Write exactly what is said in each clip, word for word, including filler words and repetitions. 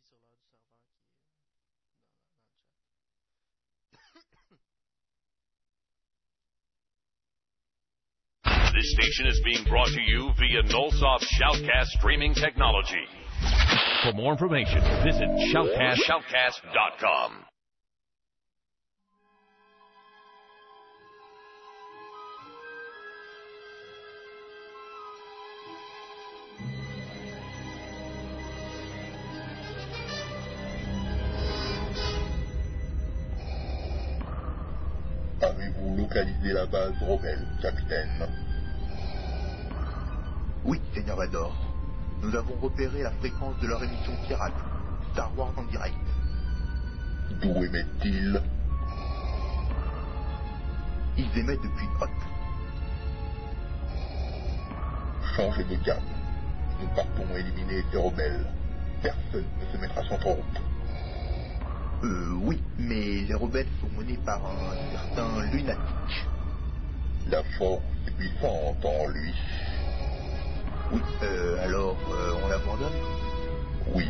This station is being brought to you via Nullsoft Shoutcast streaming technology. For more information, visit shoutcast shoutcast dot com. Avez-vous localisé la base rebelle, capitaine? Oui, Seigneur Vador. Nous avons repéré la fréquence de leur émission pirate, Star Wars en direct. D'où émettent-ils? Ils émettent depuis Hoth. Changez de cap. Nous partons éliminer ces rebelles. Personne ne se mettra sur notre route. Euh, oui, mais les rebelles sont menés par un certain lunatique. La force est puissante en lui. Oui, euh, alors, euh, on l'abandonne? Oui.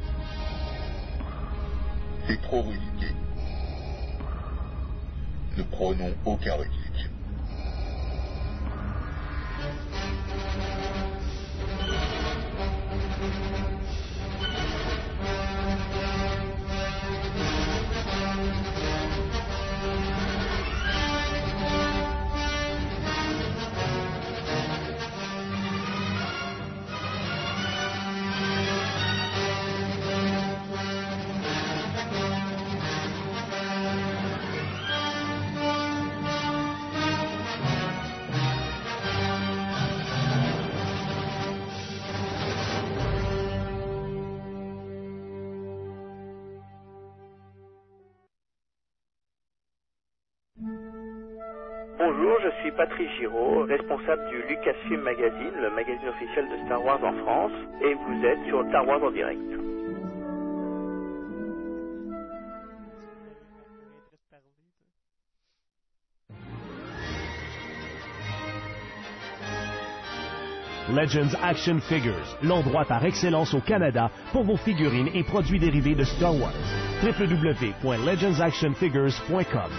C'est trop risqué. Ne prenons aucun risque. Bonjour, je suis Patrice Giraud, responsable du Lucasfilm Magazine, le magazine officiel de Star Wars en France, et vous êtes sur Star Wars en direct. Legends Action Figures, l'endroit par excellence au Canada pour vos figurines et produits dérivés de Star Wars. w w w point legends action figures point com.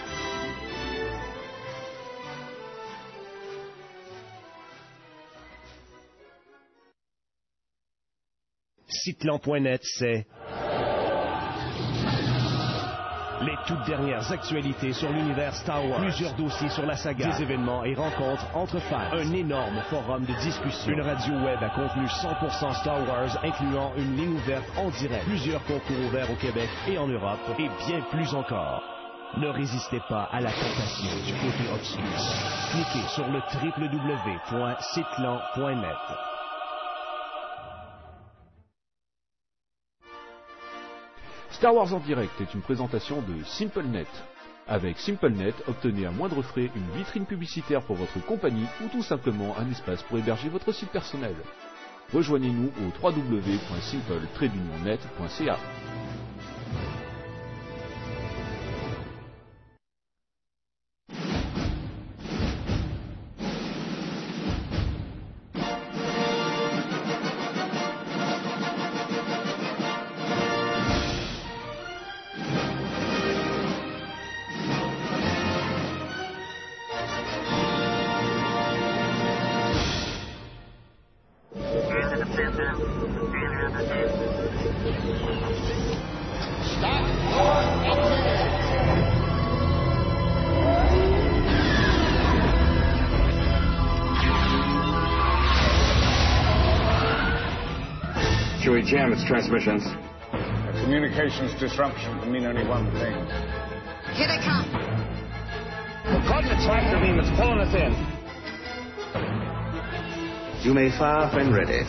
Cyclan point net, c'est les toutes dernières actualités sur l'univers Star Wars, plusieurs dossiers sur la saga, des événements et rencontres entre fans, un énorme forum de discussion, une radio web à contenu cent pour cent Star Wars incluant une ligne ouverte en direct, plusieurs concours ouverts au Québec et en Europe et bien plus encore. Ne résistez pas à la tentation du côté obscur. Cliquez sur le w w w point cyclan point net. Star Wars en direct est une présentation de SimpleNet. Avec SimpleNet, obtenez à moindre frais une vitrine publicitaire pour votre compagnie ou tout simplement un espace pour héberger votre site personnel. Rejoignez-nous au w w w point simple tiret net point c a. Chewie, jam its transmissions. A communications disruption can mean only one thing. Here they come. The coordinate tractor beam is pulling us in. You may fire when ready.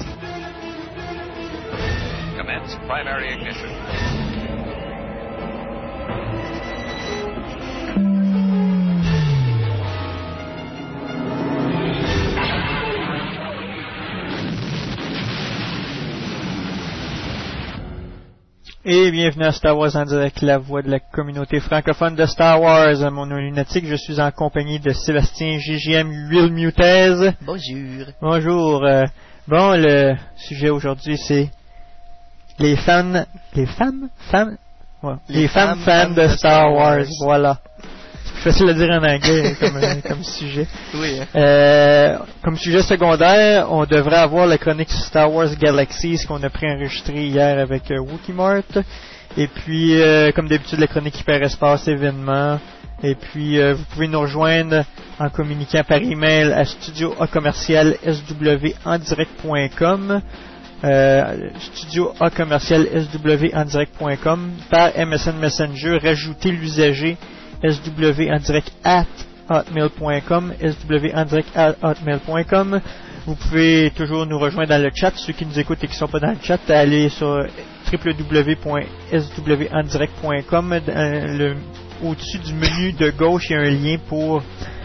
Commence primary ignition. Et bienvenue à Star Wars en direct, la voix de la communauté francophone de Star Wars. Mon nom est Lunatique, je suis en compagnie de Sébastien G G M Will Mutez. Bonjour. Bonjour. Euh, bon, le sujet aujourd'hui c'est les fans, les femmes, femmes, ouais, les, les femmes, femmes fans de Star Wars, Wars. Voilà. C'est facile à dire en anglais comme, comme sujet. Oui. Hein. Euh, comme sujet secondaire, on devrait avoir la chronique Star Wars Galaxies qu'on a préenregistrée hier avec euh, Wookie Mart. Et puis, euh, comme d'habitude, la chronique Hyperespace événements. Et puis, euh, vous pouvez nous rejoindre en communiquant par email à studio a commercial s w en direct point com, euh, studio a commercial s w en direct point com, par M S N Messenger, rajoutez l'usager S W en direct at hotmail point com, S W en direct at hotmail point com. Vous pouvez toujours nous rejoindre dans le chat. Ceux qui nous écoutent et qui ne sont pas dans le chat, allez sur w w w point s w en direct point com. Le, au-dessus du menu de gauche, il y a un lien pour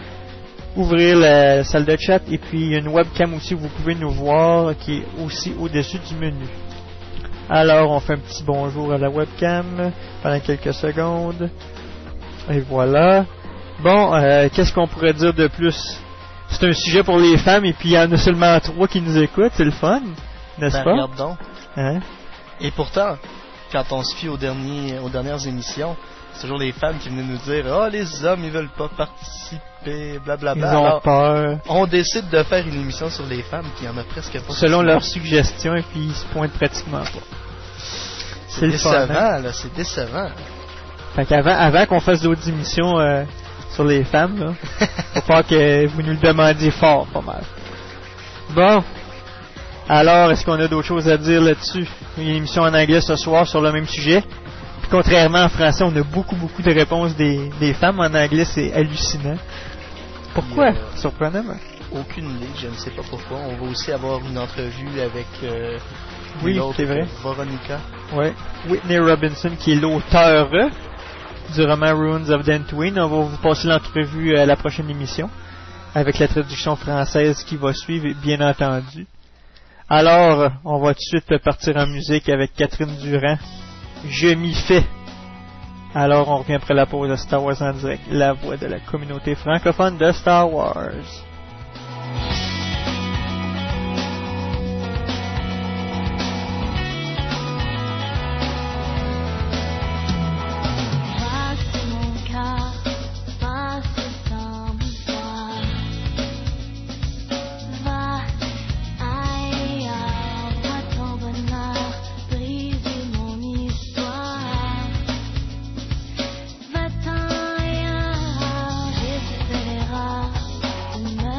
ouvrir la salle de chat. Et puis, il y a une webcam aussi où vous pouvez nous voir qui est aussi au-dessus du menu. Alors, on fait un petit bonjour à la webcam pendant quelques secondes. Et voilà. Bon, euh, qu'est-ce qu'on pourrait dire de plus? C'est un sujet pour les femmes et puis il y en a seulement trois qui nous écoutent. C'est le fun, n'est-ce ben, pas? Regarde donc. Hein? Et pourtant, quand on se fie aux, derniers, aux dernières émissions, c'est toujours les femmes qui venaient nous dire « Ah, oh, les hommes, ils veulent pas participer, blablabla. » Ils ont Alors, peur. On décide de faire une émission sur les femmes qui en a presque pas. Selon leurs suggestions et puis ils se pointent pratiquement pas. C'est, c'est décevant, fun, hein? là, c'est décevant. Fait qu'avant avant qu'on fasse d'autres émissions euh, sur les femmes, là, faut pas que vous nous le demandiez fort, pas mal. Bon. Alors, est-ce qu'on a d'autres choses à dire là-dessus? Il y a une émission en anglais ce soir sur le même sujet. Puis, contrairement en français, on a beaucoup, beaucoup de réponses des, des femmes. En anglais, c'est hallucinant. Pourquoi? Euh, Surprenamment. Aucune idée, je ne sais pas pourquoi. On va aussi avoir une entrevue avec... Euh, oui, c'est vrai. Veronica. Ouais. Whitney Robinson, qui est l'auteur du roman Ruins of Dantooine. On va vous passer l'entrevue à la prochaine émission avec la traduction française qui va suivre, bien entendu. Alors, on va tout de suite partir en musique avec Catherine Durand. Je m'y fais. Alors, on revient après la pause de Star Wars en direct, la voix de la communauté francophone de Star Wars. Tonight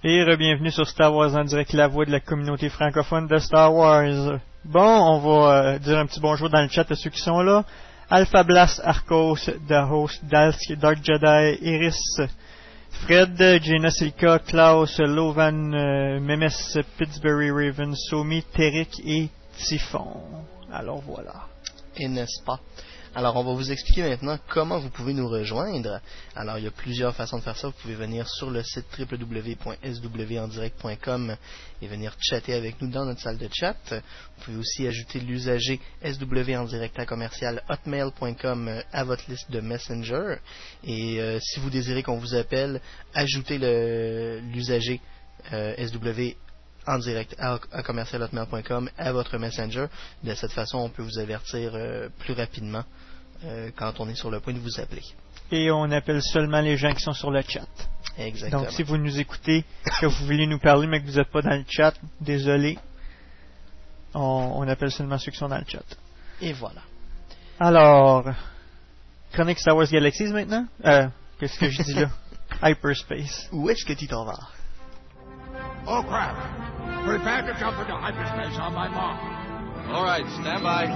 Et re-bienvenue sur Star Wars en direct, la voix de la communauté francophone de Star Wars. Bon, on va euh, dire un petit bonjour dans le chat à ceux qui sont là. Alpha Blast, Arcos, The Host, Dalsk, Dark Jedi, Iris, Fred, Jaina Silka, Klaus, Lovan, euh, Memes, Pittsburgh Raven, Somi, Terik et Typhon. Alors voilà. Et n'est-ce pas? Alors, on va vous expliquer maintenant comment vous pouvez nous rejoindre. Alors, il y a plusieurs façons de faire ça. Vous pouvez venir sur le site w w w point s w en direct point com et venir chatter avec nous dans notre salle de chat. Vous pouvez aussi ajouter l'usager S W en direct à commercial hotmail point com à votre liste de Messenger. Et euh, si vous désirez qu'on vous appelle, ajoutez le, l'usager euh, S W en direct à, à commercial hotmail point com à votre Messenger. De cette façon, on peut vous avertir euh, plus rapidement euh, quand on est sur le point de vous appeler. Et on appelle seulement les gens qui sont sur le chat. Exactement. Donc, si vous nous écoutez, que vous voulez nous parler, mais que vous n'êtes pas dans le chat, désolé. On, on appelle seulement ceux qui sont dans le chat. Et voilà. Alors, chronique Star Wars Galaxies maintenant? Euh, qu'est-ce que je dis là? Hyperspace. Où est-ce que tu t'en vas? Oh crap! Prepare to jump into hyperspace on my mark. All right, stand by.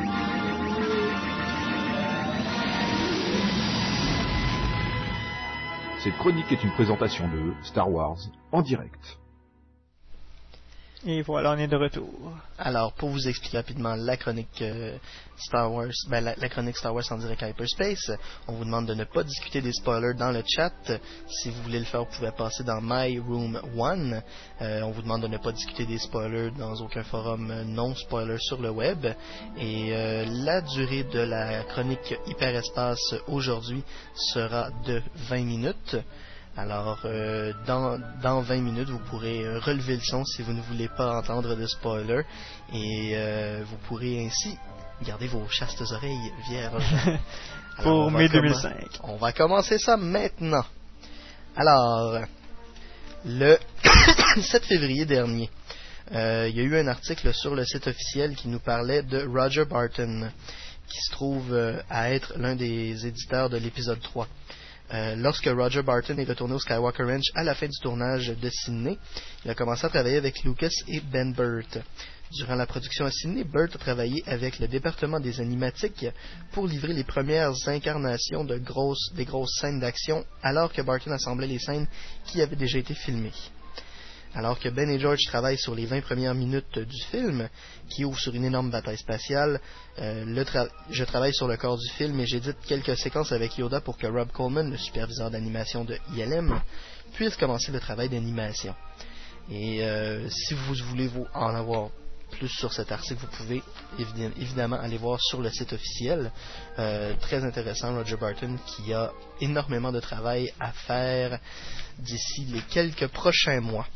Cette chronique est une présentation de Star Wars en direct. Et voilà, on est de retour. Alors, pour vous expliquer rapidement la chronique euh, Star Wars, ben, la, la chronique Star Wars en direct Hyperspace, on vous demande de ne pas discuter des spoilers dans le chat. Si vous voulez le faire, vous pouvez passer dans My Room one. Euh, on vous demande de ne pas discuter des spoilers dans aucun forum non spoiler sur le web. Et euh, la durée de la chronique Hyperespace aujourd'hui sera de vingt minutes. Alors, euh, dans, dans vingt minutes, vous pourrez euh, relever le son si vous ne voulez pas entendre de spoilers. Et euh, vous pourrez ainsi garder vos chastes oreilles vierges. Pour mai deux mille cinq. On va commencer ça maintenant. Alors, le sept février dernier, euh, il y a eu un article sur le site officiel qui nous parlait de Roger Barton, qui se trouve euh, à être l'un des éditeurs de l'épisode trois. Euh, lorsque Roger Barton est retourné au Skywalker Ranch à la fin du tournage de Sydney, il a commencé à travailler avec Lucas et Ben Burt. Durant la production à Sydney, Burt a travaillé avec le département des animatiques pour livrer les premières incarnations de grosses, des grosses scènes d'action, alors que Barton assemblait les scènes qui avaient déjà été filmées. Alors que Ben et George travaillent sur les vingt premières minutes du film, qui ouvre sur une énorme bataille spatiale, euh, le tra- je travaille sur le corps du film et j'édite quelques séquences avec Yoda pour que Rob Coleman, le superviseur d'animation de I L M, puisse commencer le travail d'animation. Et euh, si vous voulez vous en avoir plus sur cet article, vous pouvez évi- évidemment aller voir sur le site officiel. Euh, très intéressant, Roger Barton, qui a énormément de travail à faire d'ici les quelques prochains mois.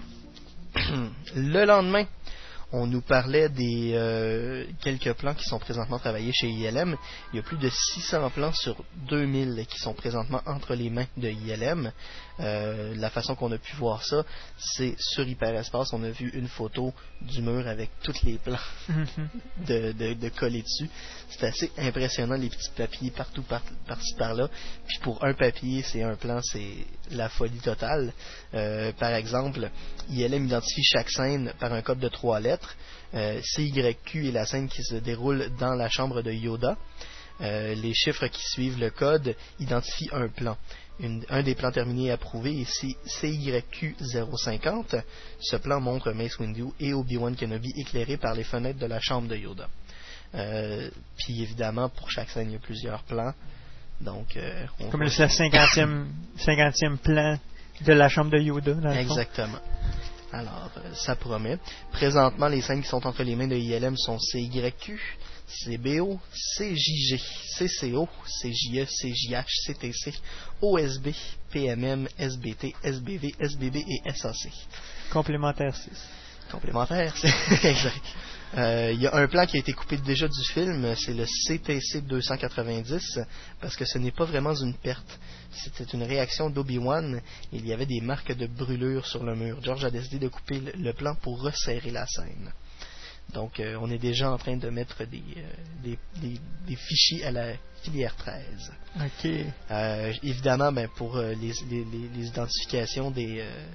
Le lendemain, on nous parlait des euh, quelques plans qui sont présentement travaillés chez I L M. Il y a plus de six cents plans sur deux mille qui sont présentement entre les mains de I L M. Euh, la façon qu'on a pu voir ça, c'est sur Hyperespace. On a vu une photo du mur avec tous les plans de, de, de collés dessus. C'est assez impressionnant, les petits papiers partout, par, par-ci, par-là. Puis pour un papier, c'est un plan, c'est la folie totale. Euh, par exemple, I L M identifie chaque scène par un code de trois lettres. Euh, C Y Q est la scène qui se déroule dans la chambre de Yoda. Euh, les chiffres qui suivent le code identifient un plan. Une, un des plans terminés et approuvés est C Y Q zéro cinquante. Ce plan montre Mace Windu et Obi-Wan Kenobi éclairés par les fenêtres de la chambre de Yoda. Euh, puis évidemment, pour chaque scène, il y a plusieurs plans. Donc, euh, on Comme le cinquantième, cinquantième plan de la chambre de Yoda, dans le Exactement. fond. Alors, euh, ça promet. Présentement, les scènes qui sont entre les mains de I L M sont C Y Q, C B O, C J G, C C O, C J E, C J H, C T C, O S B, P M M, S B T, S B V, S B B et S A C. Complémentaire six. Complémentaire, c'est exact. Il euh, y a un plan qui a été coupé déjà du film, c'est le C T C deux cent quatre-vingt-dix, parce que ce n'est pas vraiment une perte. C'était une réaction d'Obi-Wan, il y avait des marques de brûlure sur le mur. George a décidé de couper le, le plan pour resserrer la scène. Donc euh, on est déjà en train de mettre des, euh, des, des, des fichiers à la filière treize. Ok. Euh, évidemment, ben, pour euh, les, les, les identifications des... Euh,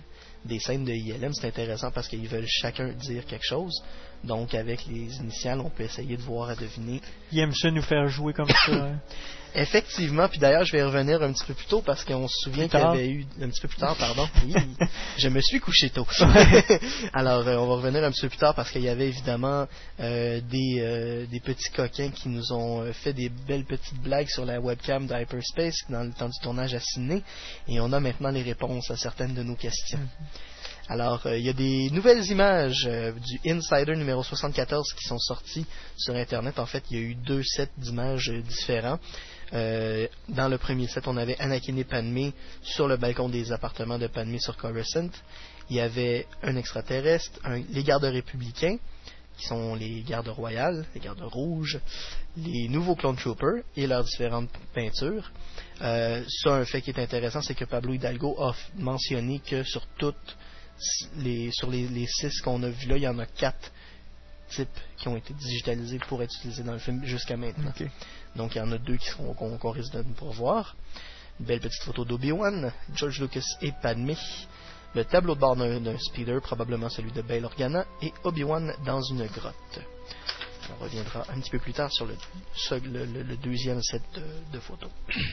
des scènes de I L M, c'est intéressant parce qu'ils veulent chacun dire quelque chose. Donc, avec les initiales, on peut essayer de voir à deviner. Ils aiment ça nous faire jouer comme ça. Hein. Effectivement, puis d'ailleurs, je vais revenir un petit peu plus tôt parce qu'on se souvient qu'il y avait eu... Un petit peu plus tard, pardon. Oui, je me suis couché tôt. Alors, euh, on va revenir un petit peu plus tard parce qu'il y avait évidemment euh, des, euh, des petits coquins qui nous ont fait des belles petites blagues sur la webcam d'Hyperspace dans le temps du tournage à Sydney. Et on a maintenant les réponses à certaines de nos questions. Mm-hmm. Alors, euh, il y a des nouvelles images euh, du Insider numéro soixante-quatorze qui sont sorties sur Internet. En fait, il y a eu deux sets d'images euh, différents. Euh, dans le premier set, on avait Anakin et Padmé sur le balcon des appartements de Padmé sur Coruscant. Il y avait un extraterrestre, un, les gardes républicains, qui sont les gardes royales, les gardes rouges, les nouveaux Clone Troopers et leurs différentes peintures. Euh, ça, un fait qui est intéressant, c'est que Pablo Hidalgo a mentionné que sur toutes Les, sur les, les six qu'on a vus là, il y en a quatre types qui ont été digitalisés pour être utilisés dans le film jusqu'à maintenant. Okay. Donc il y en a deux qui seront, qu'on, qu'on risque de ne pas voir. Une belle petite photo d'Obi-Wan, George Lucas et Padmé. Le tableau de bord d'un, d'un speeder, probablement celui de Bail Organa, et Obi-Wan dans une grotte. On reviendra un petit peu plus tard sur le, le, le, le deuxième set de, de photos.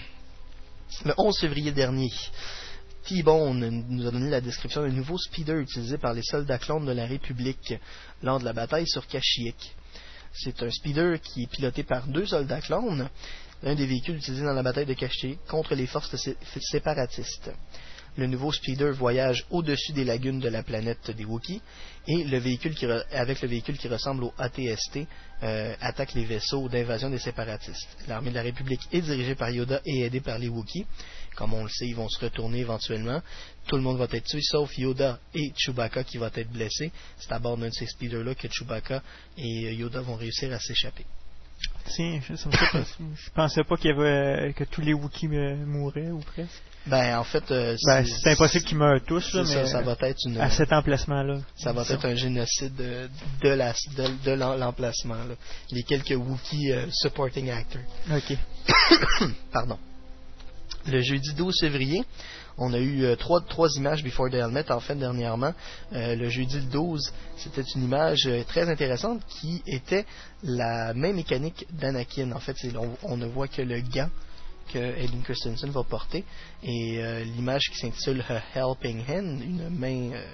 Le onze février dernier, T-Bone nous a donné la description d'un nouveau speeder utilisé par les soldats clones de la République lors de la bataille sur Kashyyyk. C'est un speeder qui est piloté par deux soldats clones, l'un des véhicules utilisés dans la bataille de Kashyyyk contre les forces sé- séparatistes. Le nouveau speeder voyage au-dessus des lagunes de la planète des Wookiees et le véhicule qui re- avec le véhicule qui ressemble au A T S T euh, attaque les vaisseaux d'invasion des séparatistes. L'armée de la République est dirigée par Yoda et aidée par les Wookiees. Comme on le sait, ils vont se retourner éventuellement. Tout le monde va être tué, sauf Yoda et Chewbacca qui va être blessé. C'est à bord d'un de ces speeders-là que Chewbacca et Yoda vont réussir à s'échapper. Tiens, je, ça me fait pas, je pensais pas qu'il y avait que tous les Wookiees mouraient ou presque. Ben en fait, euh, ben, c'est, c'est impossible qu'ils meurent tous là, mais ça, ça va être une, à cet emplacement-là. Ça va être un génocide de, de, la, de, de l'emplacement là. Les quelques Wookiees uh, supporting actors. Ok. Pardon. Le jeudi douze février, on a eu euh, trois, trois images Before the Helmet, en fait, dernièrement. Euh, le jeudi le douze, c'était une image euh, très intéressante qui était la même mécanique d'Anakin. En fait, c'est, on, on ne voit que le gant que Hayden Christensen va porter et euh, l'image qui s'intitule A Helping Hand, une main euh,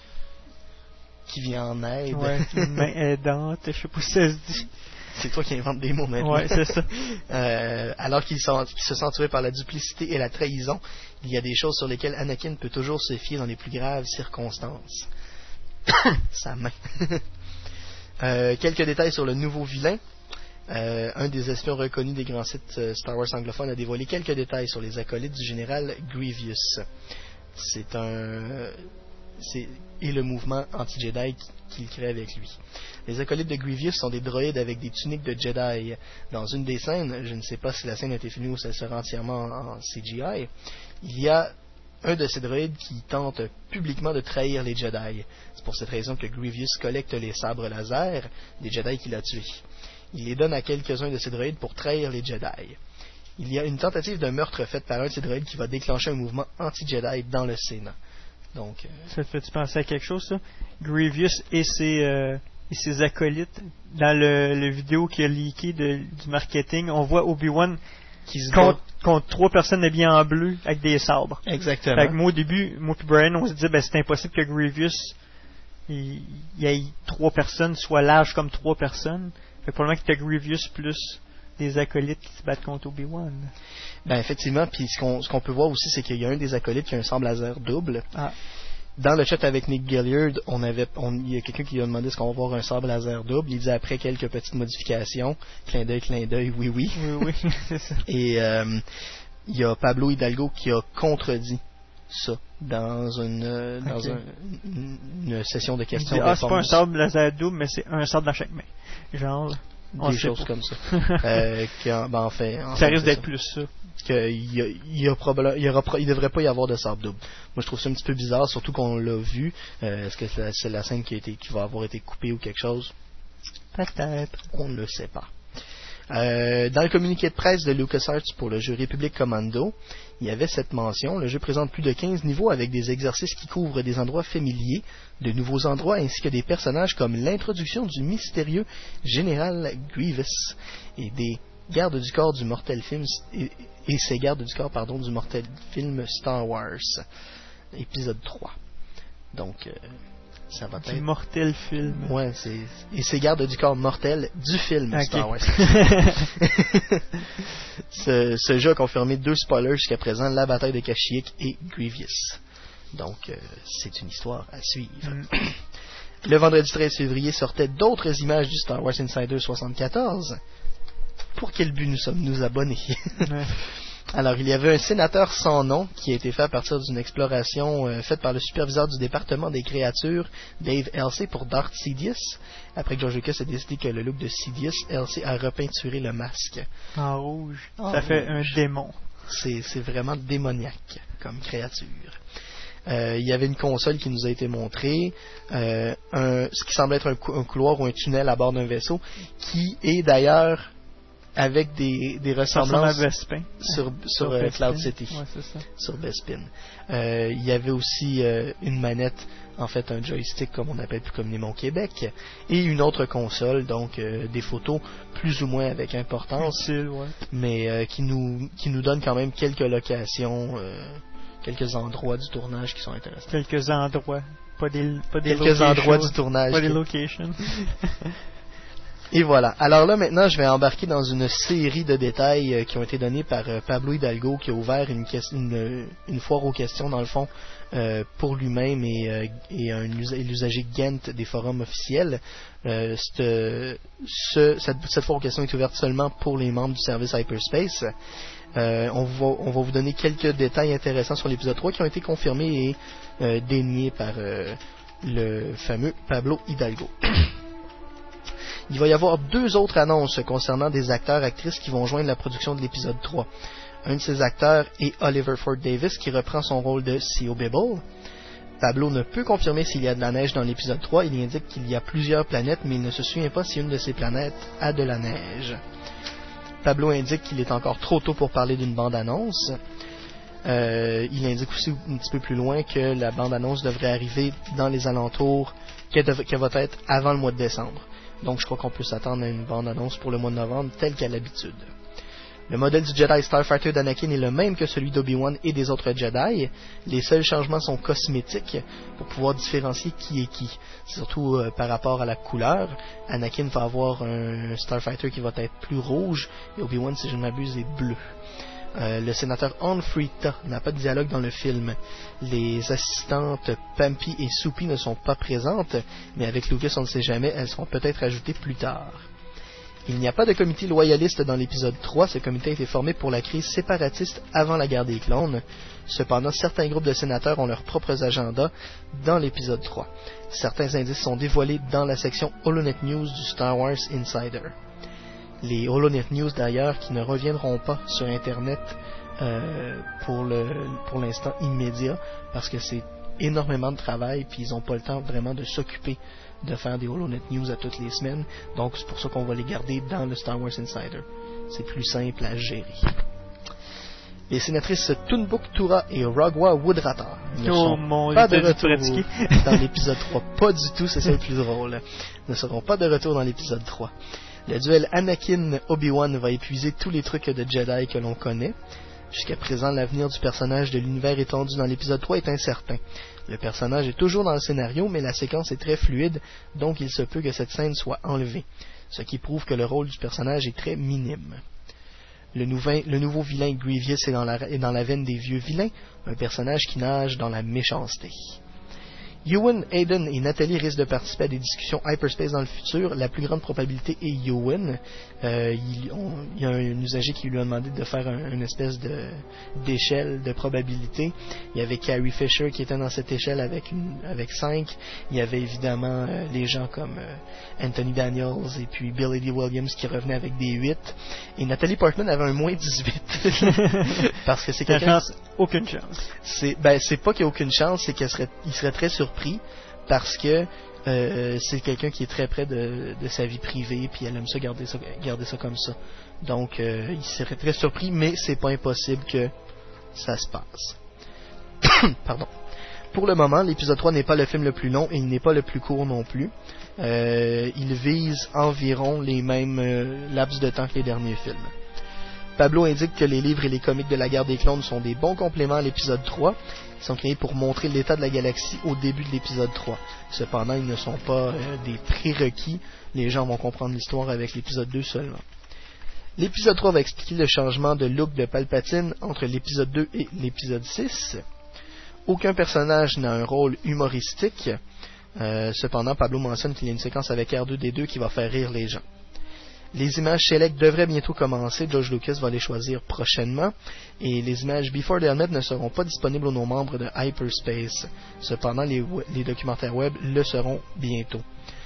qui vient en aide. Ouais, une main aidante, je sais pas si ça se dit. C'est toi qui inventes des mots maintenant. Ouais, c'est ça. euh, alors qu'il, sont, qu'il se sent tué par la duplicité et la trahison, il y a des choses sur lesquelles Anakin peut toujours se fier dans les plus graves circonstances. Sa main. euh, quelques détails sur le nouveau vilain. Euh, un des espions reconnus des grands sites euh, Star Wars anglophones a dévoilé quelques détails sur les acolytes du général Grievous. C'est un... C'est, et le mouvement anti-Jedi qu'il crée avec lui. Les acolytes de Grievous sont des droïdes avec des tuniques de Jedi. Dans une des scènes, je ne sais pas si la scène a été filmée ou si elle sera entièrement en, en C G I, il y a un de ces droïdes qui tente publiquement de trahir les Jedi. C'est pour cette raison que Grievous collecte les sabres laser des Jedi qu'il a tués. Il les donne à quelques-uns de ces droïdes pour trahir les Jedi. Il y a une tentative de meurtre faite par un de ces droïdes qui va déclencher un mouvement anti-Jedi dans le Sénat. Donc, euh... ça te fait-tu penser à quelque chose, ça? Grievous et ses, euh, et ses acolytes, dans le, le vidéo qui a leaké de, du marketing, on voit Obi-Wan qui se contre, contre trois personnes habillées en bleu avec des sabres. Exactement. Fait que moi, au début, moi et Brian, on se disait, ben, c'est impossible que Grievous, il, il y ait trois personnes, soit large comme trois personnes. Fait que probablement que t'as Grievous plus des acolytes qui se battent contre Obi-Wan. Ben effectivement, puis ce qu'on, ce qu'on peut voir aussi, c'est qu'il y a un des acolytes qui a un sabre laser double. Ah. Dans le chat avec Nick Gilliard, on avait, on, il y a quelqu'un qui a demandé est-ce qu'on va voir un sabre laser double. Il dit après quelques petites modifications, clin d'œil, clin d'œil, oui, oui. Oui, oui, c'est ça. Et euh, il y a Pablo Hidalgo qui a contredit ça dans une, dans okay. un, une, une session de questions. Ah, c'est pas un sabre laser double, mais c'est un sabre dans chaque main. Genre, des choses comme ça. euh, que, ben, en fait, en ça fait, risque d'être ça. plus ça. qu'il y a, il y a probablement, il y aura, il devrait pas y avoir de sabre double. Moi, je trouve ça un petit peu bizarre, surtout qu'on l'a vu. Euh, est-ce que c'est la, c'est la scène qui a été, qui va avoir été coupée ou quelque chose? Peut-être. On ne le sait pas. Euh, dans le communiqué de presse de LucasArts pour le jeu Republic Commando, il y avait cette mention. Le jeu présente plus de quinze niveaux avec des exercices qui couvrent des endroits familiers, de nouveaux endroits ainsi que des personnages comme l'introduction du mystérieux Général Grievous et des gardes du corps du mortel film et, et ses gardes du corps pardon du mortel film Star Wars épisode trois. Donc euh, ça va être... Du mortel film. Ouais, c'est... Et ses gardes du corps mortel du film okay. Star Wars. ce, ce jeu a confirmé deux spoilers jusqu'à présent, la bataille de Kashyyyk et Grievous. Donc, euh, c'est une histoire à suivre. Mm. Le vendredi treize février sortaient d'autres images du Star Wars Insider soixante-quatorze. Pour quel but nous sommes-nous abonnés? Ouais. Alors, il y avait un sénateur sans nom qui a été fait à partir d'une exploration euh, faite par le superviseur du département des créatures, Dave Elsey, pour Darth Sidious. Après que George Lucas a décidé que le look de Sidious, Elsey a repeinturé le masque. En rouge. En Ça rouge. fait un démon. C'est, c'est vraiment démoniaque comme créature. Euh, il y avait une console qui nous a été montrée, euh, un, ce qui semble être un, cou- un couloir ou un tunnel à bord d'un vaisseau, qui est d'ailleurs... avec des, des ressemblances Bespin. sur, sur, sur euh, Cloud City, ouais, c'est ça. sur Bespin. Euh, il y avait aussi euh, une manette, en fait un joystick comme on appelle plus communément au Québec, et une autre console, donc euh, des photos plus ou moins avec importance, utile, ouais. mais euh, qui nous qui nous donne quand même quelques locations, euh, quelques endroits du tournage qui sont intéressants. Quelques endroits, pas des, pas des quelques endroits du tournage. Pas des locations. Et voilà. Alors là, maintenant, je vais embarquer dans une série de détails euh, qui ont été donnés par euh, Pablo Hidalgo, qui a ouvert une, une, une foire aux questions, dans le fond, euh, pour lui-même et, euh, et un usa- l'usager Gent des forums officiels. Euh, cette, ce, cette, cette foire aux questions est ouverte seulement pour les membres du service Hyperspace. Euh, on, va, on va vous donner quelques détails intéressants sur l'épisode trois qui ont été confirmés et euh, déniés par euh, le fameux Pablo Hidalgo. Il va y avoir deux autres annonces concernant des acteurs-actrices qui vont joindre la production de l'épisode trois. Un de ces acteurs est Oliver Ford Davis qui reprend son rôle de C O Bibble. Pablo ne peut confirmer s'il y a de la neige dans l'épisode trois. Il indique qu'il y a plusieurs planètes, mais il ne se souvient pas si une de ces planètes a de la neige. Pablo indique qu'il est encore trop tôt pour parler d'une bande-annonce. Euh, il indique aussi un petit peu plus loin que la bande-annonce devrait arriver dans les alentours, qu'elle, dev- qu'elle va être avant le mois de décembre. Donc je crois qu'on peut s'attendre à une bande-annonce pour le mois de novembre, telle qu'à l'habitude. Le modèle du Jedi Starfighter d'Anakin est le même que celui d'Obi-Wan et des autres Jedi. Les seuls changements sont cosmétiques pour pouvoir différencier qui est qui. Surtout euh, par rapport à la couleur. Anakin va avoir un Starfighter qui va être plus rouge et Obi-Wan, si je ne m'abuse, est bleu. Euh, le sénateur Anfrita n'a pas de dialogue dans le film. Les assistantes Pampy et Soupy ne sont pas présentes, mais avec Lucas on ne sait jamais, elles seront peut-être ajoutées plus tard. Il n'y a pas de comité loyaliste dans l'épisode trois, ce comité a été formé pour la crise séparatiste avant la guerre des clones. Cependant, certains groupes de sénateurs ont leurs propres agendas dans l'épisode trois. Certains indices sont dévoilés dans la section HoloNet News du Star Wars Insider. Les HoloNet News d'ailleurs qui ne reviendront pas sur Internet euh, pour, le, pour l'instant immédiat parce que c'est énormément de travail puis ils n'ont pas le temps vraiment de s'occuper de faire des HoloNet News à toutes les semaines. Donc c'est pour ça qu'on va les garder dans le Star Wars Insider. C'est plus simple à gérer. Les sénatrices Tunbuk Tura et Rogwa Woodrata ne oh sont mon pas Dieu, de retour dans l'épisode trois. Pas du tout, c'est ça le plus drôle. Ne seront pas de retour dans l'épisode trois. Le duel Anakin-Obi-Wan va épuiser tous les trucs de Jedi que l'on connaît. Jusqu'à présent, l'avenir du personnage de l'univers étendu dans l'épisode trois est incertain. Le personnage est toujours dans le scénario, mais la séquence est très fluide, donc il se peut que cette scène soit enlevée, ce qui prouve que le rôle du personnage est très minime. Le, nouvel, le nouveau vilain Grievous est dans, la, est dans la veine des vieux vilains, un personnage qui nage dans la méchanceté. Ewan, Hayden et Nathalie risquent de participer à des discussions hyperspace dans le futur. La plus grande probabilité est Ewan. Euh, il, on, il y a un usager qui lui a demandé de faire un, une espèce de, d'échelle de probabilité. Il y avait Carrie Fisher qui était dans cette échelle avec, une, avec cinq. Il y avait évidemment euh, les gens comme euh, Anthony Daniels et puis Billy Dee Williams qui revenaient avec des huit. Et Nathalie Portman avait un moins dix-huit. Parce que c'est quelqu'un... Chance, aucune chance. C'est, ben, c'est pas qu'il n'y a aucune chance, c'est qu'il serait, il serait très surpris parce que Euh, c'est quelqu'un qui est très près de, de sa vie privée, puis elle aime ça garder ça, garder ça comme ça. Donc, euh, il serait très surpris, mais c'est pas impossible que ça se passe. Pardon. Pour le moment, l'épisode trois n'est pas le film le plus long et il n'est pas le plus court non plus. Euh, il vise environ les mêmes euh, laps de temps que les derniers films. Pablo indique que les livres et les comics de la guerre des clones sont des bons compléments à l'épisode trois. Ils sont créés pour montrer l'état de la galaxie au début de l'épisode trois. Cependant, ils ne sont pas euh, des prérequis. Les gens vont comprendre l'histoire avec l'épisode deux seulement. L'épisode trois va expliquer le changement de look de Palpatine entre l'épisode deux et l'épisode six. Aucun personnage n'a un rôle humoristique. Euh, cependant, Pablo mentionne qu'il y a une séquence avec R deux D deux qui va faire rire les gens. Les images Select devraient bientôt commencer. George Lucas va les choisir prochainement. Et les images Before the Helmet ne seront pas disponibles aux non-membres de Hyperspace. Cependant, les, les documentaires web le seront bientôt.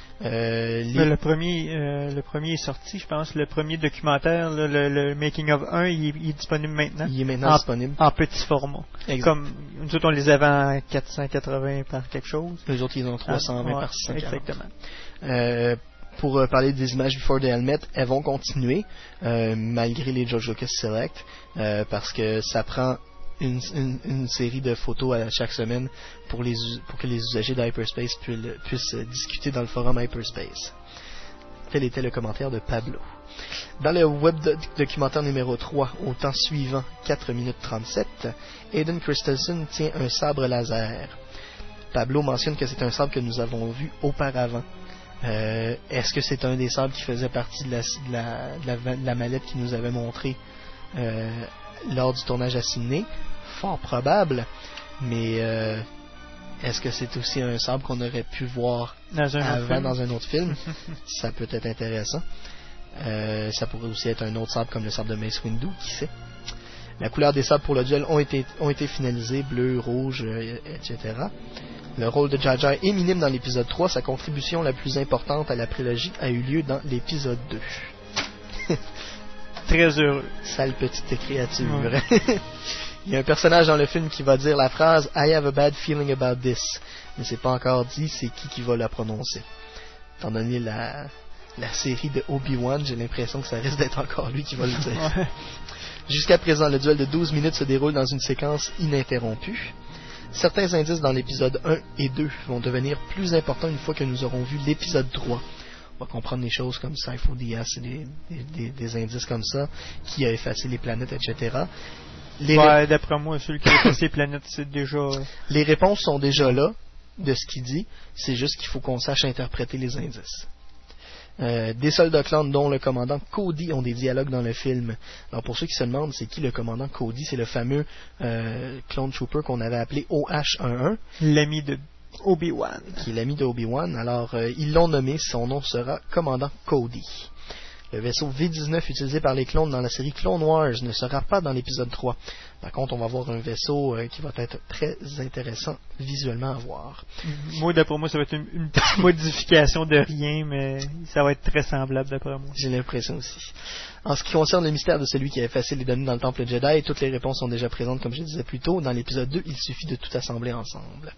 Euh, les... le, premier, euh, le premier est sorti, je pense. Le premier documentaire, le, le, le Making of un, il est, il est disponible maintenant. Il est maintenant en, disponible. En petit format. Exact. Comme nous autres, on les avait en quatre cent quatre-vingts par quelque chose. Les autres, ils ont trois cent vingt ah, ouais, par six cent quarante. Exactement. Euh, pour euh, parler des images Before the Helmet, elles vont continuer, euh, malgré les George Lucas Select, euh, parce que ça prend Une, une, une série de photos à chaque semaine pour, les, pour que les usagers d'Hyperspace puissent, puissent discuter dans le forum Hyperspace. Tel était le commentaire de Pablo. Dans le web doc- documentaire numéro trois, au temps suivant, quatre minutes trente-sept, Hayden Christensen tient un sabre laser. Pablo mentionne que c'est un sabre que nous avons vu auparavant. Euh, est-ce que c'est un des sabres qui faisait partie de la, de la, de la, de la mallette qu'il nous avait montré euh, lors du tournage à Sydney? Fort probable, mais euh, est-ce que c'est aussi un sabre qu'on aurait pu voir dans un avant dans un autre film? Ça peut être intéressant. Euh, ça pourrait aussi être un autre sabre comme le sabre de Mace Windu, qui sait. La couleur des sabres pour le duel ont été, ont été finalisées, bleu, rouge, euh, et cetera. Le rôle de Jar Jar est minime dans l'épisode trois. Sa contribution la plus importante à la prélogie a eu lieu dans l'épisode deux. Très heureux. Sale petite créature. Ouais. Il y a un personnage dans le film qui va dire la phrase « I have a bad feeling about this », mais c'est pas encore dit c'est qui qui va la prononcer. Étant donné la, la série de Obi-Wan, j'ai l'impression que ça risque d'être encore lui qui va le dire. Ouais. Jusqu'à présent, le duel de douze minutes se déroule dans une séquence ininterrompue. Certains indices dans l'épisode un et deux vont devenir plus importants une fois que nous aurons vu l'épisode trois. On va comprendre des choses comme Sifo Dyas et des, des, des, des indices comme ça, qui a effacé les planètes, et cetera. Les ouais, ré... d'après moi, celui qui a effacé les planètes, c'est déjà... Les réponses sont déjà là, de ce qu'il dit. C'est juste qu'il faut qu'on sache interpréter les indices. Euh, des soldats clones dont le commandant Cody ont des dialogues dans le film. Alors pour ceux qui se demandent c'est qui le commandant Cody, c'est le fameux euh, clone trooper qu'on avait appelé O H onze. L'ami de Obi-Wan. Qui est l'ami de Obi-Wan. Alors euh, ils l'ont nommé, son nom sera commandant Cody. Le vaisseau V dix-neuf utilisé par les clones dans la série Clone Wars ne sera pas dans l'épisode trois. Par contre, on va voir un vaisseau euh, qui va être très intéressant visuellement à voir. Moi, d'après moi, ça va être une, une petite modification de rien, mais ça va être très semblable d'après moi. J'ai l'impression aussi. En ce qui concerne le mystère de celui qui a effacé les données dans le temple Jedi, toutes les réponses sont déjà présentes, comme je disais plus tôt. Dans l'épisode deux, il suffit de tout assembler ensemble.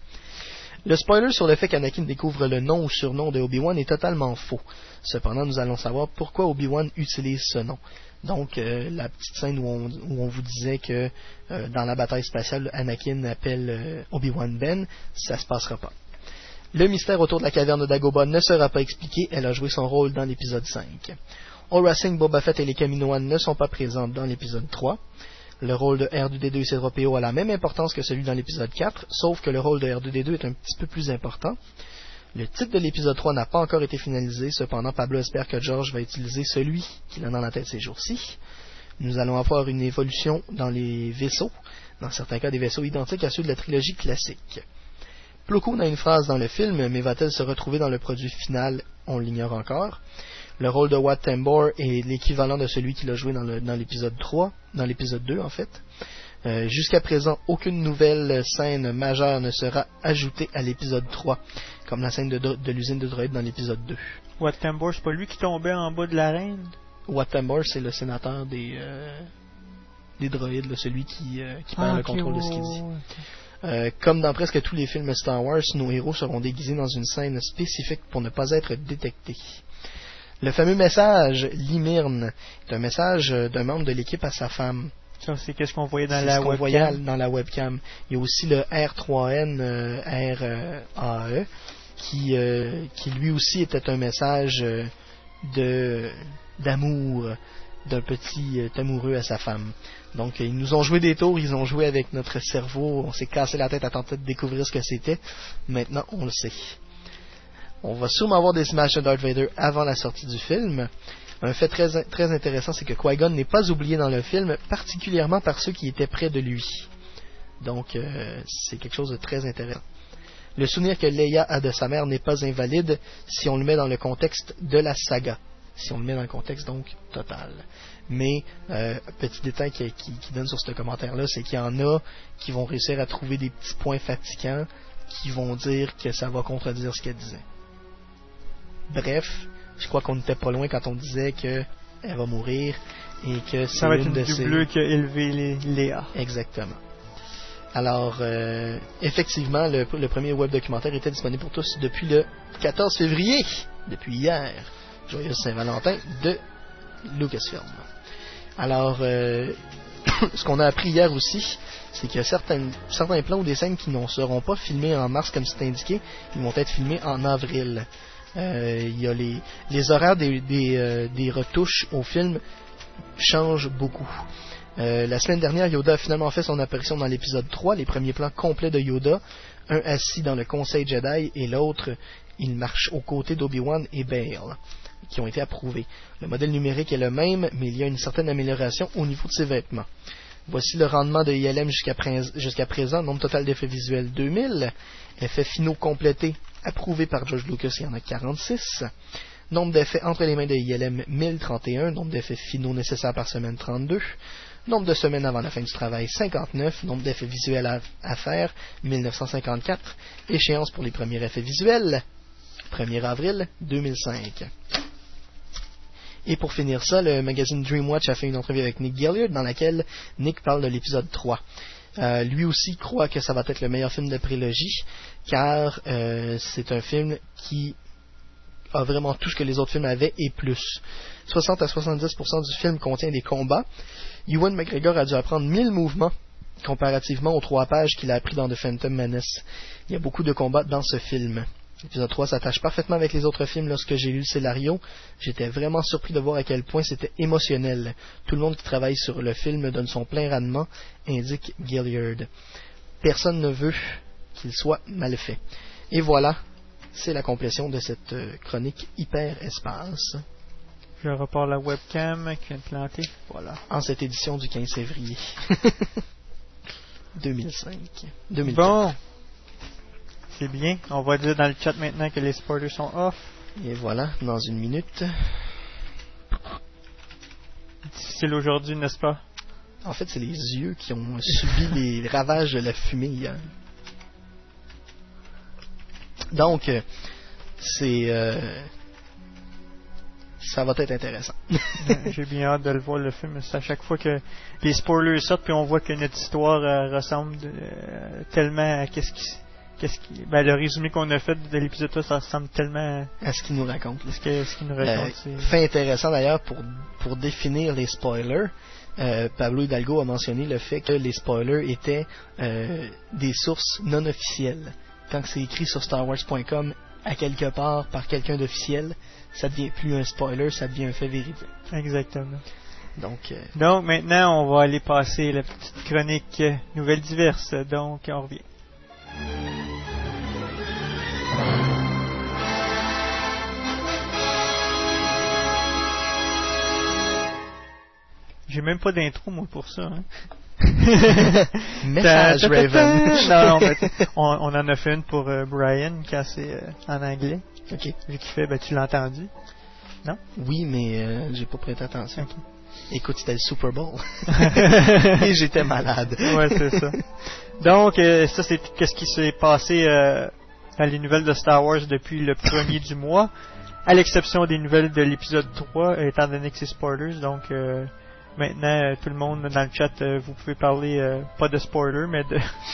Le spoiler sur le fait qu'Anakin découvre le nom ou surnom de Obi-Wan est totalement faux. Cependant, nous allons savoir pourquoi Obi-Wan utilise ce nom. Donc, euh, la petite scène où on, où on vous disait que euh, dans la bataille spatiale, Anakin appelle euh, Obi-Wan Ben, ça se passera pas. Le mystère autour de la caverne d'Agoba ne sera pas expliqué, elle a joué son rôle dans l'épisode cinq. Aura Singh, Boba Fett et les Kaminoans ne sont pas présents dans l'épisode trois. Le rôle de R deux D deux et C trois P O a la même importance que celui dans l'épisode quatre, sauf que le rôle de R deux D deux est un petit peu plus important. Le titre de l'épisode trois n'a pas encore été finalisé, cependant Pablo espère que George va utiliser celui qu'il a dans la tête ces jours-ci. Nous allons avoir une évolution dans les vaisseaux, dans certains cas des vaisseaux identiques à ceux de la trilogie classique. Plo Koon a une phrase dans le film, mais va-t-elle se retrouver dans le produit final? On l'ignore encore. Le rôle de Wat Tambor est l'équivalent de celui qu'il a joué dans, le, dans l'épisode trois, dans l'épisode deux en fait. Euh, jusqu'à présent, aucune nouvelle scène majeure ne sera ajoutée à l'épisode trois, comme la scène de, de l'usine de droïdes dans l'épisode deux. Wat Tambor, c'est pas lui qui tombait en bas de l'arène? Wat Tambor, c'est le sénateur des, euh, des droïdes, là, celui qui, euh, qui perd ah, le okay, contrôle oh, de ce qu'il dit. Okay. Euh, comme dans presque tous les films Star Wars, nos héros seront déguisés dans une scène spécifique pour ne pas être détectés. Le fameux message Limirne est un message d'un membre de l'équipe à sa femme. Ça, c'est qu'est-ce qu'on voyait dans c'est la ce qu'on webcam. voyait dans la webcam. Il y a aussi le R trois N euh, R A E qui, euh, qui lui aussi était un message euh, de d'amour d'un petit euh, amoureux à sa femme. Donc ils nous ont joué des tours, ils ont joué avec notre cerveau, on s'est cassé la tête à tenter de découvrir ce que c'était. Maintenant on le sait. On va sûrement avoir des images de Darth Vader avant la sortie du film. Un fait très, très intéressant, c'est que Qui-Gon n'est pas oublié dans le film, particulièrement par ceux qui étaient près de lui. Donc, euh, c'est quelque chose de très intéressant. Le souvenir que Leia a de sa mère n'est pas invalide si on le met dans le contexte de la saga. Si on le met dans le contexte, donc, total. Mais, euh, petit détail qui, qui, qui donne sur ce commentaire-là, c'est qu'il y en a qui vont réussir à trouver des petits points fatigants qui vont dire que ça va contredire ce qu'elle disait. Bref, je crois qu'on n'était pas loin quand on disait qu'elle va mourir et que c'est ça va être une, une de du ces... bleu qui a élevé les Léa. Exactement. Alors, euh, effectivement, le, le premier web documentaire était disponible pour tous depuis le quatorze février, depuis hier, joyeuse Saint-Valentin de Lucasfilm. Alors, euh, ce qu'on a appris hier aussi, c'est qu'il y a certains, certains plans ou des scènes qui ne seront pas filmés en mars comme c'est indiqué, ils vont être filmés en avril. Euh, il y a les, les horaires des, des, euh, des retouches au film changent beaucoup. Euh, la semaine dernière, Yoda a finalement fait son apparition dans l'épisode trois, les premiers plans complets de Yoda, un assis dans le Conseil Jedi et l'autre, il marche aux côtés d'Obi-Wan et Bail, qui ont été approuvés. Le modèle numérique est le même, mais il y a une certaine amélioration au niveau de ses vêtements. Voici le rendement de I L M jusqu'à, pré- jusqu'à présent, nombre total d'effets visuels deux mille, effets finaux complétés approuvés par George Lucas, il y en a quarante-six, nombre d'effets entre les mains de I L M mille trente et un, nombre d'effets finaux nécessaires par semaine trente-deux, nombre de semaines avant la fin du travail cinquante-neuf, nombre d'effets visuels à, à faire mille neuf cent cinquante-quatre, échéance pour les premiers effets visuels premier avril deux mille cinq. Et pour finir ça, le magazine Dreamwatch a fait une entrevue avec Nick Gilliard dans laquelle Nick parle de l'épisode trois. Euh, lui aussi croit que ça va être le meilleur film de prélogie, car euh, c'est un film qui a vraiment tout ce que les autres films avaient et plus. soixante à soixante-dix pour cent du film contient des combats. Ewan McGregor a dû apprendre mille mouvements comparativement aux trois pages qu'il a appris dans The Phantom Menace. Il y a beaucoup de combats dans ce film. L'épisode trois s'attache parfaitement avec les autres films. Lorsque j'ai lu le scénario, j'étais vraiment surpris de voir à quel point c'était émotionnel. Tout le monde qui travaille sur le film donne son plein rendement, indique Gilliard. Personne ne veut qu'il soit mal fait. Et voilà, c'est la complétion de cette chronique hyper-espace. Je repars la webcam qui vient de planter. Voilà. En cette édition du quinze février deux mille cinq. deux mille quatre. Bon. C'est bien. On va dire dans le chat maintenant que les spoilers sont off. Et voilà, dans une minute. Difficile aujourd'hui, n'est-ce pas? En fait, c'est les yeux qui ont subi les ravages de la fumée hier. Donc, c'est... Euh, ça va être intéressant. J'ai bien hâte de le voir, le film. C'est à chaque fois que les spoilers sortent, puis on voit que notre histoire euh, ressemble de, euh, tellement à qu'est-ce qui... Qu'est-ce qui, ben, le résumé qu'on a fait de l'épisode trois, ça ressemble tellement à ce qu'il nous raconte. Ce, que, ce qu'il nous raconte. Euh, fait intéressant d'ailleurs pour, pour définir les spoilers. Euh, Pablo Hidalgo a mentionné le fait que les spoilers étaient euh, des sources non officielles. Quand c'est écrit sur Star Wars point com à quelque part par quelqu'un d'officiel, ça devient plus un spoiler, ça devient un fait véridique. Exactement. Donc, euh... Donc maintenant, on va aller passer la petite chronique euh, nouvelles diverses. Donc, on revient. J'ai même pas d'intro, moi, pour ça. Hein. Message Raven. Non, non, mais on, on en a fait une pour euh, Brian, quand c'est euh, en anglais. Ok. Vu qu'il fait, ben, tu l'as entendu? Non? Oui, mais euh, j'ai pas prêté attention. Okay. Écoute, c'était le Super Bowl. Et j'étais malade. Ouais, c'est ça. Donc, euh, ça, c'est qu'est-ce qui s'est passé euh, dans les nouvelles de Star Wars depuis le premier du mois, à l'exception des nouvelles de l'épisode trois, étant donné que c'est spoilers. Donc, euh, maintenant, euh, tout le monde dans le chat, euh, vous pouvez parler, euh, pas de spoilers, mais de,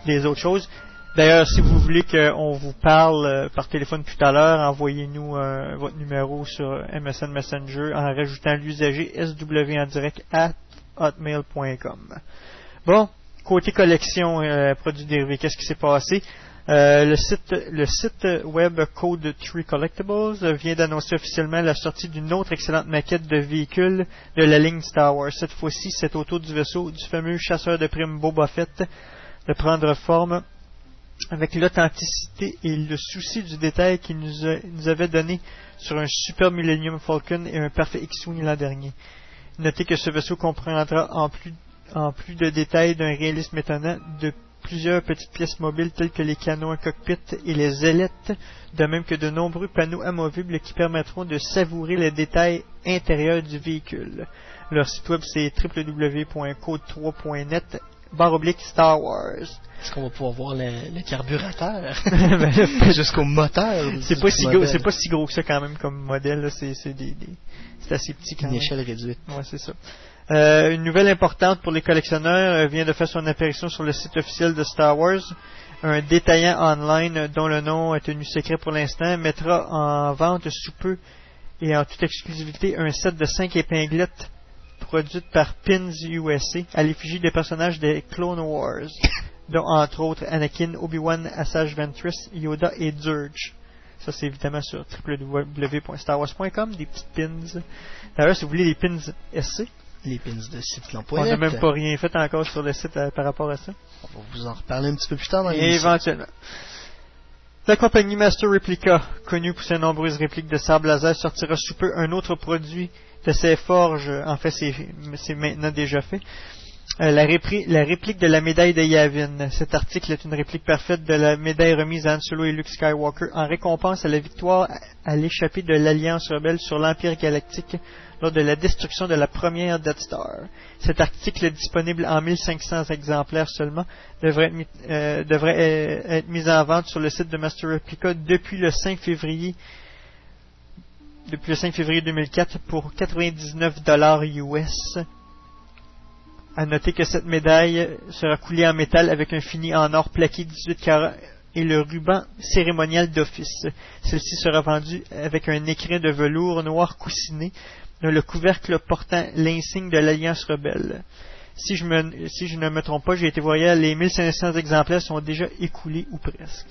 des autres choses. D'ailleurs, si vous voulez qu'on vous parle euh, par téléphone tout à l'heure, envoyez-nous euh, votre numéro sur M S N Messenger en rajoutant l'usager S W en direct à hotmail point com. Bon, côté collection euh, produits dérivés, qu'est-ce qui s'est passé? Euh, le site le site web Code trois Collectibles vient d'annoncer officiellement la sortie d'une autre excellente maquette de véhicule de la ligne Star Wars. Cette fois-ci, c'est autour du vaisseau du fameux chasseur de primes Boba Fett de prendre forme avec l'authenticité et le souci du détail qu'il nous, a, nous avait donné sur un super Millennium Falcon et un parfait X-Wing l'an dernier. Notez que ce vaisseau comprendra en plus, en plus de détails d'un réalisme étonnant de plusieurs petites pièces mobiles telles que les canons à cockpit et les ailettes, de même que de nombreux panneaux amovibles qui permettront de savourer les détails intérieurs du véhicule. Leur site web c'est w w w point code trois point net barre oblique Star Wars. Est-ce qu'on va pouvoir voir le, le carburateur ben, jusqu'au moteur? C'est pas si gros, c'est pas si gros que ça quand même comme modèle. Là. C'est, c'est des, des, c'est assez petit quand Une même. échelle réduite. Ouais, c'est ça. Euh, une nouvelle importante pour les collectionneurs euh, vient de faire son apparition sur le site officiel de Star Wars. Un détaillant online dont le nom est tenu secret pour l'instant mettra en vente sous peu et en toute exclusivité un set de cinq épinglettes produites par Pins U S A à l'effigie des personnages des Clone Wars, dont entre autres Anakin, Obi-Wan, Asajj Ventress, Yoda et Durge. Ça c'est évidemment sur w w w point star wars point com, des petites pins. D'ailleurs, si vous voulez des pins S C, les pins de Cyclone. On n'a même pas rien fait encore sur le site euh, par rapport à ça. On va vous en reparler un petit peu plus tard dans l'émission. Éventuellement. La compagnie Master Replica, connue pour ses nombreuses répliques de sable laser, sortira sous peu un autre produit de ses forges. En fait, c'est, c'est maintenant déjà fait. Euh, la, répri- la réplique de la médaille de Yavin. Cet article est une réplique parfaite de la médaille remise à Han Solo et Luke Skywalker en récompense à la victoire à l'échappée de l'Alliance rebelle sur l'Empire galactique lors de la destruction de la première Death Star. Cet article, disponible en mille cinq cents exemplaires seulement, devrait être, mis, euh, devrait euh, être mis en vente sur le site de Master Replica depuis le cinq février depuis le cinq février deux mille quatre pour quatre-vingt-dix-neuf dollars U S. À noter que cette médaille sera coulée en métal avec un fini en or plaqué dix-huit carats et le ruban cérémonial d'office. Celle-ci sera vendue avec un écrin de velours noir coussiné, dont le couvercle portant l'insigne de l'Alliance rebelle. Si je, me, si je ne me trompe pas, j'ai été voir hier, les mille cinq cents exemplaires sont déjà écoulés ou presque.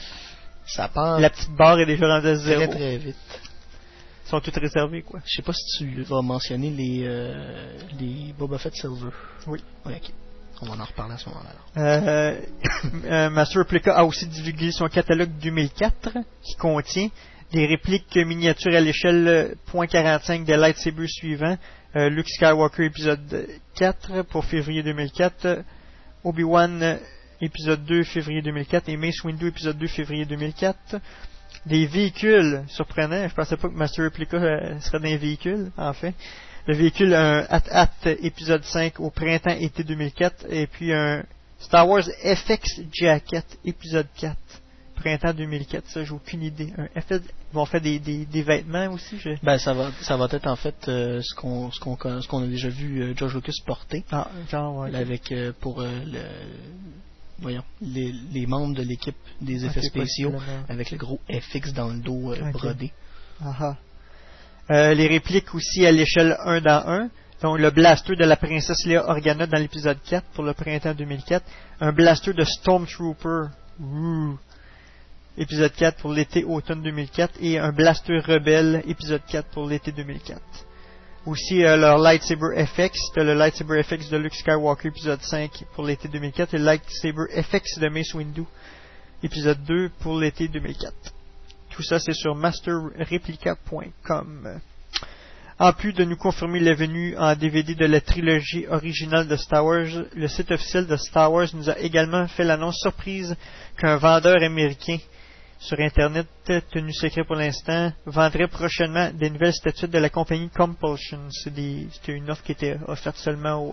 Ça part. La petite barre est déjà rendue à zéro. Très très vite. Ils sont toutes réservées, quoi. Je sais pas si tu vas mentionner les, euh, les Boba Fett Silver. Oui. Oui, ok. On va en reparler à ce moment-là. Euh, euh, Master Replica a aussi divulgué son catalogue deux mille quatre qui contient des répliques miniatures à l'échelle point quarante-cinq des lightsabers suivants. Euh, Luke Skywalker épisode quatre pour février deux mille quatre, Obi-Wan épisode deux février deux mille quatre et Mace Windu épisode deux février deux mille quatre. Des véhicules surprenants. Je pensais pas que Master Replica euh, serait dans les véhicules, en fait. Le véhicule, un Hat-Hat épisode cinq au printemps-été deux mille quatre, et puis un Star Wars F X Jacket épisode quatre, printemps deux mille quatre. Ça, j'ai aucune idée. Un F X, ils vont faire des, des, des vêtements aussi. Je... Ben, ça va, ça va être en fait euh, ce qu'on, ce qu'on, ce qu'on a déjà vu euh, George Lucas porter. Ah, genre, ouais. Avec euh, pour euh, le voyons, les, les membres de l'équipe des effets okay, spéciaux avec le gros F X dans le dos euh, okay. brodé. Aha. Euh, les répliques aussi à l'échelle un dans un. Donc le blaster de la princesse Leia Organa dans l'épisode quatre pour le printemps deux mille quatre. Un blaster de Stormtrooper. Ouh. Épisode quatre pour l'été-automne deux mille quatre. Et un blaster rebelle épisode quatre pour l'été deux mille quatre. Aussi euh, leur lightsaber F X, de le lightsaber F X de Luke Skywalker épisode cinq pour l'été deux mille quatre et le lightsaber F X de Mace Windu épisode deux pour l'été deux mille quatre. Tout ça c'est sur master replica point com. En plus de nous confirmer la venue en D V D de la trilogie originale de Star Wars, le site officiel de Star Wars nous a également fait l'annonce surprise qu'un vendeur américain sur Internet, tenu secret pour l'instant, vendrait prochainement des nouvelles statuettes de la compagnie Compulsion. C'est des, c'était une offre qui était offerte seulement aux,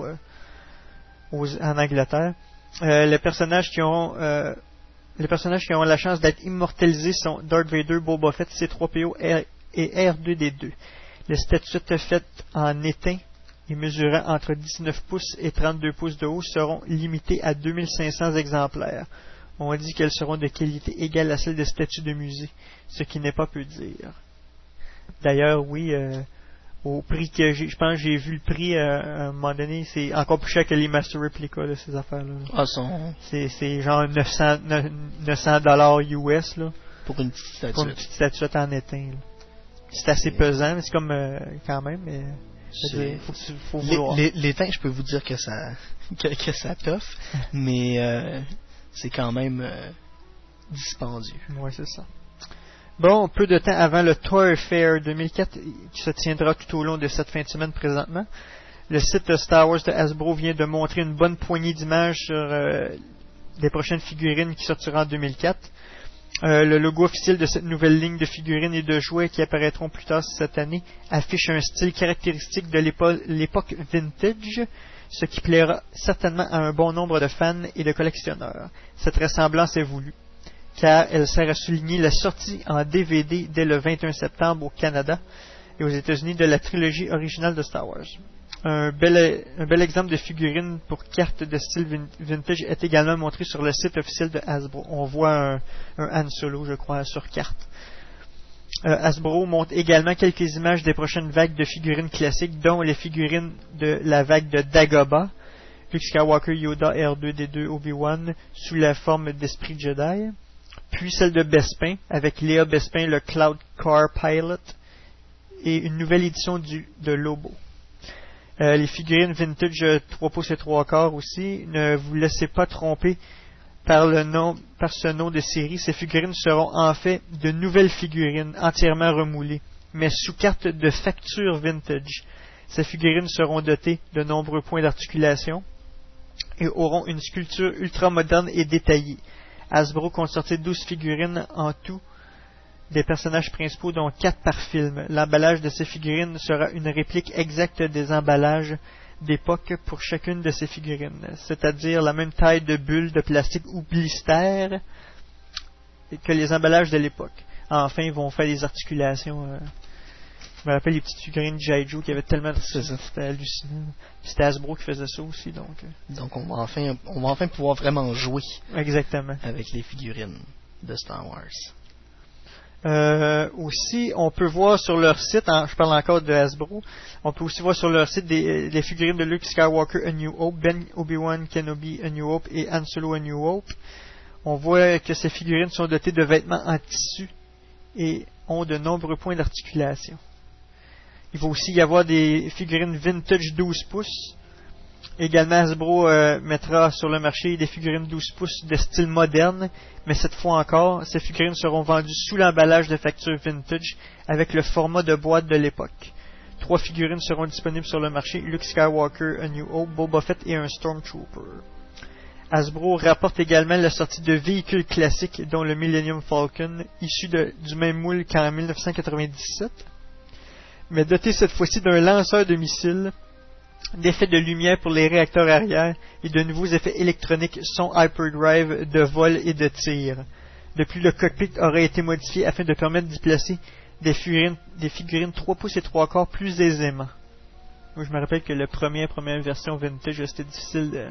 aux, en Angleterre. Euh, les personnages qui ont euh, les personnages qui ont la chance d'être immortalisés sont Darth Vader, Boba Fett, C trois P O et R deux D deux. Les statuettes faites en étain et mesurant entre dix-neuf pouces et trente-deux pouces de haut seront limitées à deux mille cinq cents exemplaires. On dit qu'elles seront de qualité égale à celle des statues de musée, ce qui n'est pas peu dire. D'ailleurs, oui, euh, au prix que j'ai, je pense que j'ai vu le prix euh, à un moment donné, c'est encore plus cher que les Master Replica, là, ces affaires-là. Ah, son... c'est, c'est genre neuf cents dollars U S là, pour une petite statuette. Pour une petite statuette en étain. Là. C'est assez et... pesant, mais c'est comme euh, quand même. Mais, c'est... Faut, faut vouloir. Les, les, l'étain, je peux vous dire que ça, que, que ça toffe, mais euh, c'est quand même euh, dispendieux. Ouais, c'est ça. Bon, peu de temps avant le Toy Fair deux mille quatre, qui se tiendra tout au long de cette fin de semaine présentement, le site de Star Wars de Hasbro vient de montrer une bonne poignée d'images sur euh, les prochaines figurines qui sortiront en deux mille quatre. Euh, le logo officiel de cette nouvelle ligne de figurines et de jouets qui apparaîtront plus tard cette année affiche un style caractéristique de l'épo- l'époque vintage, ce qui plaira certainement à un bon nombre de fans et de collectionneurs. Cette ressemblance est voulue, car elle sert à souligner la sortie en D V D dès le vingt et un septembre au Canada et aux États-Unis de la trilogie originale de Star Wars. Un bel, un bel exemple de figurine pour carte de style vintage est également montré sur le site officiel de Hasbro. On voit un, un Han Solo, je crois, sur carte. Euh, Hasbro montre également quelques images des prochaines vagues de figurines classiques, dont les figurines de la vague de Dagobah, Luke Skywalker, Yoda, R deux D deux, Obi-Wan, sous la forme d'esprit Jedi, puis celle de Bespin, avec Léa Bespin, le Cloud Car Pilot, et une nouvelle édition du, de Lobo. Euh, les figurines vintage trois pouces et trois quarts aussi, ne vous laissez pas tromper par le nom, par ce nom de série. Ces figurines seront en fait de nouvelles figurines entièrement remoulées, mais sous carte de facture vintage. Ces figurines seront dotées de nombreux points d'articulation et auront une sculpture ultra moderne et détaillée. Hasbro compte sortir douze figurines en tout des personnages principaux, dont quatre par film. L'emballage de ces figurines sera une réplique exacte des emballages d'époque pour chacune de ces figurines, c'est-à-dire la même taille de bulle de plastique ou blister que les emballages de l'époque. Enfin, ils vont faire des articulations. Euh, je me rappelle les petites figurines de G I. Joe qui avaient tellement de... C'était hallucinant. C'était Hasbro qui faisait ça aussi. Donc, donc on va enfin, on va enfin pouvoir vraiment jouer. Exactement. Avec les figurines de Star Wars. Euh, aussi, on peut voir sur leur site, hein, je parle encore de Hasbro, on peut aussi voir sur leur site des, des figurines de Luke Skywalker A New Hope, Ben Obi-Wan Kenobi A New Hope et Han Solo A New Hope. On voit que ces figurines sont dotées de vêtements en tissu et ont de nombreux points d'articulation. Il va aussi y avoir des figurines vintage douze pouces. Également, Hasbro euh, mettra sur le marché des figurines douze pouces de style moderne, mais cette fois encore, ces figurines seront vendues sous l'emballage de facture vintage avec le format de boîte de l'époque. Trois figurines seront disponibles sur le marché, Luke Skywalker, A New Hope, Boba Fett et un Stormtrooper. Hasbro rapporte également la sortie de véhicules classiques, dont le Millennium Falcon, issu de, du même moule qu'en dix-neuf cent quatre-vingt-dix-sept, mais doté cette fois-ci d'un lanceur de missiles, d'effets de lumière pour les réacteurs arrière et de nouveaux effets électroniques, son hyperdrive de vol et de tir. Depuis, le cockpit aurait été modifié afin de permettre d'y placer des figurines, des figurines trois pouces et trois quarts plus aisément. Moi, je me rappelle que la première, première version vintage, c'était difficile de,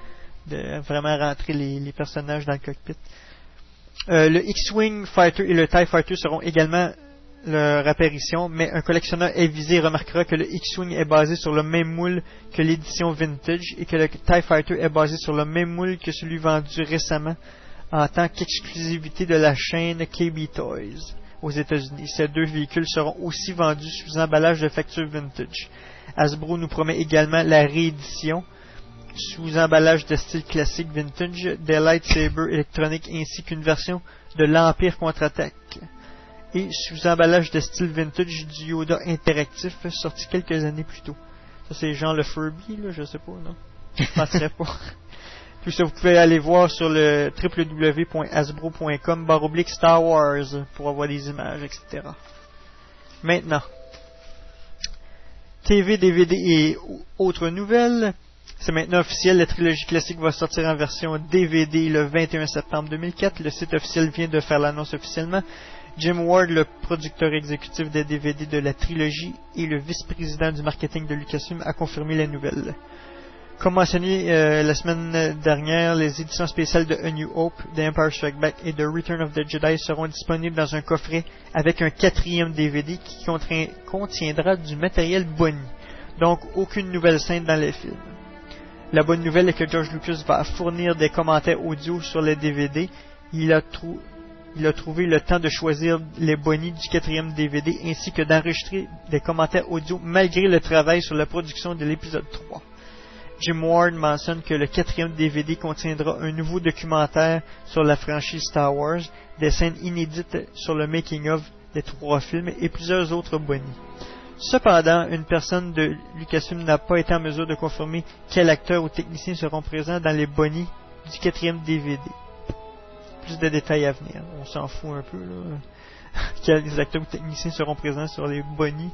de vraiment rentrer les, les personnages dans le cockpit. Euh, le X-Wing Fighter et le TIE Fighter seront également leur apparition, mais un collectionneur avisé remarquera que le X-Wing est basé sur le même moule que l'édition vintage et que le TIE Fighter est basé sur le même moule que celui vendu récemment en tant qu'exclusivité de la chaîne K B Toys aux États-Unis. Ces deux véhicules seront aussi vendus sous emballage de facture vintage. Hasbro nous promet également la réédition sous emballage de style classique vintage des lightsabers électroniques ainsi qu'une version de l'Empire contre-attaque. Et sous emballage de style vintage du Yoda interactif sorti quelques années plus tôt. Ça c'est genre le Furby, là, je sais pas, non? Je penserais pas. Tout ça, vous pouvez aller voir sur le w w w point hasbro point com barre oblique Star Wars pour avoir des images, et cetera. Maintenant, T V, D V D et autres nouvelles. C'est maintenant officiel, la trilogie classique va sortir en version D V D le vingt et un septembre deux mille quatre. Le site officiel vient de faire l'annonce officiellement. Jim Ward, le producteur exécutif des D V D de la trilogie et le vice-président du marketing de Lucasfilm, a confirmé la nouvelle. Comme mentionné euh, la semaine dernière, les éditions spéciales de A New Hope, The Empire Strikes Back et The Return of the Jedi seront disponibles dans un coffret avec un quatrième D V D qui contrain- contiendra du matériel boni. Donc, aucune nouvelle scène dans les films. La bonne nouvelle est que George Lucas va fournir des commentaires audio sur les D V D. Il a, trou- il a trouvé le temps de choisir les bonis du quatrième D V D ainsi que d'enregistrer des commentaires audio malgré le travail sur la production de l'épisode trois. Jim Ward mentionne que le quatrième D V D contiendra un nouveau documentaire sur la franchise Star Wars, des scènes inédites sur le making-of des trois films et plusieurs autres bonis. Cependant, une personne de Lucasfilm n'a pas été en mesure de confirmer quels acteurs ou techniciens seront présents dans les bonis du quatrième D V D. Plus de détails à venir. On s'en fout un peu, là. Quels acteurs ou techniciens seront présents sur les bonis.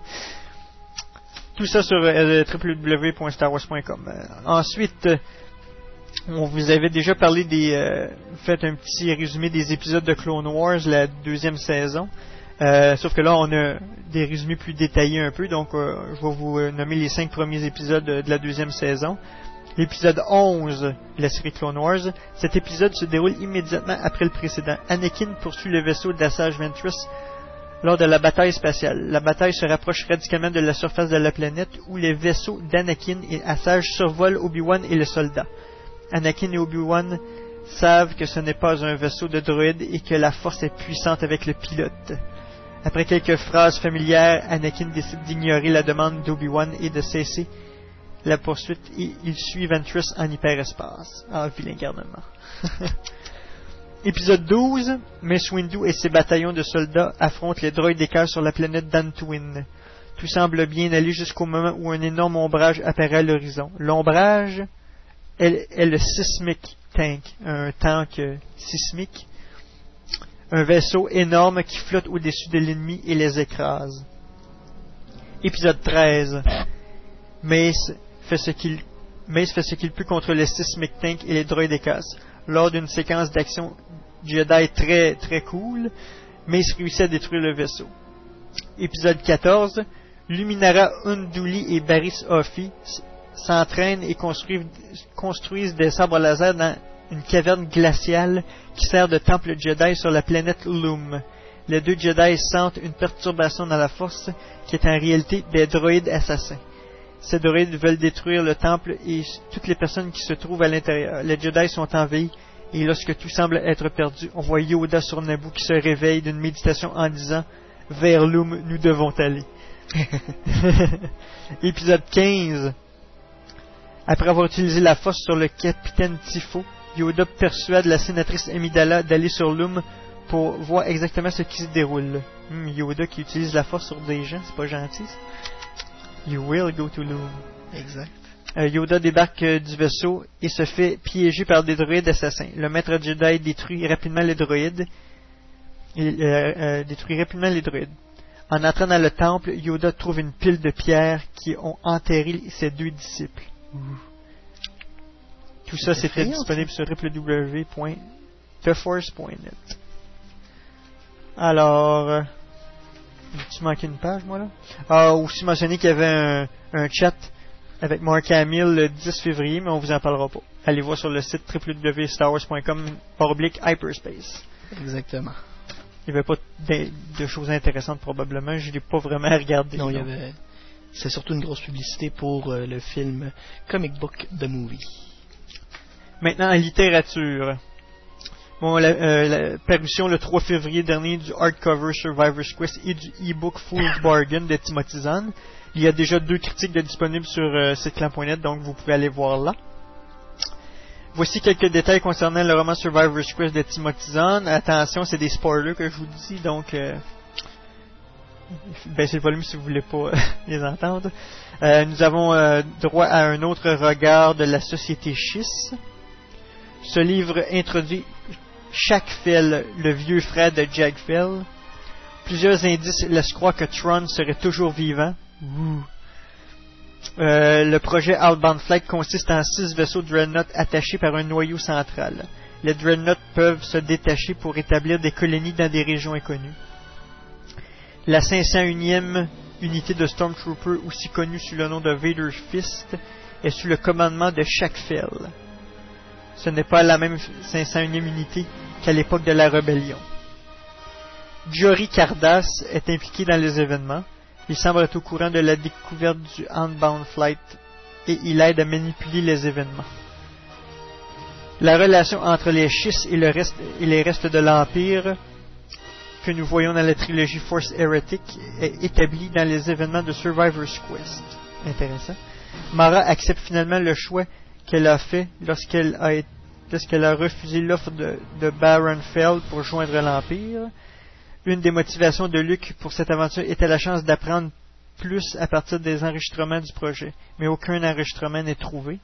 Tout ça sur euh, w w w point star wars point com. Euh, ensuite, euh, on vous avait déjà parlé des... Euh, fait un petit résumé des épisodes de Clone Wars, la deuxième saison. Euh, sauf que là, on a des résumés plus détaillés un peu. Donc, euh, je vais vous euh, nommer les cinq premiers épisodes de, de la deuxième saison. L'épisode onze de la série Clone Wars. Cet épisode se déroule immédiatement après le précédent. Anakin poursuit le vaisseau d'Asajj Ventress lors de la bataille spatiale. La bataille se rapproche radicalement de la surface de la planète où les vaisseaux d'Anakin et Asajj survolent Obi-Wan et le soldat. Anakin et Obi-Wan savent que ce n'est pas un vaisseau de droïdes et que la force est puissante avec le pilote. Après quelques phrases familières, Anakin décide d'ignorer la demande d'Obi-Wan et de cesser la poursuite et il suit Ventress en hyperespace. Ah, vilain garnement. Épisode douze, Mace Windu et ses bataillons de soldats affrontent les droïdes d'écart sur la planète Dantooine. Tout semble bien aller jusqu'au moment où un énorme ombrage apparaît à l'horizon. L'ombrage est, est le Seismic Tank, un tank euh, sismique. Un vaisseau énorme qui flotte au-dessus de l'ennemi et les écrase. Épisode treize. Mace fait ce qu'il, Mace fait ce qu'il peut contre le Seismic Tank et les droïdes écasse. Lors d'une séquence d'action Jedi très très cool, Mace réussit à détruire le vaisseau. Épisode quatorze. Luminara Unduli et Barriss Offee s'entraînent et construisent, construisent des sabres laser dans une caverne glaciale qui sert de temple Jedi sur la planète Loom. Les deux Jedi sentent une perturbation dans la force qui est en réalité des droïdes assassins. Ces droïdes veulent détruire le temple et toutes les personnes qui se trouvent à l'intérieur. Les Jedi sont envahis et lorsque tout semble être perdu, on voit Yoda sur Naboo qui se réveille d'une méditation en disant « Vers Loom, nous devons aller ». Épisode quinze. Après avoir utilisé la force sur le capitaine Tifo, Yoda persuade la sénatrice Amidala d'aller sur Loom pour voir exactement ce qui se déroule. Hmm, Yoda qui utilise la force sur des gens, c'est pas gentil ça. You will go to Loom. Exact. Euh, Yoda débarque euh, du vaisseau et se fait piéger par des droïdes assassins. Le maître Jedi détruit rapidement les droïdes. Il euh, euh, détruit rapidement les droïdes. En entrant dans le temple, Yoda trouve une pile de pierres qui ont enterré ses deux disciples. Ouh. Tout ça, c'était disponible sur w w w point the force point net. Alors, euh, j'ai-tu manqué une page, moi, là? Ah, aussi mentionné qu'il y avait un, un chat avec Mark Hamill le dix février, mais on vous en parlera pas. Allez voir sur le site w w w point star wars point com oblique hyperspace. Exactement. Il n'y avait pas de, de choses intéressantes, probablement. Je l'ai pas vraiment regardé. Non, il y avait... C'est surtout une grosse publicité pour euh, le film Comic Book The Movie. Maintenant, en littérature. Bon, la, euh, la parution le trois février dernier du hardcover Survivor's Quest et du e-book Fool's Bargain de Timothy Zahn. Il y a déjà deux critiques de disponibles sur euh, siteclan point net, donc vous pouvez aller voir là. Voici quelques détails concernant le roman Survivor's Quest de Timothy Zahn. Attention, c'est des spoilers que je vous dis, donc euh, baissez le volume si vous voulez pas les entendre. Euh, nous avons euh, droit à un autre regard de la société Schiss. Ce livre introduit Shack Fell, le vieux frère de Jag Fell. Plusieurs indices laissent croire que Tron serait toujours vivant. Ouh. Euh, le projet Outbound Flight consiste en six vaisseaux Dreadnought attachés par un noyau central. Les Dreadnoughts peuvent se détacher pour établir des colonies dans des régions inconnues. La cinq cent unième unité de Stormtrooper, aussi connue sous le nom de Vader Fist, est sous le commandement de Shack Fell. Ce n'est pas la même cinq cent unième unité qu'à l'époque de la Rébellion. Jory Cardass est impliqué dans les événements. Il semble être au courant de la découverte du Unbound Flight et il aide à manipuler les événements. La relation entre les Chiss et, le reste, et les restes de l'Empire que nous voyons dans la trilogie Force Heretic est établie dans les événements de Survivor's Quest. Intéressant. Mara accepte finalement le choix qu'elle a fait lorsqu'elle a, lorsqu'elle a refusé l'offre de, de Baron Fell pour joindre l'Empire. Une des motivations de Luke pour cette aventure était la chance d'apprendre plus à partir des enregistrements du projet, mais aucun enregistrement n'est trouvé.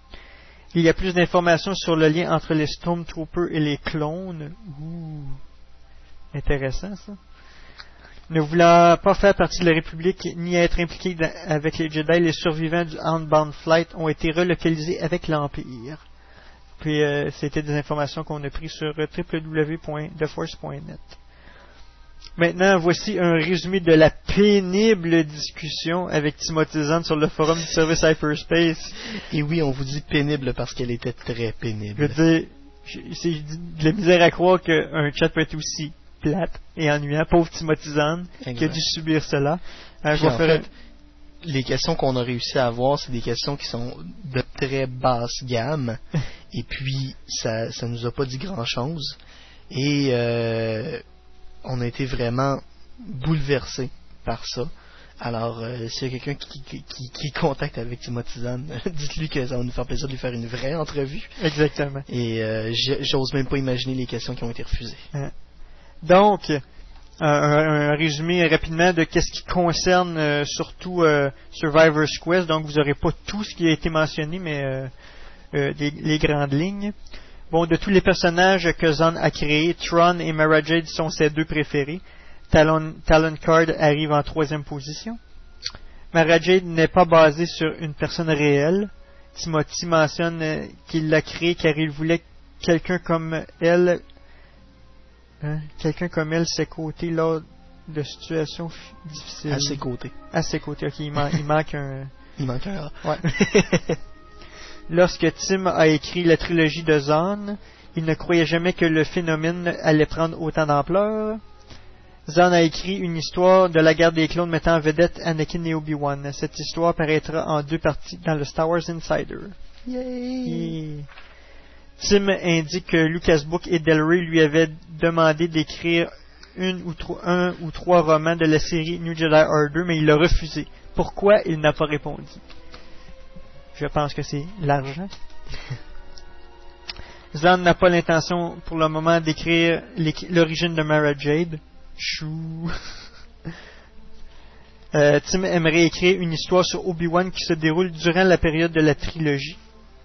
Il y a plus d'informations sur le lien entre les Stormtroopers et les clones. Ouh, intéressant ça. Ne voulant pas faire partie de la République ni être impliqués avec les Jedi, les survivants du Unbound Flight ont été relocalisés avec l'Empire. Puis euh, c'était des informations qu'on a prises sur w w w point the force point net. Maintenant, voici un résumé de la pénible discussion avec Timothy Zahn sur le forum du service Hyperspace. Et oui, on vous dit pénible parce qu'elle était très pénible. Je veux dire, c'est de la misère à croire qu'un chat peut être aussi plate et ennuyant. Pauvre Timothy Zahn qui a dû subir cela. Euh, je vais faire... fait, les questions qu'on a réussi à avoir, c'est des questions qui sont de très basse gamme. Et puis, ça ça nous a pas dit grand-chose. Et... Euh, on a été vraiment bouleversés par ça. Alors, euh, s'il y a quelqu'un qui, qui, qui, qui contacte avec Timothy Zahn, dites-lui que ça va nous faire plaisir de lui faire une vraie entrevue. Exactement. Et euh, j'ose même pas imaginer les questions qui ont été refusées. Hein. Donc, un, un, un résumé rapidement de qu'est-ce qui concerne euh, surtout euh, Survivor's Quest. Donc, vous n'aurez pas tout ce qui a été mentionné, mais euh, euh, les, les grandes lignes. Bon, de tous les personnages que Zahn a créés, Tron et Mara Jade sont ses deux préférés. Talon, Talon Card arrive en troisième position. Mara Jade n'est pas basée sur une personne réelle. Timothy mentionne euh, qu'il l'a créée car il voulait quelqu'un comme elle, hein, quelqu'un comme elle, ses côtés lors de situations f- difficiles. À ses côtés. À ses côtés, ok, il, man- il manque un... Il manque un... Ouais. Lorsque Tim a écrit la trilogie de Zahn, il ne croyait jamais que le phénomène allait prendre autant d'ampleur. Zahn a écrit une histoire de la guerre des clones mettant en vedette Anakin et Obi-Wan. Cette histoire paraîtra en deux parties dans le Star Wars Insider. Yay! Yeah. Tim indique que Lucas Book et Del Rey lui avaient demandé d'écrire une ou tro- un ou trois romans de la série New Jedi Order, mais il a refusé. Pourquoi il n'a pas répondu? Je pense que c'est l'argent. Zahn n'a pas l'intention pour le moment d'écrire l'origine de Mara Jade. Chou. euh, Tim aimerait écrire une histoire sur Obi-Wan qui se déroule durant la période de la trilogie.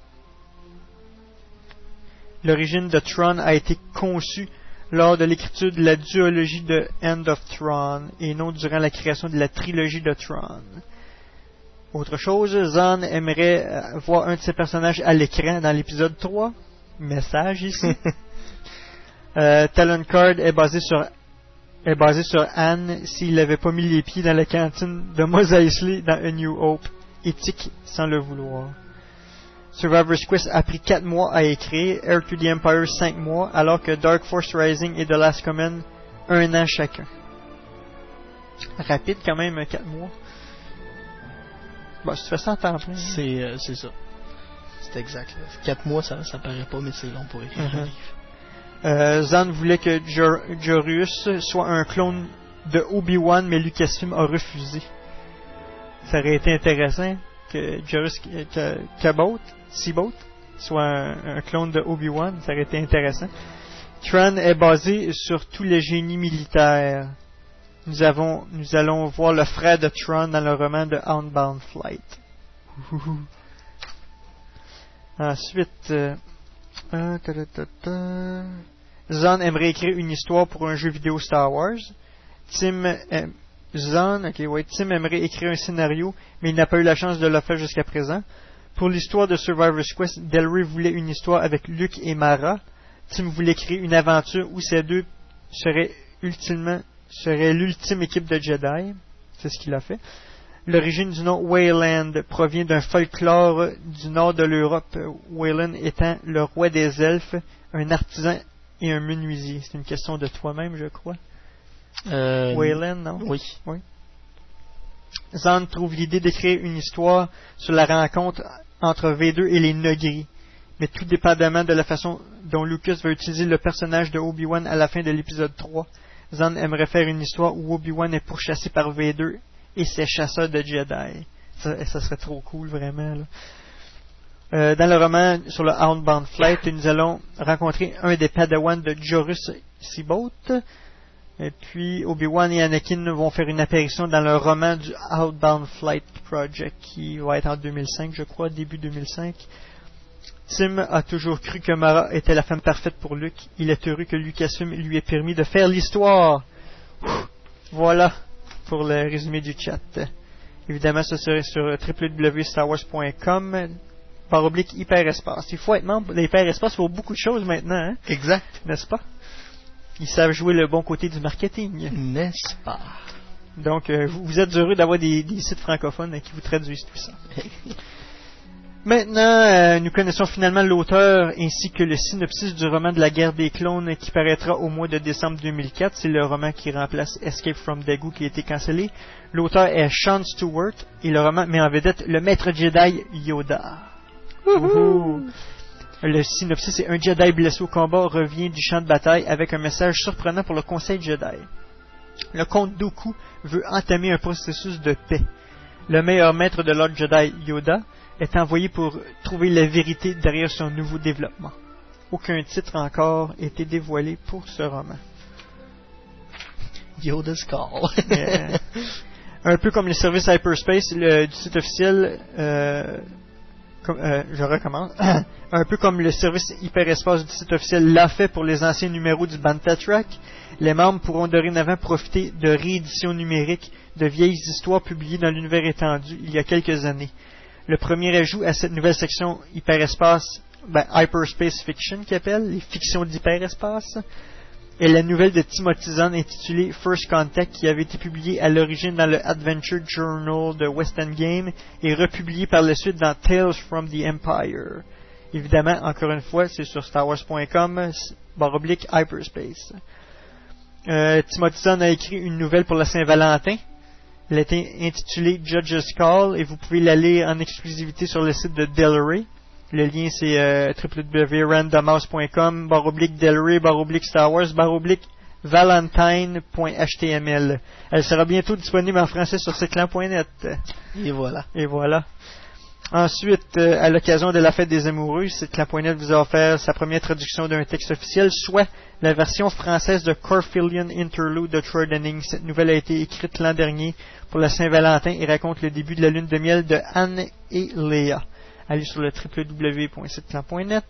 L'origine de Tron a été conçue lors de l'écriture de la duologie de End of Tron et non durant la création de la trilogie de Tron. Autre chose, Zahn aimerait voir un de ses personnages à l'écran dans l'épisode trois. Message ici. euh, Talon Card est basé sur est basé sur Anne s'il n'avait pas mis les pieds dans la cantine de Mos Eisley dans A New Hope. Éthique sans le vouloir. Survivor's Quest a pris quatre mois à écrire, Heir to the Empire cinq mois, alors que Dark Force Rising et The Last Command un an chacun. Rapide quand même, quatre mois. Bon, si tu fais ça en temps plein. C'est, euh, c'est ça. C'est exact. Quatre mois, ça, ça paraît pas, mais c'est long pour écrire uh-huh. un livre. Euh, Zahn voulait que Jor- Jorus soit un clone de Obi-Wan, mais Lucasfilm a refusé. Ça aurait été intéressant que Jorus Cabot, Seaboat, soit un, un clone de Obi-Wan. Ça aurait été intéressant. Tron est basé sur tous les génies militaires. Nous avons, nous allons voir le frère de Tron dans le roman de Unbound Flight. Ensuite, euh, euh, Zahn aimerait écrire une histoire pour un jeu vidéo Star Wars. Tim, euh, Zahn, ok, ouais, Tim aimerait écrire un scénario, mais il n'a pas eu la chance de le faire jusqu'à présent. Pour l'histoire de Survivor's Quest, Del Rey voulait une histoire avec Luke et Mara. Tim voulait créer une aventure où ces deux seraient ultimement serait l'ultime équipe de Jedi. C'est ce qu'il a fait. L'origine du nom Wayland provient d'un folklore du nord de l'Europe, Wayland étant le roi des elfes, un artisan et un menuisier. C'est une question de toi-même, je crois. Euh, Wayland, non? Oui. oui. Zahn trouve l'idée d'écrire une histoire sur la rencontre entre Vader et les Noghri, mais tout dépendamment de la façon dont Lucas va utiliser le personnage de Obi-Wan à la fin de l'épisode trois. Zahn aimerait faire une histoire où Obi-Wan est pourchassé par Vader et ses chasseurs de Jedi. Ça, ça serait trop cool, vraiment. Là. Euh, dans le roman sur le Outbound Flight, nous allons rencontrer un des Padawans de Jorus Seabolt. Et puis, Obi-Wan et Anakin vont faire une apparition dans le roman du Outbound Flight Project, qui va être en deux mille cinq, je crois, début deux mille cinq. Tim a toujours cru que Mara était la femme parfaite pour Luke. Il est heureux que Lucasfilm lui ait permis de faire l'histoire. Voilà pour le résumé du chat. Évidemment, ce serait sur w w w point star wars point com par oblique hyperespace. Il faut être membre de l'hyperespace pour beaucoup de choses maintenant. Hein? Exact. N'est-ce pas? Ils savent jouer le bon côté du marketing. N'est-ce pas? Donc, euh, vous, vous êtes heureux d'avoir des, des sites francophones euh, qui vous traduisent tout ça. Maintenant, euh, nous connaissons finalement l'auteur ainsi que le synopsis du roman de la guerre des clones qui paraîtra au mois de décembre deux mille quatre. C'est le roman qui remplace Escape from Dagu qui a été cancellé. L'auteur est Sean Stewart et le roman met en vedette le maître Jedi Yoda. Wouhou! Le synopsis est un Jedi blessé au combat revient du champ de bataille avec un message surprenant pour le Conseil Jedi. Le comte Dooku veut entamer un processus de paix. Le meilleur maître de l'ordre Jedi, Yoda, est envoyé pour trouver la vérité derrière son nouveau développement. Aucun titre encore été dévoilé pour ce roman. Yoda's Call. euh, un peu comme le service Hyperspace le, du site officiel... Euh, Comme, euh, je recommence. Un peu comme le service hyperespace du site officiel l'a fait pour les anciens numéros du Banta Track, les membres pourront dorénavant profiter de rééditions numériques de vieilles histoires publiées dans l'univers étendu il y a quelques années. Le premier ajout à cette nouvelle section hyperespace, ben, Hyperspace Fiction qui appelle, les fictions d'hyperespace, est la nouvelle de Timothy Zahn intitulée First Contact qui avait été publiée à l'origine dans le Adventure Journal de West End Game et republiée par la suite dans Tales from the Empire. Évidemment, encore une fois, c'est sur star wars point com barre oblique Hyperspace. Euh, Timothy Zahn a écrit une nouvelle pour la Saint-Valentin. Elle est intitulée Judge's Call et vous pouvez la lire en exclusivité sur le site de Del Rey. Le lien c'est euh, w w w point random house point com barre oblique delray barre oblique Star Wars barre oblique valentine point h t m l. Elle sera bientôt disponible en français sur seclan point net. Et voilà. Et voilà. Ensuite, euh, à l'occasion de la fête des amoureux, seclan point net vous a offert sa première traduction d'un texte officiel, soit la version française de Corfillian Interlude de Troy Denning. Cette nouvelle a été écrite l'an dernier pour la Saint-Valentin et raconte le début de la lune de miel de Anne et Léa. Allez sur le w w w point seclan point net.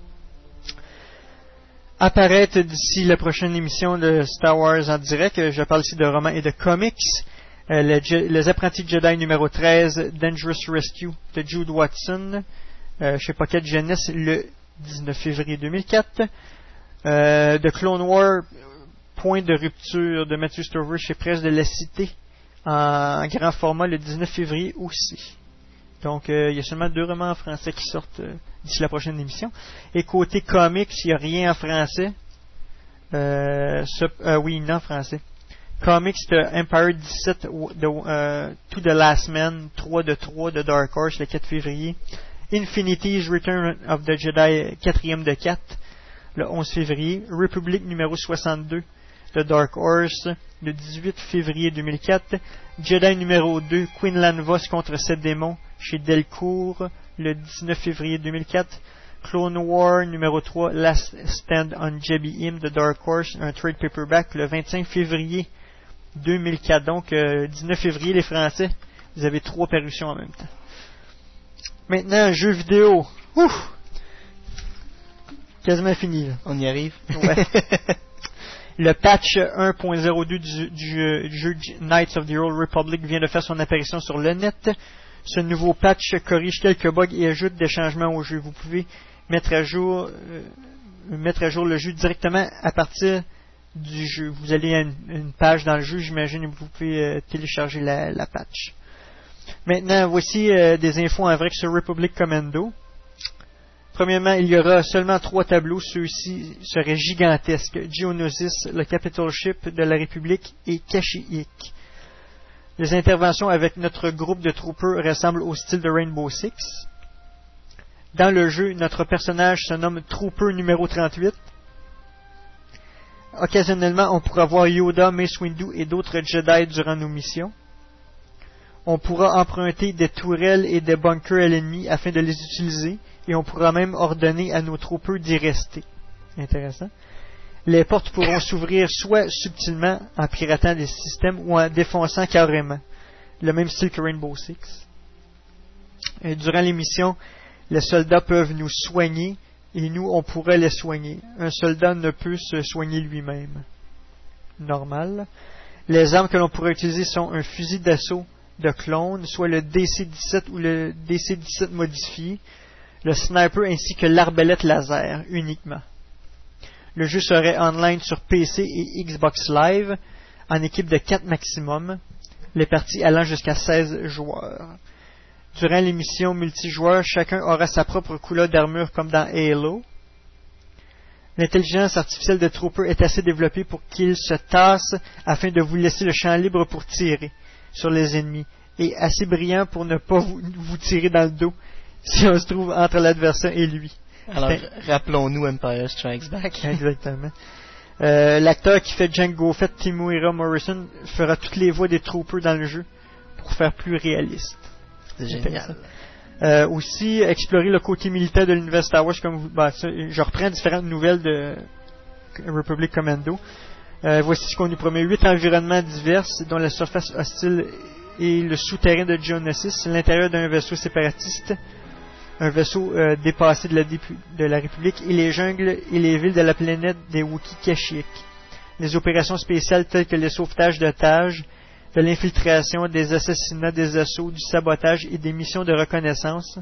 Apparaître d'ici la prochaine émission de Star Wars en direct, je parle ici de romans et de comics, euh, le, Les Apprentis Jedi numéro treize, Dangerous Rescue de Jude Watson, euh, chez Pocket Jeunesse le dix-neuf février deux mille quatre, euh, de Clone War, Point de rupture de Matthew Stover chez Presse de la Cité, en grand format le dix-neuf février aussi. Donc, euh, il y a seulement deux romans en français qui sortent euh, d'ici la prochaine émission. Et côté comics, il n'y a rien en français. Euh, ce, euh, oui, non en français. Comics de Empire dix-sept de, euh, To the Last Man, trois de trois de Dark Horse le quatre février. Infinity's Return of the Jedi, quatrième de quatre, le onze février. Republic numéro soixante-deux de Dark Horse, le dix-huit février deux mille quatre. Jedi numéro deux, Quinlan Vos contre sept démons, chez Delcourt, le dix-neuf février deux mille quatre. Clone War numéro trois, Last Stand on Jabbi-Im de Dark Horse, un trade paperback, le vingt-cinq février deux mille quatre. Donc, euh, dix-neuf février, les Français, vous avez trois parutions en même temps. Maintenant, jeux vidéo. Ouf! Quasiment fini, là. On y arrive. Ouais. Le patch un point zéro deux du, du, du jeu Knights of the Old Republic vient de faire son apparition sur le net. Ce nouveau patch corrige quelques bugs et ajoute des changements au jeu. Vous pouvez mettre à jour, euh, mettre à jour le jeu directement à partir du jeu. Vous allez à une, une page dans le jeu, j'imagine, et vous pouvez euh, télécharger la, la patch. Maintenant, voici euh, des infos en vrai sur Republic Commando. Premièrement, il y aura seulement trois tableaux. Ceux-ci seraient gigantesques. Geonosis, le Capital Ship de la République, et Kashyyyk. Les interventions avec notre groupe de troopers ressemblent au style de Rainbow Six. Dans le jeu, notre personnage se nomme Trooper numéro trente-huit. Occasionnellement, on pourra voir Yoda, Mace Windu et d'autres Jedi durant nos missions. On pourra emprunter des tourelles et des bunkers à l'ennemi afin de les utiliser, et on pourra même ordonner à nos troopers d'y rester. Intéressant. Les portes pourront s'ouvrir soit subtilement en piratant des systèmes ou en défonçant carrément. Le même style que Rainbow Six. Et durant les missions, les soldats peuvent nous soigner et nous, on pourra les soigner. Un soldat ne peut se soigner lui-même. Normal. Les armes que l'on pourra utiliser sont un fusil d'assaut de clone, soit le D C dix-sept ou le D C dix-sept modifié, le sniper ainsi que l'arbalète laser uniquement. Le jeu serait online sur P C et Xbox Live en équipe de quatre maximum, les parties allant jusqu'à seize joueurs. Durant les missions multijoueurs, chacun aura sa propre couleur d'armure comme dans Halo. L'intelligence artificielle de Trooper est assez développée pour qu'il se tasse afin de vous laisser le champ libre pour tirer sur les ennemis, et assez brillant pour ne pas vous, vous tirer dans le dos si on se trouve entre l'adversaire et lui. Alors, rappelons-nous Empire Strikes Back. Exactement. Euh, l'acteur qui fait Jango Fett, Temuera Morrison, fera toutes les voix des troopers dans le jeu pour faire plus réaliste. C'est génial. Euh, aussi, explorer le côté militaire de l'univers Star Wars, comme vous, bah, ça, je reprends différentes nouvelles de Republic Commando. Euh, voici ce qu'on nous promet. Huit environnements divers, dont la surface hostile et le souterrain de Geonosis, l'intérieur d'un vaisseau séparatiste, un vaisseau euh, dépassé de la, dépu- de la République, et les jungles et les villes de la planète des Wookiees Kashyyyk. Les opérations spéciales telles que les sauvetages d'otages, de l'infiltration, des assassinats, des assauts, du sabotage et des missions de reconnaissance.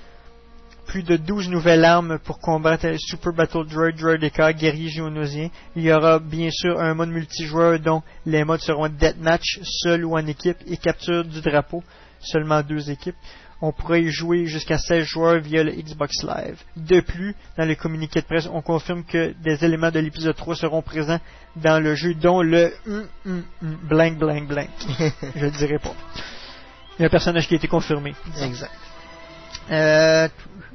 Plus de douze nouvelles armes pour combattre les Super Battle Droid, Droideka, guerriers géonosiens. Il y aura bien sûr un mode multijoueur dont les modes seront Deathmatch, seul ou en équipe, et capture du drapeau, seulement deux équipes. On pourra y jouer jusqu'à seize joueurs via le Xbox Live. De plus, dans les communiqués de presse, on confirme que des éléments de l'épisode trois seront présents dans le jeu, dont le hum, hum, hum, blank, blank, blank. Je le dirai pas. Il y a un personnage qui a été confirmé. Exact. Euh,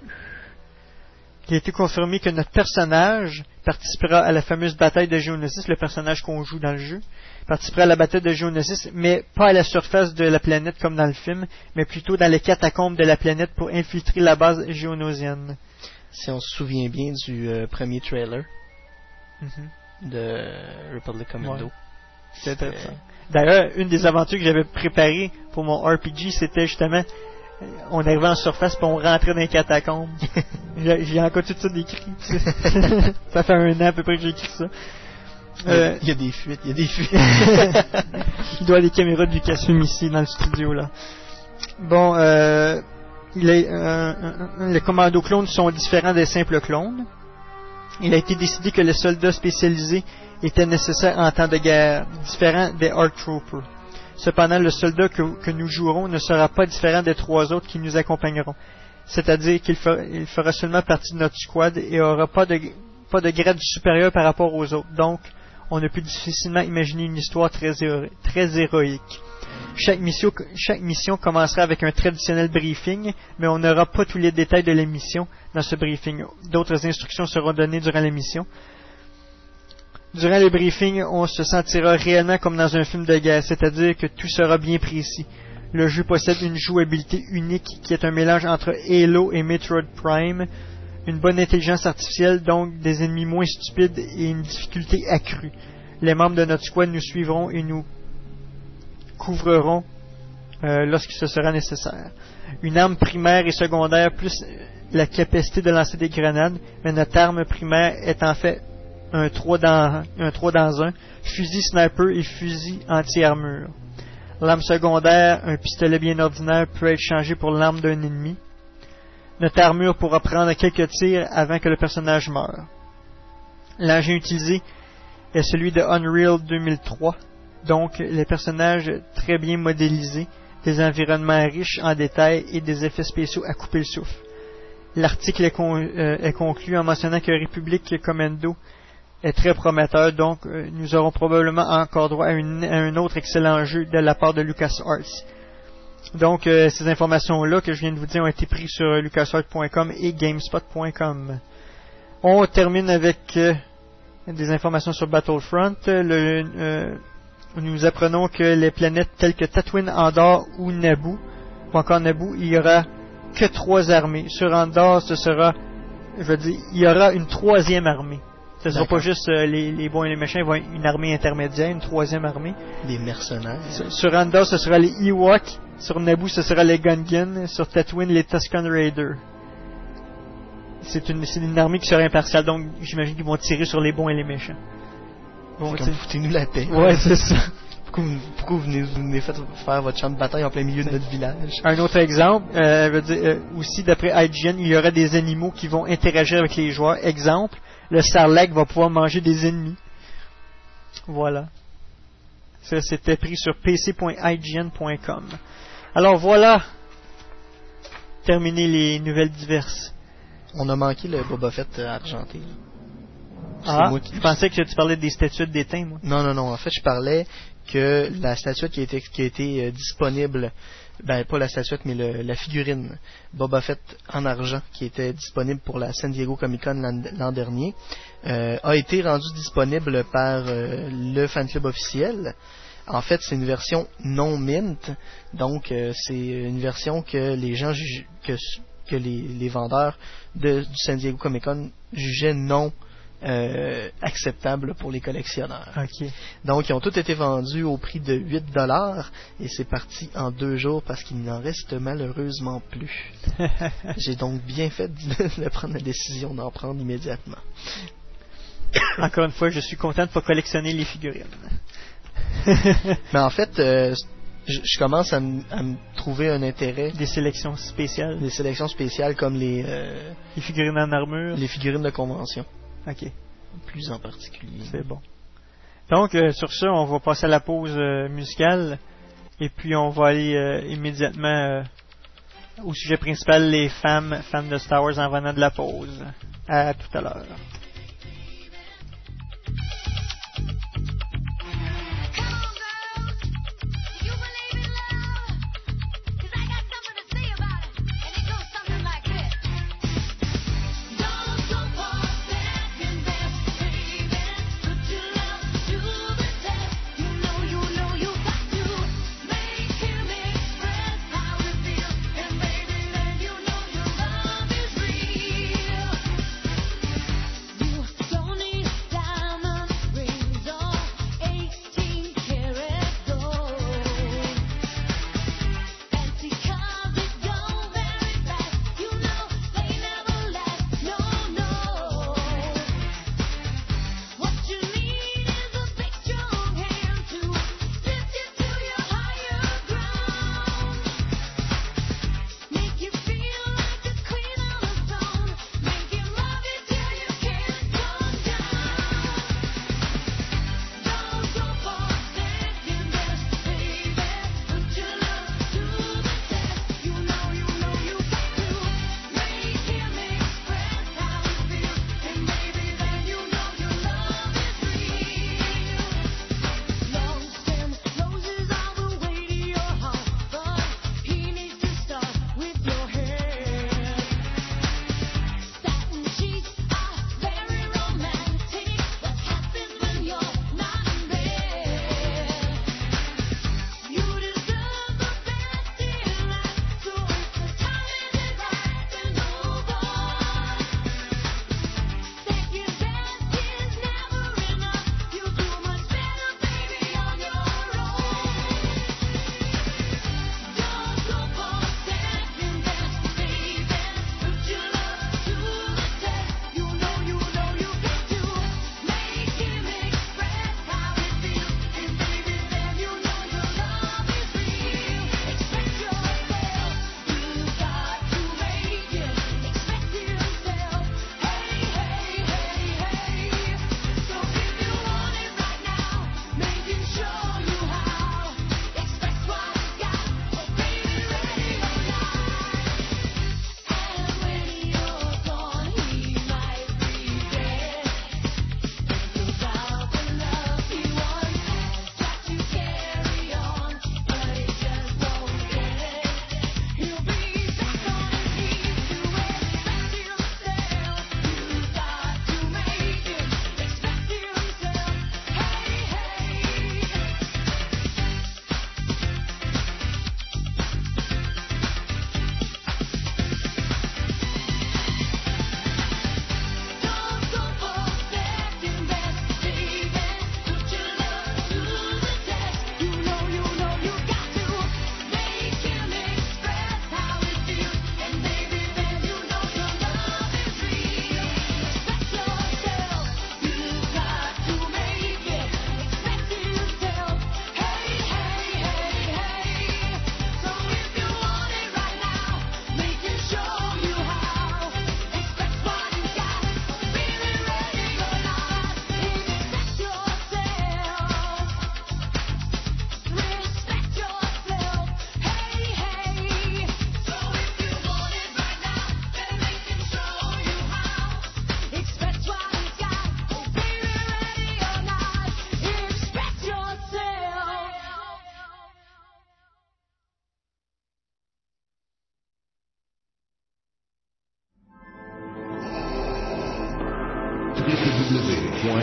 il a été confirmé que notre personnage participera à la fameuse bataille de Geonosis, le personnage qu'on joue dans le jeu, participera à la bataille de Geonosis, mais pas à la surface de la planète comme dans le film, mais plutôt dans les catacombes de la planète pour infiltrer la base géonosienne. Si on se souvient bien du euh, premier trailer mm-hmm. de Republic Commando. Ouais. C'était C'était... D'ailleurs, une des aventures que j'avais préparées pour mon R P G, c'était justement on arrivait en surface puis on rentrait dans les catacombes. j'ai, j'ai encore tout ça décrit. Ça fait un an à peu près que j'ai écrit ça. Euh, il y a des fuites, il y a des fuites. Il doit y avoir des caméras de Lucasfilm ici dans le studio là. Bon, euh, il est, euh, euh, les commandos clones sont différents des simples clones. Il a été décidé que les soldats spécialisés étaient nécessaires en temps de guerre, différents des Arc Troopers. Cependant, le soldat que, que nous jouerons ne sera pas différent des trois autres qui nous accompagneront. C'est-à-dire qu'il fera, il fera seulement partie de notre squad et n'aura pas de, pas de grade supérieur par rapport aux autres. Donc, on ne peut difficilement imaginer une histoire très, très héroïque. Chaque mission, chaque mission commencera avec un traditionnel briefing, mais on n'aura pas tous les détails de la mission dans ce briefing. D'autres instructions seront données durant la mission. Durant le briefing, on se sentira réellement comme dans un film de guerre, c'est-à-dire que tout sera bien précis. Le jeu possède une jouabilité unique qui est un mélange entre Halo et Metroid Prime, une bonne intelligence artificielle, donc des ennemis moins stupides et une difficulté accrue. Les membres de notre squad nous suivront et nous couvreront euh, lorsque ce sera nécessaire. Une arme primaire et secondaire plus la capacité de lancer des grenades, mais notre arme primaire est en fait un trois dans un, trois dans un, fusil sniper et fusil anti-armure. L'arme secondaire, un pistolet bien ordinaire, peut être changé pour l'arme d'un ennemi. Notre armure pourra prendre quelques tirs avant que le personnage meure. L'engin utilisé est celui de Unreal deux mille trois. Donc, les personnages très bien modélisés, des environnements riches en détails et des effets spéciaux à couper le souffle. L'article est, con, euh, est conclu en mentionnant que Republic Commando est très prometteur, donc euh, nous aurons probablement encore droit à, une, à un autre excellent jeu de la part de LucasArts. Donc, euh, ces informations-là que je viens de vous dire ont été prises sur lucasarts point com et gamespot point com. On termine avec euh, des informations sur Battlefront. Le, euh, nous apprenons que les planètes telles que Tatooine, Andorre ou Naboo, ou encore Naboo, il y aura que trois armées. Sur Andorre, ce sera, je veux dire, il y aura une troisième armée. Ce ne sera pas juste euh, les, les bons et les méchants, il va y avoir une armée intermédiaire, une troisième armée. Des mercenaires. Sur, sur Andorre, ce sera les Ewoks. Sur Naboo, ce sera les Gungans. Sur Tatooine, les Tusken Raiders. C'est une, c'est une armée qui sera impartiale, donc j'imagine qu'ils vont tirer sur les bons et les méchants. Bon, c'est comme foutez-nous la paix. Ouais, c'est ça. Pourquoi vous, pourquoi vous venez, vous venez faire votre champ de bataille en plein milieu de notre village? Un autre exemple, euh, veut dire, euh, aussi d'après I G N, il y aura des animaux qui vont interagir avec les joueurs. Exemple, le Sarlacc va pouvoir manger des ennemis. Voilà. Ça, c'était pris sur p c point i g n point com. Alors voilà, terminé les nouvelles diverses. On a manqué le Boba Fett argenté. Ah, moi qui... je pensais que tu parlais des statuettes d'étain, moi. Non, non, non. En fait, je parlais que la statuette qui a été, qui a été euh, disponible, ben pas la statuette, mais le, la figurine Boba Fett en argent qui était disponible pour la San Diego Comic Con l'an, l'an dernier, euh, a été rendue disponible par euh, le fan club officiel. En fait, c'est une version non mint, donc euh, c'est une version que les gens jugent, que, que les, les vendeurs de, du San Diego Comic Con jugeaient non Euh, acceptable pour les collectionneurs. Okay. Donc, ils ont tous été vendus au prix de huit dollars et c'est parti en deux jours parce qu'il n'en reste malheureusement plus. J'ai donc bien fait de, de prendre la décision d'en prendre immédiatement. Encore une fois, je suis content de ne pas collectionner les figurines. Mais en fait, euh, je, je commence à me trouver un intérêt. Des sélections spéciales. Des sélections spéciales comme les... Euh, les figurines en armure. Les figurines de convention. Ok. Plus en particulier. C'est bon. Donc, euh, sur ça, on va passer à la pause euh, musicale. Et puis, on va aller euh, immédiatement euh, au sujet principal, les femmes, fans de Star Wars en venant de la pause. À tout à l'heure.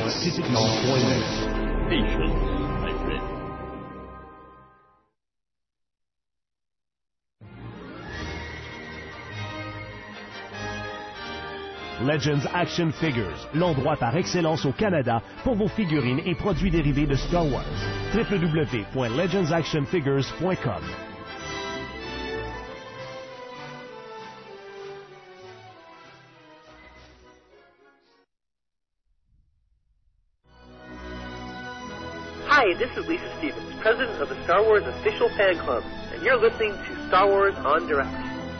Pacific North point net. Patience, my friend. Legends Action Figures, l'endroit par excellence au Canada pour vos figurines et produits dérivés de Star Wars. w w w point legends action figures point com. Hi, this is Lisa Stevens, president of the Star Wars Official Fan Club, and you're listening to Star Wars on Direct.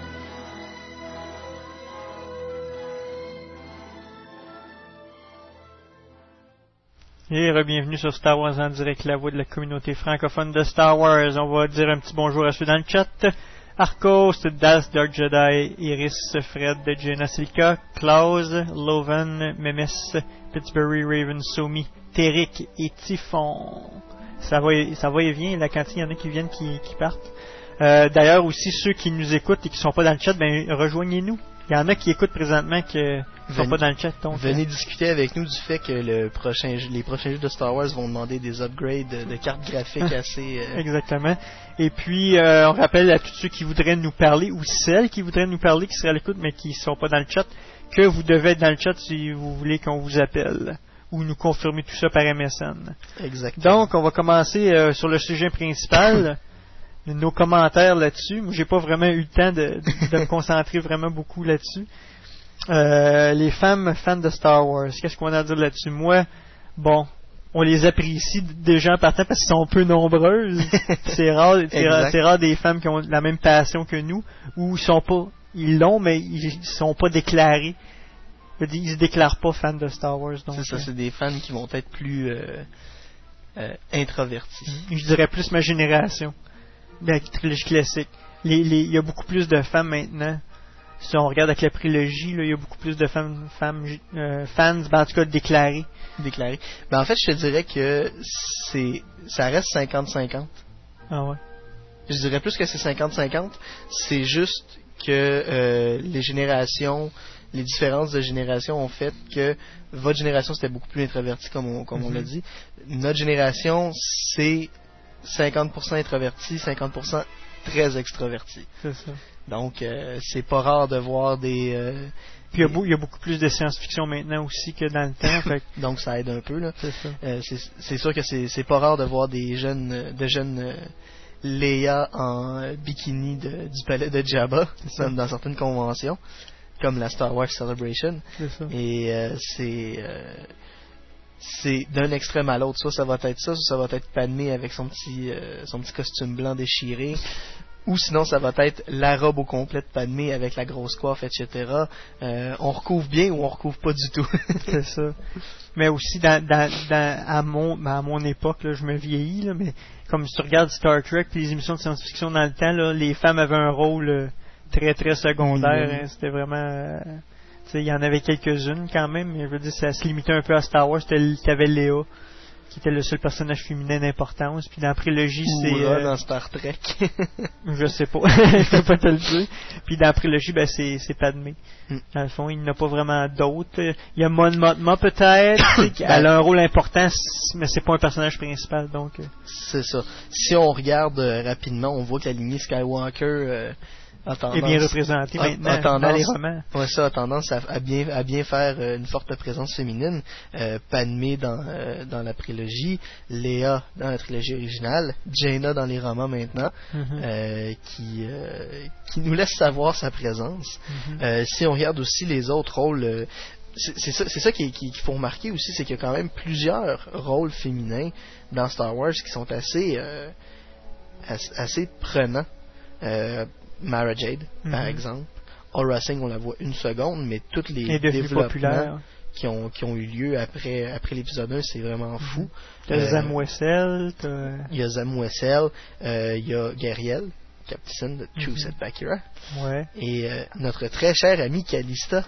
Et re-bienvenue sur Star Wars en direct, la voix de la communauté francophone de Star Wars. On va dire un petit bonjour à ceux dans le chat. Arcos, Das, Dark Jedi, Iris, Fred, Jenna Silka, Klaus, Loven, Memes, Pittsburgh, Raven, Somi, Terric et Typhon. Ça va, ça va et vient, là, quand il y en a qui viennent, qui, qui partent. Euh, d'ailleurs, aussi, ceux qui nous écoutent et qui sont pas dans le chat, ben, rejoignez-nous. Il y en a qui écoutent présentement qui ne sont pas dans le chat. Donc, venez euh... discuter avec nous du fait que le prochain, les prochains jeux de Star Wars vont demander des upgrades de, de cartes graphiques assez... Euh... Exactement. Et puis, euh, on rappelle à tous ceux qui voudraient nous parler, ou celles qui voudraient nous parler, qui seraient à l'écoute, mais qui ne sont pas dans le chat, que vous devez être dans le chat si vous voulez qu'on vous appelle. Ou nous confirmer tout ça par M S N. Exactement. Donc, on va commencer euh, sur le sujet principal. Nos commentaires là-dessus. Moi, j'ai pas vraiment eu le temps de, de, de me concentrer vraiment beaucoup là-dessus. Euh, les femmes fans de Star Wars, qu'est-ce qu'on a à dire là-dessus? Moi, bon, on les apprécie déjà en partant parce qu'elles sont peu nombreuses. c'est rare, c'est rare, c'est rare des femmes qui ont la même passion que nous, ou ils sont pas, ils l'ont, mais ils sont pas déclarés. Ils se déclarent pas fans de Star Wars. Donc, c'est ça, c'est des fans qui vont être plus euh, euh, introvertis. Je dirais plus ma génération. La trilogie classique. Les, les, il y a beaucoup plus de femmes maintenant. Si on regarde avec la prélogie, là, il y a beaucoup plus de femmes, femmes euh, fans, ben, en tout cas déclarées. Déclarées. Ben, en fait, je te dirais que c'est, ça reste cinquante cinquante. Ah ouais. Je dirais plus que c'est cinquante cinquante. C'est juste que euh, les générations, les différences de génération ont fait que votre génération c'était beaucoup plus introverti, comme on, comme mm-hmm. on l'a dit. Notre génération, c'est cinquante pour cent introverti, cinquante pour cent très extroverti. C'est ça. Donc, euh, c'est pas rare de voir des... Euh, Puis il y, y a beaucoup plus de science-fiction maintenant aussi que dans le temps. Fait... Donc, ça aide un peu, là. C'est ça. Euh, c'est, c'est sûr que c'est, c'est pas rare de voir des jeunes, de jeunes euh, Leia en euh, bikini de, du palais de Jabba, dans, dans certaines conventions, comme la Star Wars Celebration. C'est ça. Et euh, c'est... Euh, c'est d'un extrême à l'autre. Soit ça va être ça, soit ça va être Padmé avec son petit, euh, son petit costume blanc déchiré. Ou sinon, ça va être la robe au complet de Padmé avec la grosse coiffe, et cetera. Euh, on recouvre bien ou on recouvre pas du tout. C'est ça. Mais aussi, dans, dans, dans, à, mon, à mon époque, là, je me vieillis, là, mais comme si tu regardes Star Trek et les émissions de science-fiction dans le temps, là, les femmes avaient un rôle euh, très très secondaire. Mmh. Hein, c'était vraiment... Euh, il y en avait quelques-unes quand même, mais je veux dire, ça se limitait un peu à Star Wars. Tu avais Léa, qui était le seul personnage féminin d'importance. Puis dans la prélogie, c'est... Euh, dans Star Trek. je sais pas, je peux pas te le dire. Puis dans la prélogie, ben, c'est, c'est Padmé. Mm. Dans le fond, il n'y en a pas vraiment d'autres. Il y a Mon Mothma peut-être, qui elle a un rôle important, mais c'est pas un personnage principal. Donc. C'est ça. Si on regarde euh, rapidement, on voit que la lignée Skywalker... Euh, Tendance, est bien représenté maintenant a, a tendance, dans les romans. Ouais, ça a tendance à, à, bien, à bien faire euh, une forte présence féminine. Euh, Padmé dans, euh, dans la prélogie, Léa dans la trilogie originale, Jaina dans les romans maintenant, mm-hmm. euh, qui, euh, qui nous laisse savoir sa présence. Mm-hmm. Euh, si on regarde aussi les autres rôles, euh, c'est, c'est ça, c'est ça qu'il, qu'il faut remarquer aussi, c'est qu'il y a quand même plusieurs rôles féminins dans Star Wars qui sont assez, euh, assez, assez prenants. Euh, Mara Jade, mm-hmm. par exemple. Aura Singh, on la voit une seconde, mais tous les développements qui ont, qui ont eu lieu après, après l'épisode un, c'est vraiment mm-hmm. fou. T'as euh, Zam Wessel. T'as... Il y a Zam Wessel. Euh, il y a Gariel, Captain de Choosette mm-hmm. Bakira. Ouais. Et euh, notre très chère amie Calista.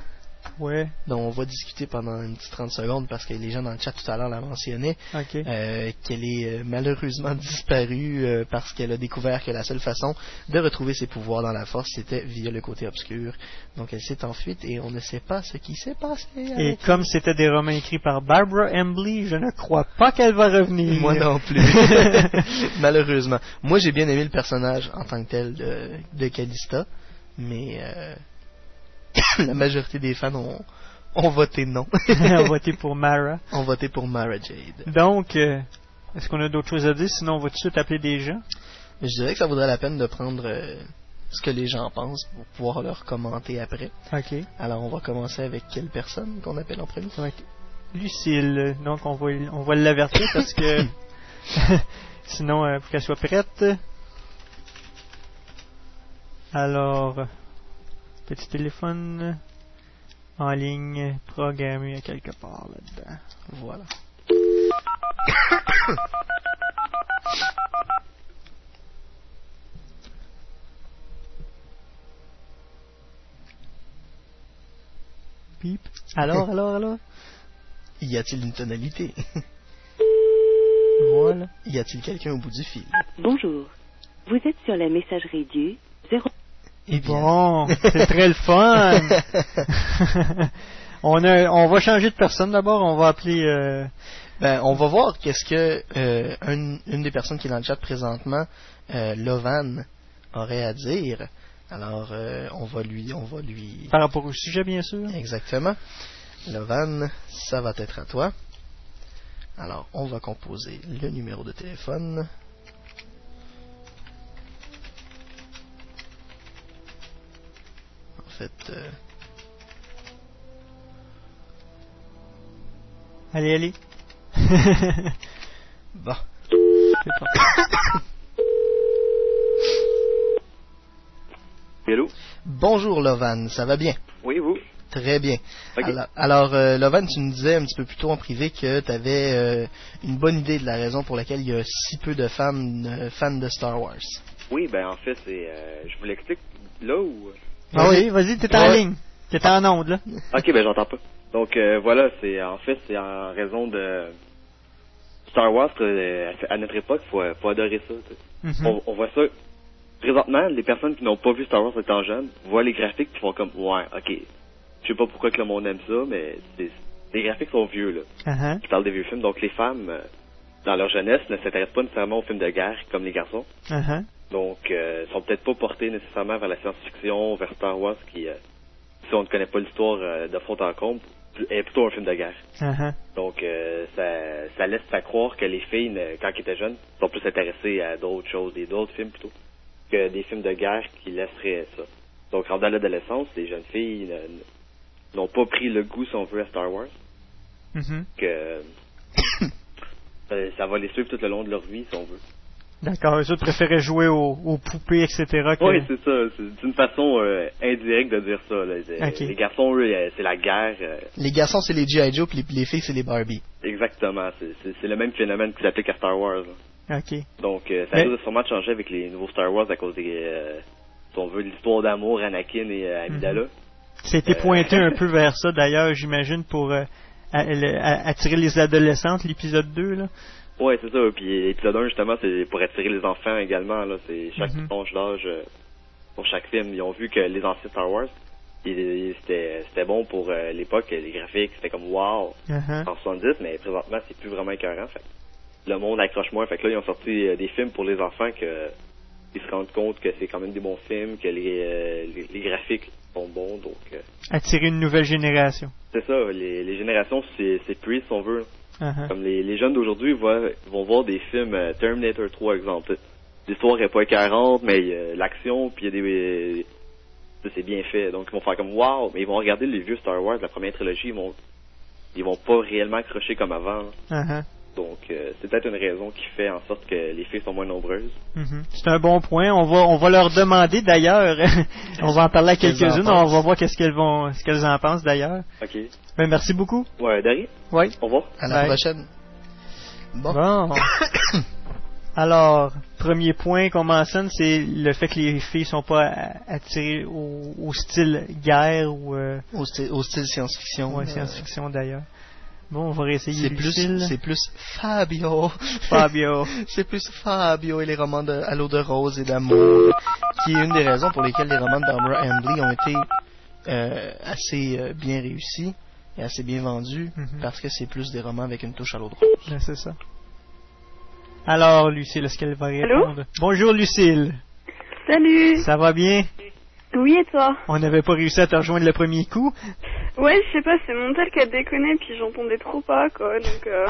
Ouais. dont on va discuter pendant une petite trente secondes parce que les gens dans le chat tout à l'heure la mentionnaient. Okay. Euh, qu'elle est euh, malheureusement disparue euh, parce qu'elle a découvert que la seule façon de retrouver ses pouvoirs dans la force c'était via le côté obscur. Donc elle s'est enfuie et on ne sait pas ce qui s'est passé. Et comme c'était des romans écrits par Barbara Embley, je ne crois pas qu'elle va revenir. Moi non plus. Malheureusement. Moi j'ai bien aimé le personnage en tant que tel de, de Callista, mais euh, la majorité des fans ont, ont voté non. ont voté pour Mara. Ont voté pour Mara Jade. Donc, euh, est-ce qu'on a d'autres choses à dire? Sinon, on va tout de suite appeler des gens. Je dirais que ça vaudrait la peine de prendre euh, ce que les gens pensent pour pouvoir leur commenter après. Ok. Alors, on va commencer avec quelle personne qu'on appelle en premier? Ça va être Lucille. Donc, on va, on va l'avertir parce que sinon, il euh, faut qu'elle soit prête. Alors, petit téléphone en ligne programmé à quelque part là-dedans. Voilà. Bip. Alors, alors, alors. Y a-t-il une tonalité? Voilà. Y a-t-il quelqu'un au bout du fil? Bonjour. Vous êtes sur la messagerie du zéro. Et bon, c'est très le fun. on a, on va changer de personne d'abord. On va appeler. Euh... Ben, on va voir qu'est-ce que euh, une, une des personnes qui est dans le chat présentement, euh, Lovan, aurait à dire. Alors, euh, on va lui, on va lui. Par rapport au sujet, bien sûr. Exactement. Lovan, ça va être à toi. Alors, on va composer le numéro de téléphone. En fait. Euh... Allez, allez. Bon. Hello. Bonjour Lovan, ça va bien? Oui, vous? Très bien. Okay. Alors, alors euh, Lovan, tu nous disais un petit peu plus tôt en privé que tu avais euh, une bonne idée de la raison pour laquelle il y a si peu de femmes euh, fans de Star Wars. Oui, ben en fait, c'est, euh, je vous l'explique là où... Ah oui, vas-y, t'es en ouais. ligne. T'es en onde, là. Ok, ben j'entends pas. Donc euh, voilà, c'est en fait, c'est en raison de Star Wars, euh, à notre époque, faut, faut adorer ça. Mm-hmm. On, on voit ça... Présentement, les personnes qui n'ont pas vu Star Wars étant jeunes voient les graphiques qui font comme, ouais, ok... Je sais pas pourquoi que le monde aime ça, mais c'est, les graphiques sont vieux, là. Uh-huh. Je parle des vieux films. Donc, les femmes, euh, dans leur jeunesse, ne s'intéressent pas nécessairement aux films de guerre comme les garçons. Uh-huh. Donc, euh, sont peut-être pas portés nécessairement vers la science-fiction, vers Star Wars, qui, euh, si on ne connaît pas l'histoire euh, de fond en comble, est plutôt un film de guerre. Uh-huh. Donc, euh, ça, ça laisse à croire que les filles, quand elles étaient jeunes, sont plus intéressées à d'autres choses, et d'autres films plutôt, que des films de guerre qui laisseraient ça. Donc, en dans l'adolescence, les jeunes filles... Ne, n'ont pas pris le goût, si on veut, à Star Wars. Mm-hmm. Que euh, ça va les suivre tout le long de leur vie, si on veut. D'accord, eux autres préféraient jouer aux, aux poupées, et cetera. Que... Oui, c'est ça. C'est une façon euh, indirecte de dire ça. Là. Okay. Les garçons, eux, c'est la guerre. Euh... Les garçons, c'est les G I. Joe, puis les, les filles, c'est les Barbie. Exactement. C'est, c'est, c'est le même phénomène qui s'applique à Star Wars. Là. OK. Donc, euh, ça Mais... risque de sûrement de changer avec les nouveaux Star Wars à cause des... Euh, si on veut, l'histoire d'amour, Anakin et euh, Amidala. Mm-hmm. C'était pointé un peu vers ça, d'ailleurs, j'imagine, pour euh, attirer les adolescentes, l'épisode deux, là. Ouais, c'est ça. Puis l'épisode un, justement, c'est pour attirer les enfants également, là. C'est chaque mm-hmm. tranche d'âge euh, pour chaque film. Ils ont vu que les anciens Star Wars, ils, c'était, c'était bon pour euh, l'époque. Les graphiques, c'était comme wow, uh-huh. en soixante-dix, mais présentement, c'est plus vraiment écœurant. Fait le monde accroche moins. Fait que là, ils ont sorti euh, des films pour les enfants que ils se rendent compte que c'est quand même des bons films, que les, euh, les, les graphiques sont bons, donc... Euh, attirer une nouvelle génération. C'est ça, les, les générations, c'est, c'est plus, si on veut. Uh-huh. Comme les, les jeunes d'aujourd'hui voient, vont voir des films, euh, Terminator trois, exemple. L'histoire est pas écœurante, mais euh, l'action, puis il y a des... Euh, c'est bien fait, donc ils vont faire comme « wow », mais ils vont regarder les vieux Star Wars, la première trilogie, ils vont, ils vont pas réellement accrocher comme avant. Uh-huh. Donc, euh, c'est peut-être une raison qui fait en sorte que les filles sont moins nombreuses. Mm-hmm. C'est un bon point. On va, on va leur demander d'ailleurs. On va en parler à quelques-unes. On va voir qu'est-ce qu'elles vont, ce qu'elles en pensent d'ailleurs. Ok. Ben, merci beaucoup. Ouais, Dari. Oui. Au revoir. À la Bye. prochaine. Bon. bon. Alors, premier point qu'on mentionne, c'est le fait que les filles sont pas attirées au, au style guerre ou... Euh, au, style, au style science-fiction. Ouais, science-fiction euh... d'ailleurs. Bon, on va réessayer c'est plus, c'est plus Fabio. Fabio. c'est plus Fabio et les romans de, à l'eau de rose et d'amour, qui est une des raisons pour lesquelles les romans d'Amara Hambly ont été euh, assez euh, bien réussis et assez bien vendus, mm-hmm. parce que c'est plus des romans avec une touche à l'eau de rose. Ben, c'est ça. Alors, Lucille, est-ce qu'elle va répondre? Allô? Bonjour, Lucille. Salut. Ça va bien? Oui, et toi? On n'avait pas réussi à te rejoindre le premier coup. Ouais, je sais pas, c'est mon tel qui a déconné, puis j'entendais trop pas, quoi, donc... Euh...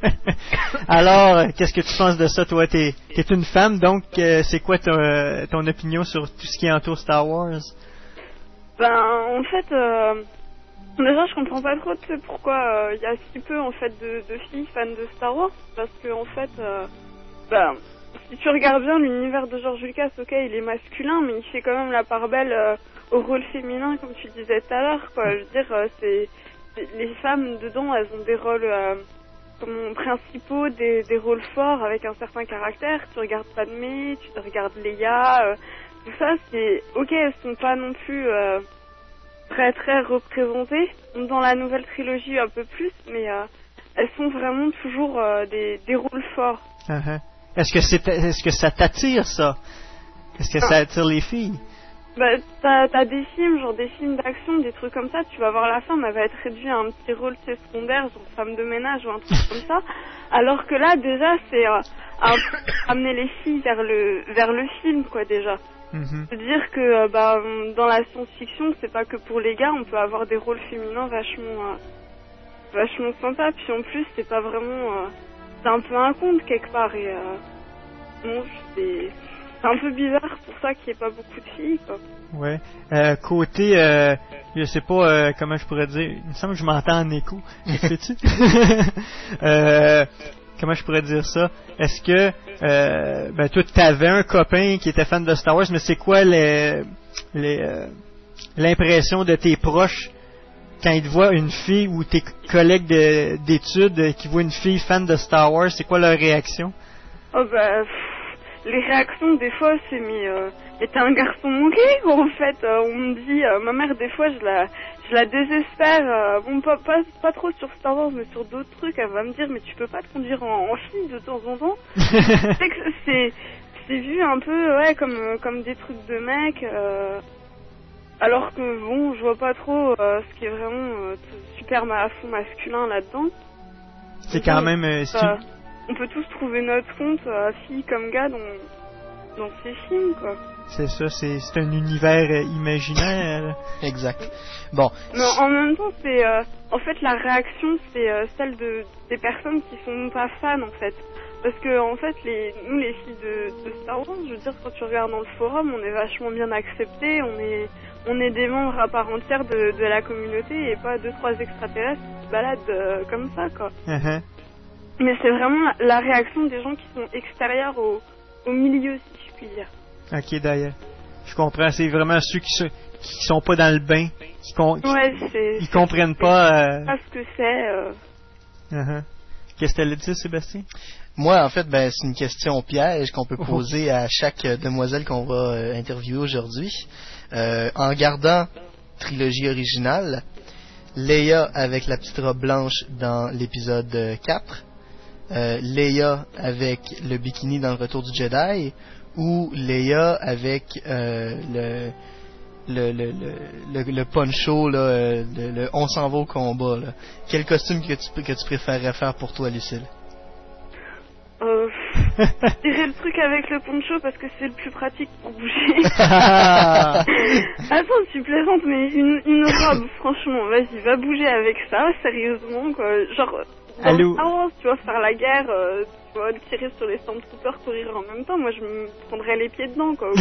Alors, qu'est-ce que tu penses de ça, toi? T'es, t'es une femme, donc euh, c'est quoi ton, ton opinion sur tout ce qui entoure Star Wars? Ben, en fait... Euh... Déjà, je comprends pas trop, tu sais, pourquoi il euh, y a si peu, en fait, de, de filles fans de Star Wars, parce que, en fait, euh, ben, si tu regardes bien l'univers de George Lucas, ok, il est masculin, mais il fait quand même la part belle euh, au rôle féminin, comme tu disais tout à l'heure, quoi. Je veux dire, euh, c'est, c'est les femmes dedans, elles ont des rôles euh, comme principaux, des, des rôles forts avec un certain caractère. Tu regardes Padmé, tu regardes Leia, euh, tout ça, c'est ok, elles sont pas non plus euh, très très représentées dans la nouvelle trilogie un peu plus, mais euh, elles sont vraiment toujours euh, des, des rôles forts. Uh-huh. Est-ce que c'est, est-ce que ça t'attire, ça? Est-ce que ah. ça attire les filles? Bah, t'as, t'as des films, genre des films d'action, des trucs comme ça, tu vas voir la femme, elle va être réduite à un petit rôle secondaire, genre femme de ménage ou un truc comme ça, alors que là, déjà, c'est euh, un peu amener les filles vers le, vers le film, quoi, déjà. Mm-hmm. C'est-à-dire que, euh, bah, dans la science-fiction, c'est pas que pour les gars, on peut avoir des rôles féminins vachement, euh, vachement sympas, puis en plus, c'est pas vraiment... Euh, c'est un peu un conte quelque part et euh, bon, c'est, c'est un peu bizarre pour ça qu'il n'y ait pas beaucoup de filles, quoi. Ouais. Euh, côté, euh, je sais pas euh, comment je pourrais dire. Il me semble que je m'entends en écho. Sais-tu? euh, comment je pourrais dire ça? Est-ce que euh, ben toi t'avais un copain qui était fan de Star Wars, mais c'est quoi les, les euh, l'impression de tes proches quand ils te voient une fille ou tes collègues de, d'études qui voient une fille fan de Star Wars, c'est quoi leur réaction? Oh bah, pff, les réactions des fois c'est mais, euh, mais t'es un garçon manqué quoi, en fait. Euh, on me dit, euh, ma mère des fois je la, je la désespère, euh, bon pas, pas, pas trop sur Star Wars mais sur d'autres trucs, elle va me dire mais tu peux pas te conduire en, en fille de temps en temps. c'est, que c'est, c'est vu un peu ouais comme, comme des trucs de mecs. Euh, Alors que bon, je vois pas trop euh, ce qui est vraiment euh, super à fond masculin là-dedans. C'est quand même... Euh, euh, on peut tous trouver notre compte, euh, filles comme gars, dans, dans ces films, quoi. C'est ça, c'est, c'est un univers euh, imaginaire. Exact. Bon. Mais en même temps, c'est... Euh, en fait, la réaction, c'est euh, celle de, des personnes qui sont pas fans, en fait. Parce que, en fait, les, nous, les filles de, de Star Wars, je veux dire, quand tu regardes dans le forum, on est vachement bien acceptés, on est... On est des membres à part entière de, de la communauté et pas deux, trois extraterrestres qui se baladent euh, comme ça, quoi. Uh-huh. Mais c'est vraiment la, la réaction des gens qui sont extérieurs au, au milieu, si je puis dire. Ok, d'ailleurs. Je comprends. C'est vraiment ceux qui, se, qui sont pas dans le bain, qui, con, qui ouais, c'est, ils c'est, comprennent c'est, pas... Euh... pas ce que c'est. Euh... Uh-huh. Qu'est-ce que t'allais dire, Sébastien? Moi, en fait, ben, c'est une question piège qu'on peut poser à chaque demoiselle qu'on va euh, interviewer aujourd'hui. Euh, en gardant trilogie originale, Leia avec la petite robe blanche dans l'épisode quatre, euh, Leia avec le bikini dans le Retour du Jedi, ou Leia avec euh, le, le, le, le, le, le poncho, là, le, le on s'en va au combat. Là. Quel costume que tu, que tu préférerais faire pour toi, Lucille? Euh, je dirais le truc avec le poncho parce que c'est le plus pratique pour bouger. Attends, tu plaisantes, mais une, une robe, franchement, vas-y, va bouger avec ça, sérieusement, quoi. Genre, dans Star Wars, tu vas faire la guerre, euh, tu vas tirer sur les Stormtroopers, courir en même temps, moi je me prendrais les pieds dedans, quoi.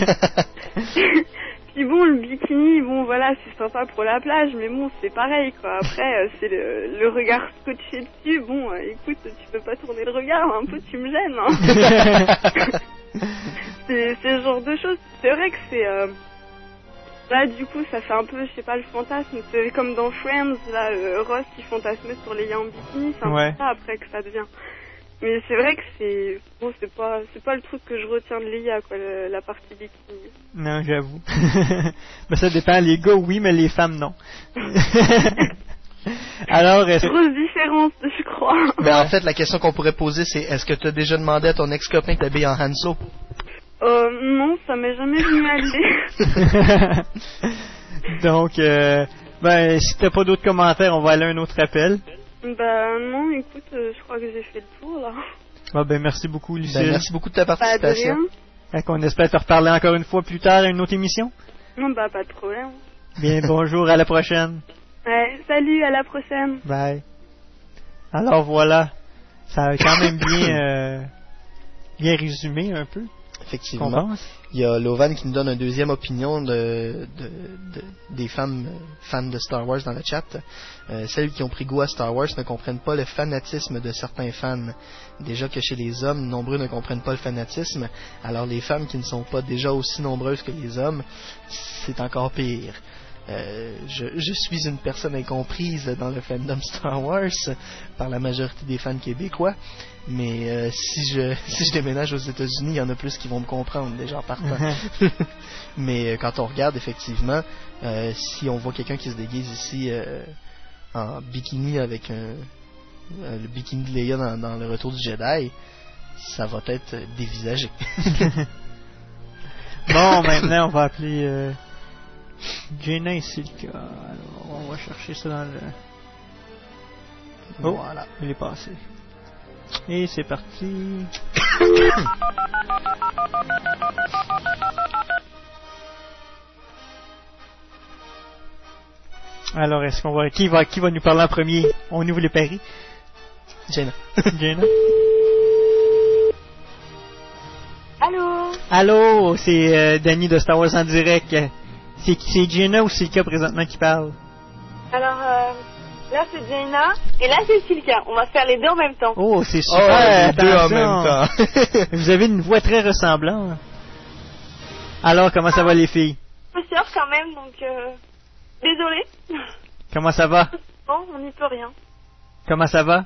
Puis bon, le bikini, bon voilà, c'est sympa pour la plage, mais bon, c'est pareil, quoi. Après, euh, c'est le, le regard scotché dessus. Bon, euh, écoute, tu peux pas tourner le regard, un peu, tu me gênes, hein. c'est, c'est ce genre de choses. C'est vrai que c'est... Euh... Là, du coup, ça fait un peu, je sais pas, le fantasme. C'est comme dans Friends, là, euh, Ross qui fantasmait sur les liens en bikini. C'est un ouais. peu ça après que ça devient. mais c'est vrai que c'est bon, c'est pas c'est pas le truc que je retiens de Leia, quoi, le, la partie bikini. Non, j'avoue. Mais ça dépend. Les gars, oui, mais les femmes, non. Alors, est-ce... grosse différence, je crois. Ben, en fait, la question qu'on pourrait poser, c'est est-ce que tu as déjà demandé à ton ex-copain que t'habilles en Hanso? Euh, non, ça m'est jamais venu à l'idée. Donc, euh, ben, si t'as pas d'autres commentaires, on va aller à un autre appel. Ben, non, écoute, euh, je crois que j'ai fait le tour, là. Ah, ben, merci beaucoup, Lucille. Ben, merci beaucoup de ta participation. Pas de rien. On espère te reparler encore une fois plus tard à une autre émission. Non, bah, pas de problème. Bien, bonjour, à la prochaine. Ouais, salut, à la prochaine. Bye. Alors voilà, ça a quand même bien, euh, bien résumé un peu. Effectivement. Il y a Lovan qui nous donne une deuxième opinion de, de, de, des femmes fans de Star Wars dans le chat. Euh, celles qui ont pris goût à Star Wars ne comprennent pas le fanatisme de certains fans. Déjà que chez les hommes, nombreux ne comprennent pas le fanatisme. Alors les femmes qui ne sont pas déjà aussi nombreuses que les hommes, c'est encore pire. Euh, je, je suis une personne incomprise dans le fandom Star Wars par la majorité des fans québécois, mais euh, si je si je déménage aux États-Unis, il y en a plus qui vont me comprendre déjà en partant. Mais euh, quand on regarde effectivement, euh, si on voit quelqu'un qui se déguise ici euh, en bikini avec un, euh, le bikini de Leia dans, dans le Retour du Jedi, ça va être dévisagé. Bon, maintenant on va appeler euh... Jaina et Silka. Alors, on va chercher ça dans le... Oh, voilà, il est passé. Et c'est parti. Alors, est-ce qu'on va... Qui va, qui va nous parler en premier? On ouvre les paris. Jaina. Jaina. Allô? Allô, c'est euh, Danny de Star Wars en direct. C'est, c'est Jaina ou Silka présentement qui parle? Alors, euh, là c'est Jaina, et là c'est Silka. On va faire les deux en même temps. Oh, c'est super! Oh, les deux en même temps. Vous avez une voix très ressemblante. Alors, comment ça va les filles? Je suis sûre quand même, donc euh, désolée. Comment ça va? Bon, on n'y peut rien. Comment ça va?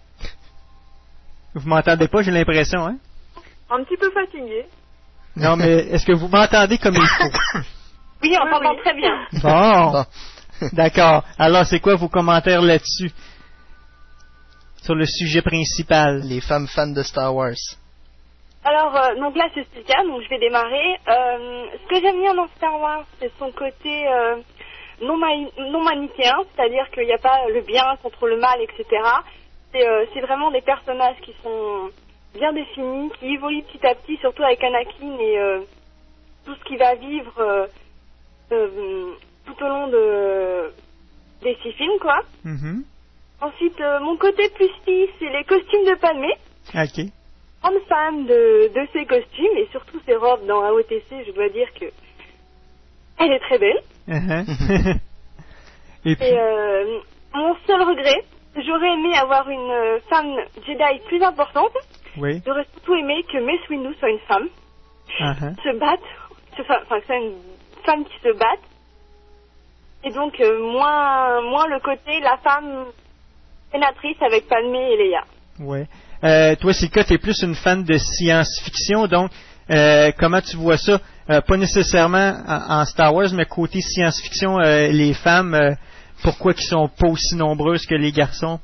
Vous m'entendez pas, j'ai l'impression, hein? Un petit peu fatiguée. Non, mais est-ce que vous m'entendez comme il faut? Oui, on t'entend oui. Très bien. Bon, d'accord. Alors, c'est quoi vos commentaires là-dessus? Sur le sujet principal. Les femmes fans de Star Wars. Alors, euh, donc là, c'est Silka, donc je vais démarrer. Euh, ce que j'aime bien dans Star Wars, c'est son côté euh, non, ma- non manichéen, c'est-à-dire qu'il n'y a pas le bien contre le mal, et cetera. C'est, euh, c'est vraiment des personnages qui sont bien définis, qui évoluent petit à petit, surtout avec Anakin et euh, tout ce qu'il va vivre... Euh, Euh, tout au long de des six films, quoi. Mm-hmm. Ensuite, euh, mon côté plus fille, c'est les costumes de Padmé. Ok. Grande fan de, de ses costumes et surtout ses robes dans A O T C, je dois dire que elle est très belle. Uh-huh. et puis... et euh, mon seul regret, j'aurais aimé avoir une femme Jedi plus importante. Oui. J'aurais surtout aimé que Mace Windu soit une femme. Uh-huh. Se batte, enfin que ça une femmes qui se battent et donc euh, moins moins le côté la femme sénatrice avec Padmé et Leia. Ouais. Euh, toi, Silka, t'es plus une fan de science-fiction, donc euh, comment tu vois ça? Euh, pas nécessairement en, en Star Wars, mais côté science-fiction, euh, les femmes, euh, pourquoi qu'ils sont pas aussi nombreuses que les garçons?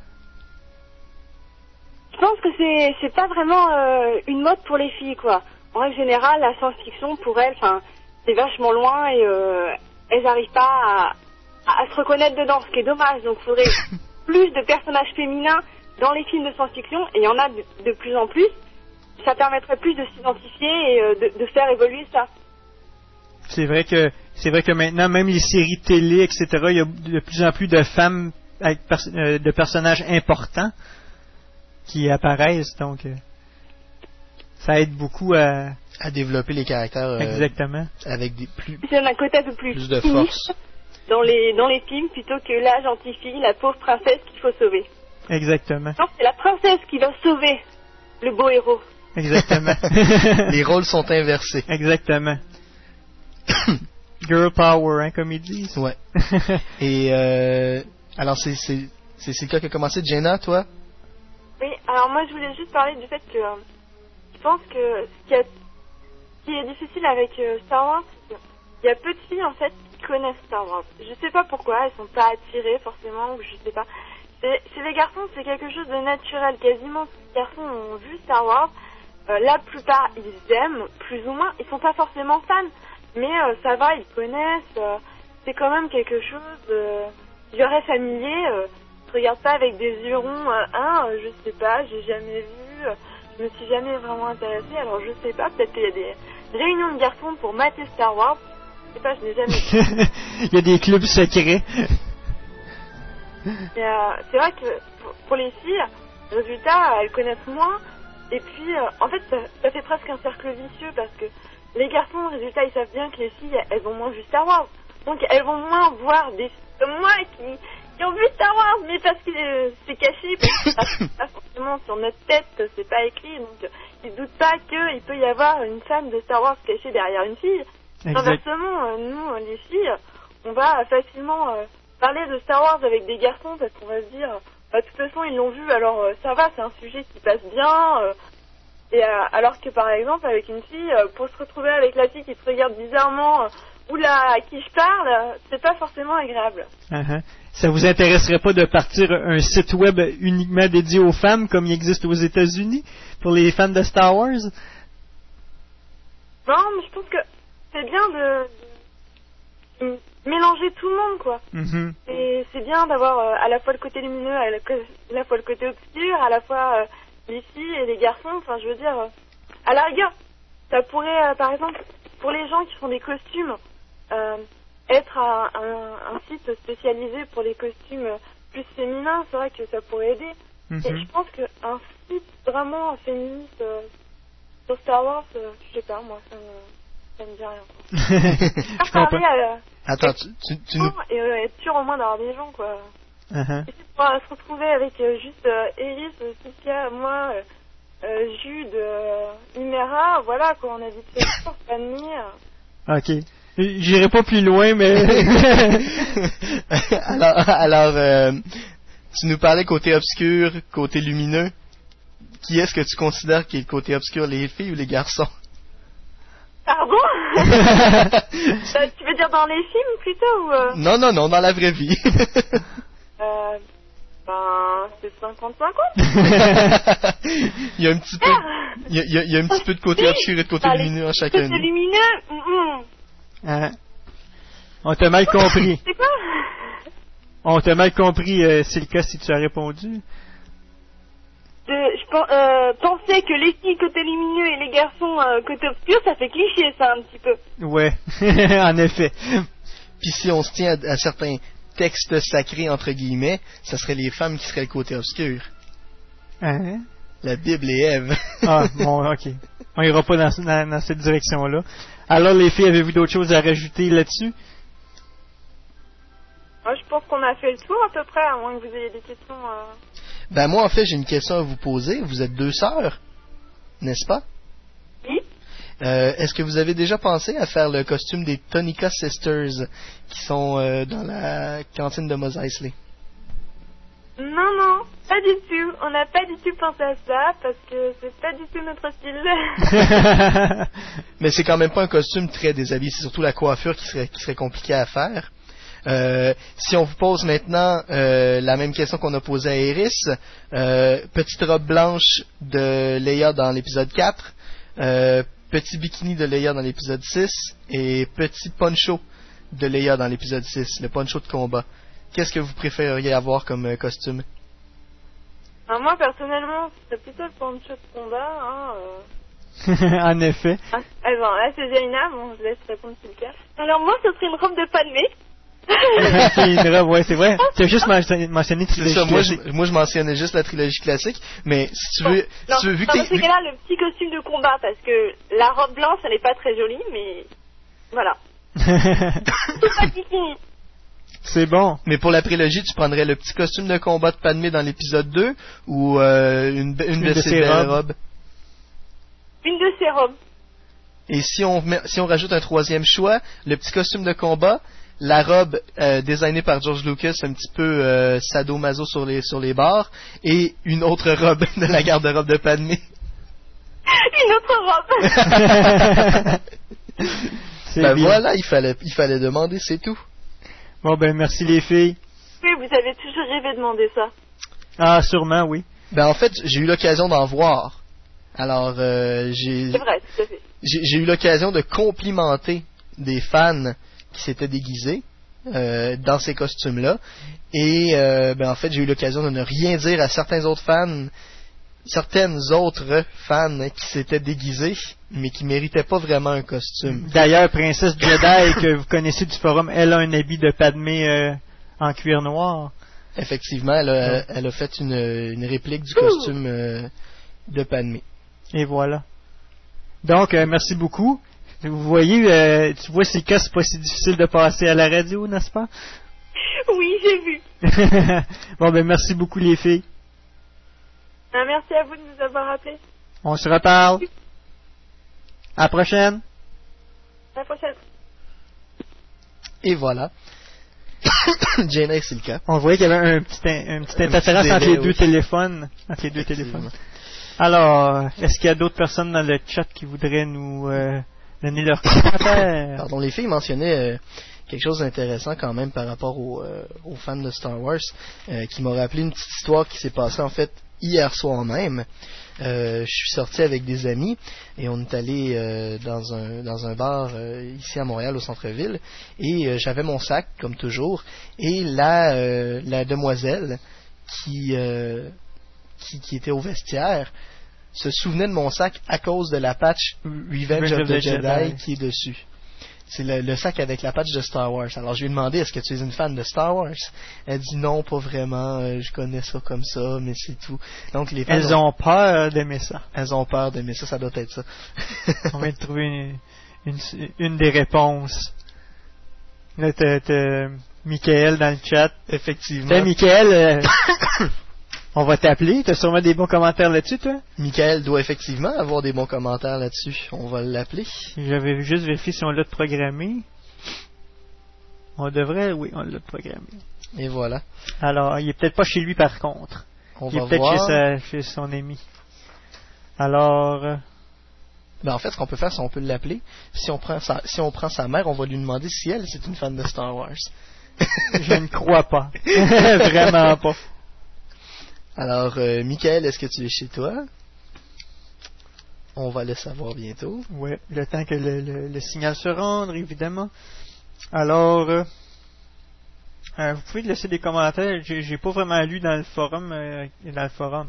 Je pense que c'est c'est pas vraiment euh, une mode pour les filles, quoi. En règle générale, la science-fiction pour elles, enfin c'est vachement loin et euh, elles n'arrivent pas à, à se reconnaître dedans, ce qui est dommage. Donc il faudrait plus de personnages féminins dans les films de science-fiction, et il y en a de, de plus en plus. Ça permettrait plus de s'identifier et euh, de, de faire évoluer ça. C'est vrai que c'est vrai que maintenant, même les séries télé, et cetera, il y a de plus en plus de femmes avec pers- euh, de personnages importants qui apparaissent, donc euh, ça aide beaucoup à à développer les caractères euh, exactement avec des plus c'est un côté un peu plus, plus de force dans les dans les films plutôt que la gentille fille, la pauvre princesse qu'il faut sauver. Exactement. Non, c'est la princesse qui va sauver le beau héros. Exactement. Les rôles sont inversés. Exactement. Girl power, hein, comme ils disent. Ouais. Et euh, alors c'est c'est c'est c'est le cas qui a commencé. Jaina, toi? Oui, Alors moi je voulais juste parler du fait que euh, je pense que ce qui, a, ce qui est difficile avec euh, Star Wars, c'est qu'il y a peu de filles en fait qui connaissent Star Wars. Je sais pas pourquoi, elles sont pas attirées forcément, ou je sais pas. C'est, chez les garçons c'est quelque chose de naturel, quasiment tous les garçons ont vu Star Wars. Euh, la plupart ils aiment, plus ou moins, ils sont pas forcément fans, mais euh, ça va, ils connaissent, euh, c'est quand même quelque chose euh, qui leur est familier. Euh, regarde pas avec des yeux ronds, euh, hein, euh, je sais pas, j'ai jamais vu, euh, je me suis jamais vraiment intéressée, alors je sais pas, peut-être qu'il y a des réunions de garçons pour mater Star Wars, je sais pas, je n'ai jamais vu. Il y a des clubs secrets. Et, euh, c'est vrai que pour, pour les filles, résultat, elles connaissent moins, et puis, euh, en fait, ça, ça fait presque un cercle vicieux, parce que les garçons, résultat, ils savent bien que les filles, elles ont moins vu Star Wars, donc elles vont moins voir des filles comme moi qui... qui ont vu Star Wars, mais parce que euh, c'est caché, parce que c'est pas forcément sur notre tête, c'est pas écrit, donc euh, ils se doutent pas qu'il peut y avoir une fan de Star Wars cachée derrière une fille. Exact. Inversement, euh, nous, euh, les filles, on va facilement euh, parler de Star Wars avec des garçons, parce qu'on va se dire, bah, de toute façon, ils l'ont vu, alors euh, ça va, c'est un sujet qui passe bien, euh, et euh, alors que par exemple, avec une fille, euh, pour se retrouver avec la fille qui te regarde bizarrement, euh, oula, à qui je parle, c'est pas forcément agréable. Uh-huh. Ça vous intéresserait pas de partir un site web uniquement dédié aux femmes, comme il existe aux États-Unis, pour les fans de Star Wars? Non, mais je pense que c'est bien de, de mélanger tout le monde, quoi. Mm-hmm. Et c'est bien d'avoir euh, à la fois le côté lumineux, à la, à la fois le côté obscur, à la fois euh, les filles et les garçons. Enfin, je veux dire, euh, à la rigueur, ça pourrait, euh, par exemple, pour les gens qui font des costumes, euh, être un, un, un site spécialisé pour les costumes plus féminins, c'est vrai que ça pourrait aider. Mm-hmm. Et je pense qu'un site vraiment féministe euh, sur Star Wars, euh, je sais pas, moi, ça me, ça me dit rien. Je comprends. À, Attends, tu, tu, tu nous... Et euh, être sûr au moins d'avoir des gens, quoi. Uh-huh. Et c'est pour euh, se retrouver avec euh, juste euh, Eris, Sika, moi, euh, euh, Jude, euh, Imera, voilà, quoi, on a dit toujours, pas de mire. Ok. J'irai pas plus loin, mais... alors, alors euh, tu nous parlais côté obscur, côté lumineux. Qui est-ce que tu considères qui est le côté obscur, les filles ou les garçons? Pardon? euh, tu veux dire dans les films, plutôt, ou... Euh... Non, non, non, dans la vraie vie. euh... Ben, c'est cinquante cinquante. Il y a un petit peu... Il y a, il y a, il y a un petit peu de côté obscur et de côté lumineux en chacun. Côté lumineux, mm-mm. Ah. On t'a mal compris. C'est quoi? On t'a mal compris, euh, c'est le cas si tu as répondu. De, je euh, pensais que les filles côté lumineux et les garçons euh, côté obscur, ça fait cliché, ça, un petit peu. Ouais, en effet. Puis si on se tient à, à certains textes sacrés, entre guillemets, ça serait les femmes qui seraient le côté obscur. Hein? La Bible et Ève. Ah, bon, ok. On ira pas dans, dans, dans cette direction-là. Alors, les filles, avez-vous d'autres choses à rajouter là-dessus? Moi, je pense qu'on a fait le tour à peu près, à moins que vous ayez des questions. Euh... Ben moi, en fait, j'ai une question à vous poser. Vous êtes deux sœurs, n'est-ce pas? Oui. Euh, est-ce que vous avez déjà pensé à faire le costume des Tonica Sisters qui sont euh, dans la cantine de Mos Eisley? Non, non, pas du tout. On n'a pas du tout pensé à ça parce que c'est pas du tout notre style. Mais c'est quand même pas un costume très déshabillé. C'est surtout la coiffure qui serait, qui serait compliquée à faire. Euh, si on vous pose maintenant euh, la même question qu'on a posée à Eris, euh, petite robe blanche de Leia dans l'épisode quatre, euh, petit bikini de Leia dans l'épisode six et petit poncho de Leia dans l'épisode six, le poncho de combat. Qu'est-ce que vous préféreriez avoir comme euh, costume? Alors moi, personnellement, c'est plutôt le poncho de combat. Hein, euh... en effet. Ah, bon, là, c'est Jaina. Bon, je laisse répondre si le cas. Alors moi, ce serait une robe de palmé. C'est une robe, ouais, c'est vrai. Tu as juste mentionné trilogie ça, moi, classique. Je, moi, je mentionnais juste la trilogie classique, mais si tu veux... Non, si tu veux vu dans que ce cas-là, le petit costume de combat, parce que la robe blanche, elle est pas très jolie, mais... Voilà. Tout pas bikini. C'est bon. Mais pour la prélogie, tu prendrais le petit costume de combat de Padmé dans l'épisode deux ou euh, une, une, une de, de ses belles robes? robes? Une de ses robes. Et si on, met, si on rajoute un troisième choix, le petit costume de combat la robe euh, designée par George Lucas, un petit peu euh, sadomaso sur les sur les bords, et une autre robe de la garde-robe de Padmé. Une autre robe. Ben bien. Voilà, il fallait il fallait demander, c'est tout. Bon ben merci les filles. Oui, vous avez toujours rêvé de demander ça. Ah sûrement oui. Ben en fait j'ai eu l'occasion d'en voir. Alors euh, j'ai. C'est vrai, tout à fait. J'ai, j'ai eu l'occasion de complimenter des fans qui s'étaient déguisés euh, dans ces costumes-là, et euh, ben en fait j'ai eu l'occasion de ne rien dire à certains autres fans, certaines autres fans qui s'étaient déguisés, mais qui méritaient pas vraiment un costume. D'ailleurs, Princesse Jedi que vous connaissez du forum, elle a un habit de Padmé euh, en cuir noir. Effectivement, elle a, ouais. elle a fait une, une réplique du costume euh, de Padmé. Et voilà. Donc, euh, merci beaucoup. Vous voyez, euh, tu vois, c'est que c'est pas si difficile de passer à la radio, n'est-ce pas? Oui, j'ai vu. Bon, ben merci beaucoup les filles. Ah, merci à vous de nous avoir appelés. On se reparle. À la prochaine. À la prochaine. Et voilà. Jaina et Silka. On voyait qu'il y avait un petit, un, un petit interférence entre les deux oui. téléphones. Entre les deux téléphones. Alors, est-ce qu'il y a d'autres personnes dans le chat qui voudraient nous euh, donner leurs commentaires? Pardon, les filles mentionnaient euh, quelque chose d'intéressant quand même par rapport aux, euh, aux fans de Star Wars, euh, qui m'a rappelé une petite histoire qui s'est passée en fait hier soir même. Euh, je suis sorti avec des amis et on est allé euh, dans un dans un bar euh, ici à Montréal au centre-ville, et euh, j'avais mon sac comme toujours, et la euh, la demoiselle qui euh, Qui, qui était au vestiaire se souvenait de mon sac à cause de la patch Revenge of the Jedi, Jedi qui est dessus. C'est le, le sac avec la patch de Star Wars. Alors je lui ai demandé, est-ce que tu es une fan de Star Wars? Elle dit non, pas vraiment, euh, je connais ça comme ça, mais c'est tout. Donc les fans Elles ont, ont peur d'aimer ça. Elles ont peur d'aimer ça, ça doit être ça. On vient de trouver une, une, une des réponses. Là, t'as, t'as Michael dans le chat. Effectivement. T'as Michael... Euh... On va t'appeler, tu as sûrement des bons commentaires là-dessus, toi? Michael doit effectivement avoir des bons commentaires là-dessus. On va l'appeler. J'avais juste vérifié si on l'a programmé. On devrait, oui, on l'a programmé. Et voilà. Alors, il est peut-être pas chez lui par contre. On il va est peut-être voir. Chez, sa, chez son ami. Alors... Euh... Ben en fait, ce qu'on peut faire, c'est qu'on peut l'appeler. Si on prend sa, si on prend sa mère, on va lui demander si elle, c'est une fan de Star Wars. Je ne crois pas. Vraiment pas. Alors, euh, Michael, est-ce que tu es chez toi? On va le savoir bientôt. Oui, le temps que le, le, le signal se rende, évidemment. Alors, euh, euh, vous pouvez laisser des commentaires. J'ai, j'ai pas vraiment lu dans le forum. Euh, dans le forum.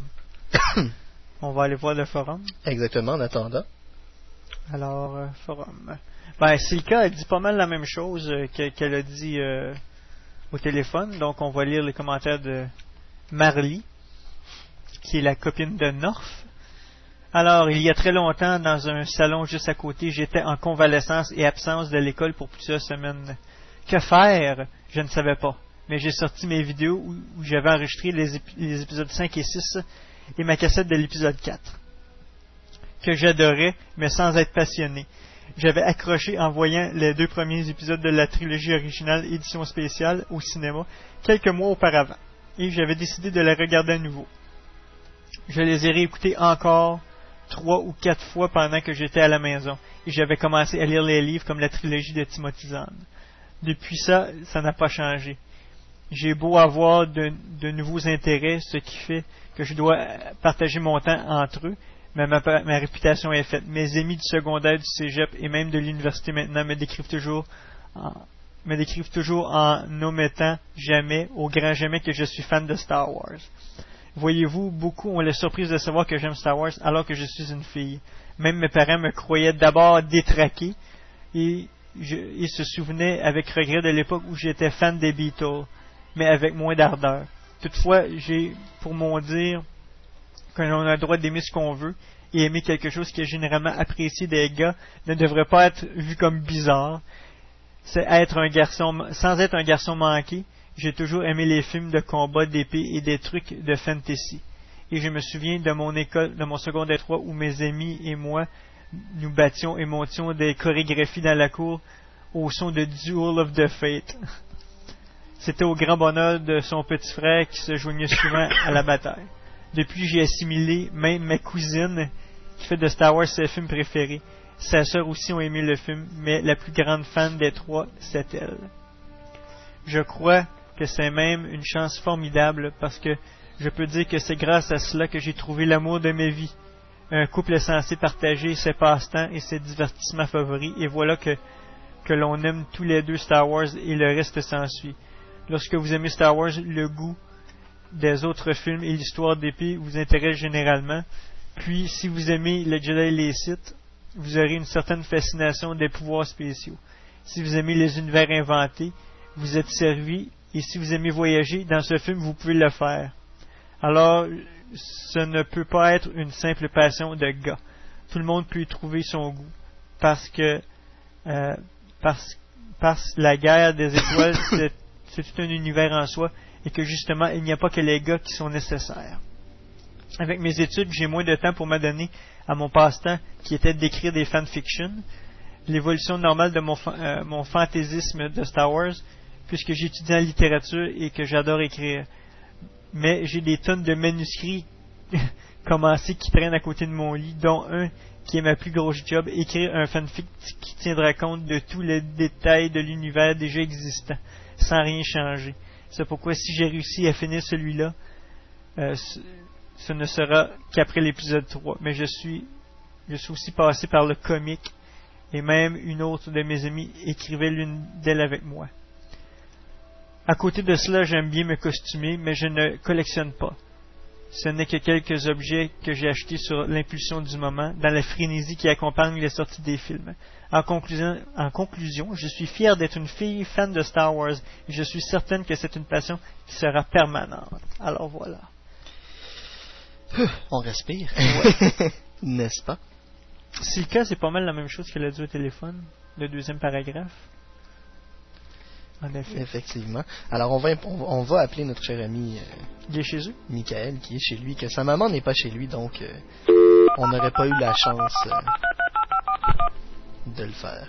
On va aller voir le forum. Exactement, en attendant. Alors, euh, forum. Ben, Silka, elle dit pas mal la même chose euh, que, qu'elle a dit euh, au téléphone. Donc, on va lire les commentaires de Marley, qui est la copine de North. Alors, il y a très longtemps, dans un salon juste à côté, j'étais en convalescence et absence de l'école pour plusieurs semaines. Que faire? Je ne savais pas. Mais j'ai sorti mes vidéos où, où j'avais enregistré les, ép- les épisodes cinq et six et ma cassette de l'épisode quatre, que j'adorais, mais sans être passionné. J'avais accroché en voyant les deux premiers épisodes de la trilogie originale édition spéciale au cinéma quelques mois auparavant, et j'avais décidé de la regarder à nouveau. Je les ai réécoutés encore trois ou quatre fois pendant que j'étais à la maison, et j'avais commencé à lire les livres comme la trilogie de Timothy Zahn. Depuis ça, ça n'a pas changé. J'ai beau avoir de, de nouveaux intérêts, ce qui fait que je dois partager mon temps entre eux, mais ma, ma réputation est faite. Mes amis du secondaire, du cégep et même de l'université maintenant me décrivent toujours en, me décrivent toujours en n'omettant jamais, au grand jamais, que je suis fan de Star Wars. Voyez-vous, beaucoup ont la surprise de savoir que j'aime Star Wars alors que je suis une fille. Même mes parents me croyaient d'abord détraqué et, je, et se souvenaient avec regret de l'époque où j'étais fan des Beatles, mais avec moins d'ardeur. Toutefois, j'ai pour mon dire qu'on a le droit d'aimer ce qu'on veut, et aimer quelque chose qui est généralement apprécié des gars ne devrait pas être vu comme bizarre. C'est être un garçon, sans être un garçon manqué. J'ai toujours aimé les films de combat, d'épée et des trucs de fantasy. Et je me souviens de mon école, de mon secondaire trois, où mes amis et moi nous battions et montions des chorégraphies dans la cour au son de Duel of the Fate. C'était au grand bonheur de son petit frère qui se joignait souvent à la bataille. Depuis, j'ai assimilé même ma cousine qui fait de Star Wars ses films préférés. Sa sœur aussi ont aimé le film, mais la plus grande fan des trois, c'est elle. Je crois que c'est même une chance formidable parce que je peux dire que c'est grâce à cela que j'ai trouvé l'amour de ma vie. Un couple est censé partager ses passe-temps et ses divertissements favoris, et voilà que, que l'on aime tous les deux Star Wars et le reste s'ensuit. Lorsque vous aimez Star Wars, le goût des autres films et l'histoire d'épée vous intéressent généralement. Puis, si vous aimez le Jedi et les Sith, vous aurez une certaine fascination des pouvoirs spéciaux. Si vous aimez les univers inventés, vous êtes servi, et si vous aimez voyager, dans ce film, vous pouvez le faire. Alors, ce ne peut pas être une simple passion de gars. Tout le monde peut y trouver son goût, parce que euh, parce, parce la guerre des étoiles, c'est, c'est tout un univers en soi, et que justement, il n'y a pas que les gars qui sont nécessaires. Avec mes études, j'ai moins de temps pour m'adonner à mon passe-temps, qui était d'écrire des fanfictions, l'évolution normale de mon, fa- euh, mon fantaisisme de Star Wars, puisque j'étudie en littérature et que j'adore écrire. Mais j'ai des tonnes de manuscrits commencés qui traînent à côté de mon lit, dont un qui est ma plus grosse job, écrire un fanfic qui tiendra compte de tous les détails de l'univers déjà existant, sans rien changer. C'est pourquoi si j'ai réussi à finir celui-là, euh, ce, ce ne sera qu'après l'épisode trois. Mais je suis, je suis aussi passé par le comique, et même une autre de mes amies écrivait l'une d'elles avec moi. À côté de cela, j'aime bien me costumer, mais je ne collectionne pas. Ce n'est que quelques objets que j'ai achetés sur l'impulsion du moment, dans la frénésie qui accompagne les sorties des films. En conclusion, en conclusion, je suis fier d'être une fille fan de Star Wars, et je suis certaine que c'est une passion qui sera permanente. Alors voilà. On respire. Ouais. N'est-ce pas? Si le cas, c'est pas mal la même chose qu'elle a dit au téléphone, le deuxième paragraphe. En effet. Effectivement. Alors, on va, on va appeler notre cher ami... Euh, il est chez eux? Michael, qui est chez lui, que sa maman n'est pas chez lui, donc euh, on n'aurait pas eu la chance euh, de le faire.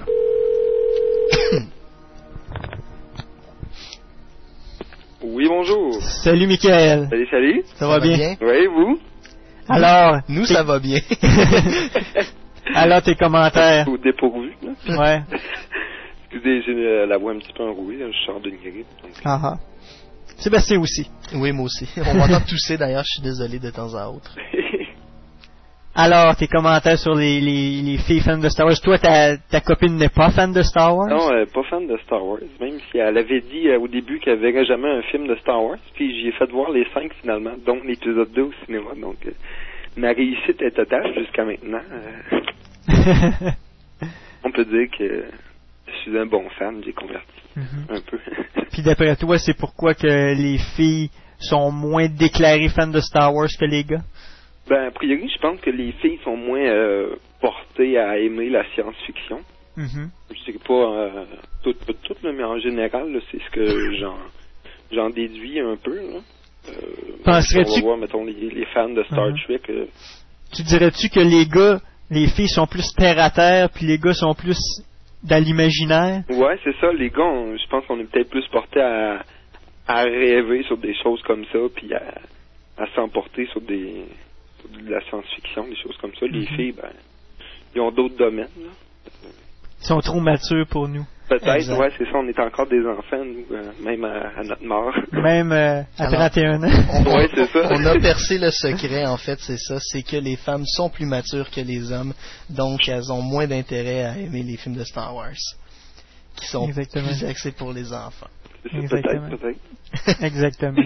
Oui, bonjour. Salut, Michael. Salut, salut. Ça, ça va, va bien? bien? Oui, vous? Alors... Nous, ça va bien. Alors, tes commentaires? Au dépourvu, là. Ouais. Excusez, j'ai la voix un petit peu enrouée, je sors d'une grippe. Donc... Ah ah. Sébastien aussi. Oui, moi aussi. On m'entend tousser, d'ailleurs, je suis désolé de temps à autre. Alors, tes commentaires sur les, les, les filles fans de Star Wars. Toi, ta, ta copine n'est pas fan de Star Wars? Non, elle n'est pas fan de Star Wars. Même si elle avait dit euh, au début qu'elle verrait jamais un film de Star Wars. Puis j'y ai fait voir les cinq finalement, donc l'épisode deux au cinéma. Donc euh, ma réussite est totale jusqu'à maintenant. Euh... On peut dire que je suis un bon fan, j'ai converti mm-hmm. un peu. Puis d'après toi, c'est pourquoi que les filles sont moins déclarées fans de Star Wars que les gars? Ben, a priori, je pense que les filles sont moins euh, portées à aimer la science-fiction. Mm-hmm. Je sais pas euh, tout, tout, tout là, mais en général, là, c'est ce que j'en, j'en déduis un peu. Là. Euh, Penserais-tu... On va voir, mettons, les, les fans de Star mm-hmm. Trek. Euh... Tu dirais-tu que les gars, les filles sont plus terre à terre, puis les gars sont plus dans l'imaginaire? Ouais, c'est ça. Les gars, on, je pense qu'on est peut-être plus portés à, à rêver sur des choses comme ça, puis à, à s'emporter sur des... de la science-fiction, des choses comme ça. Les mm-hmm. filles, ben, ils ont d'autres domaines. Là. Ils sont trop matures pour nous. Peut-être, exact. Ouais, c'est ça. On est encore des enfants, nous, euh, même à, à notre mort. Même euh, à Alors, trente et un ans. On, ouais, c'est ça. On a percé le secret, en fait, c'est ça. C'est que les femmes sont plus matures que les hommes, donc elles ont moins d'intérêt à aimer les films de Star Wars, qui sont Exactement. plus axés pour les enfants. C'est ça, Exactement. peut-être, peut-être. Exactement.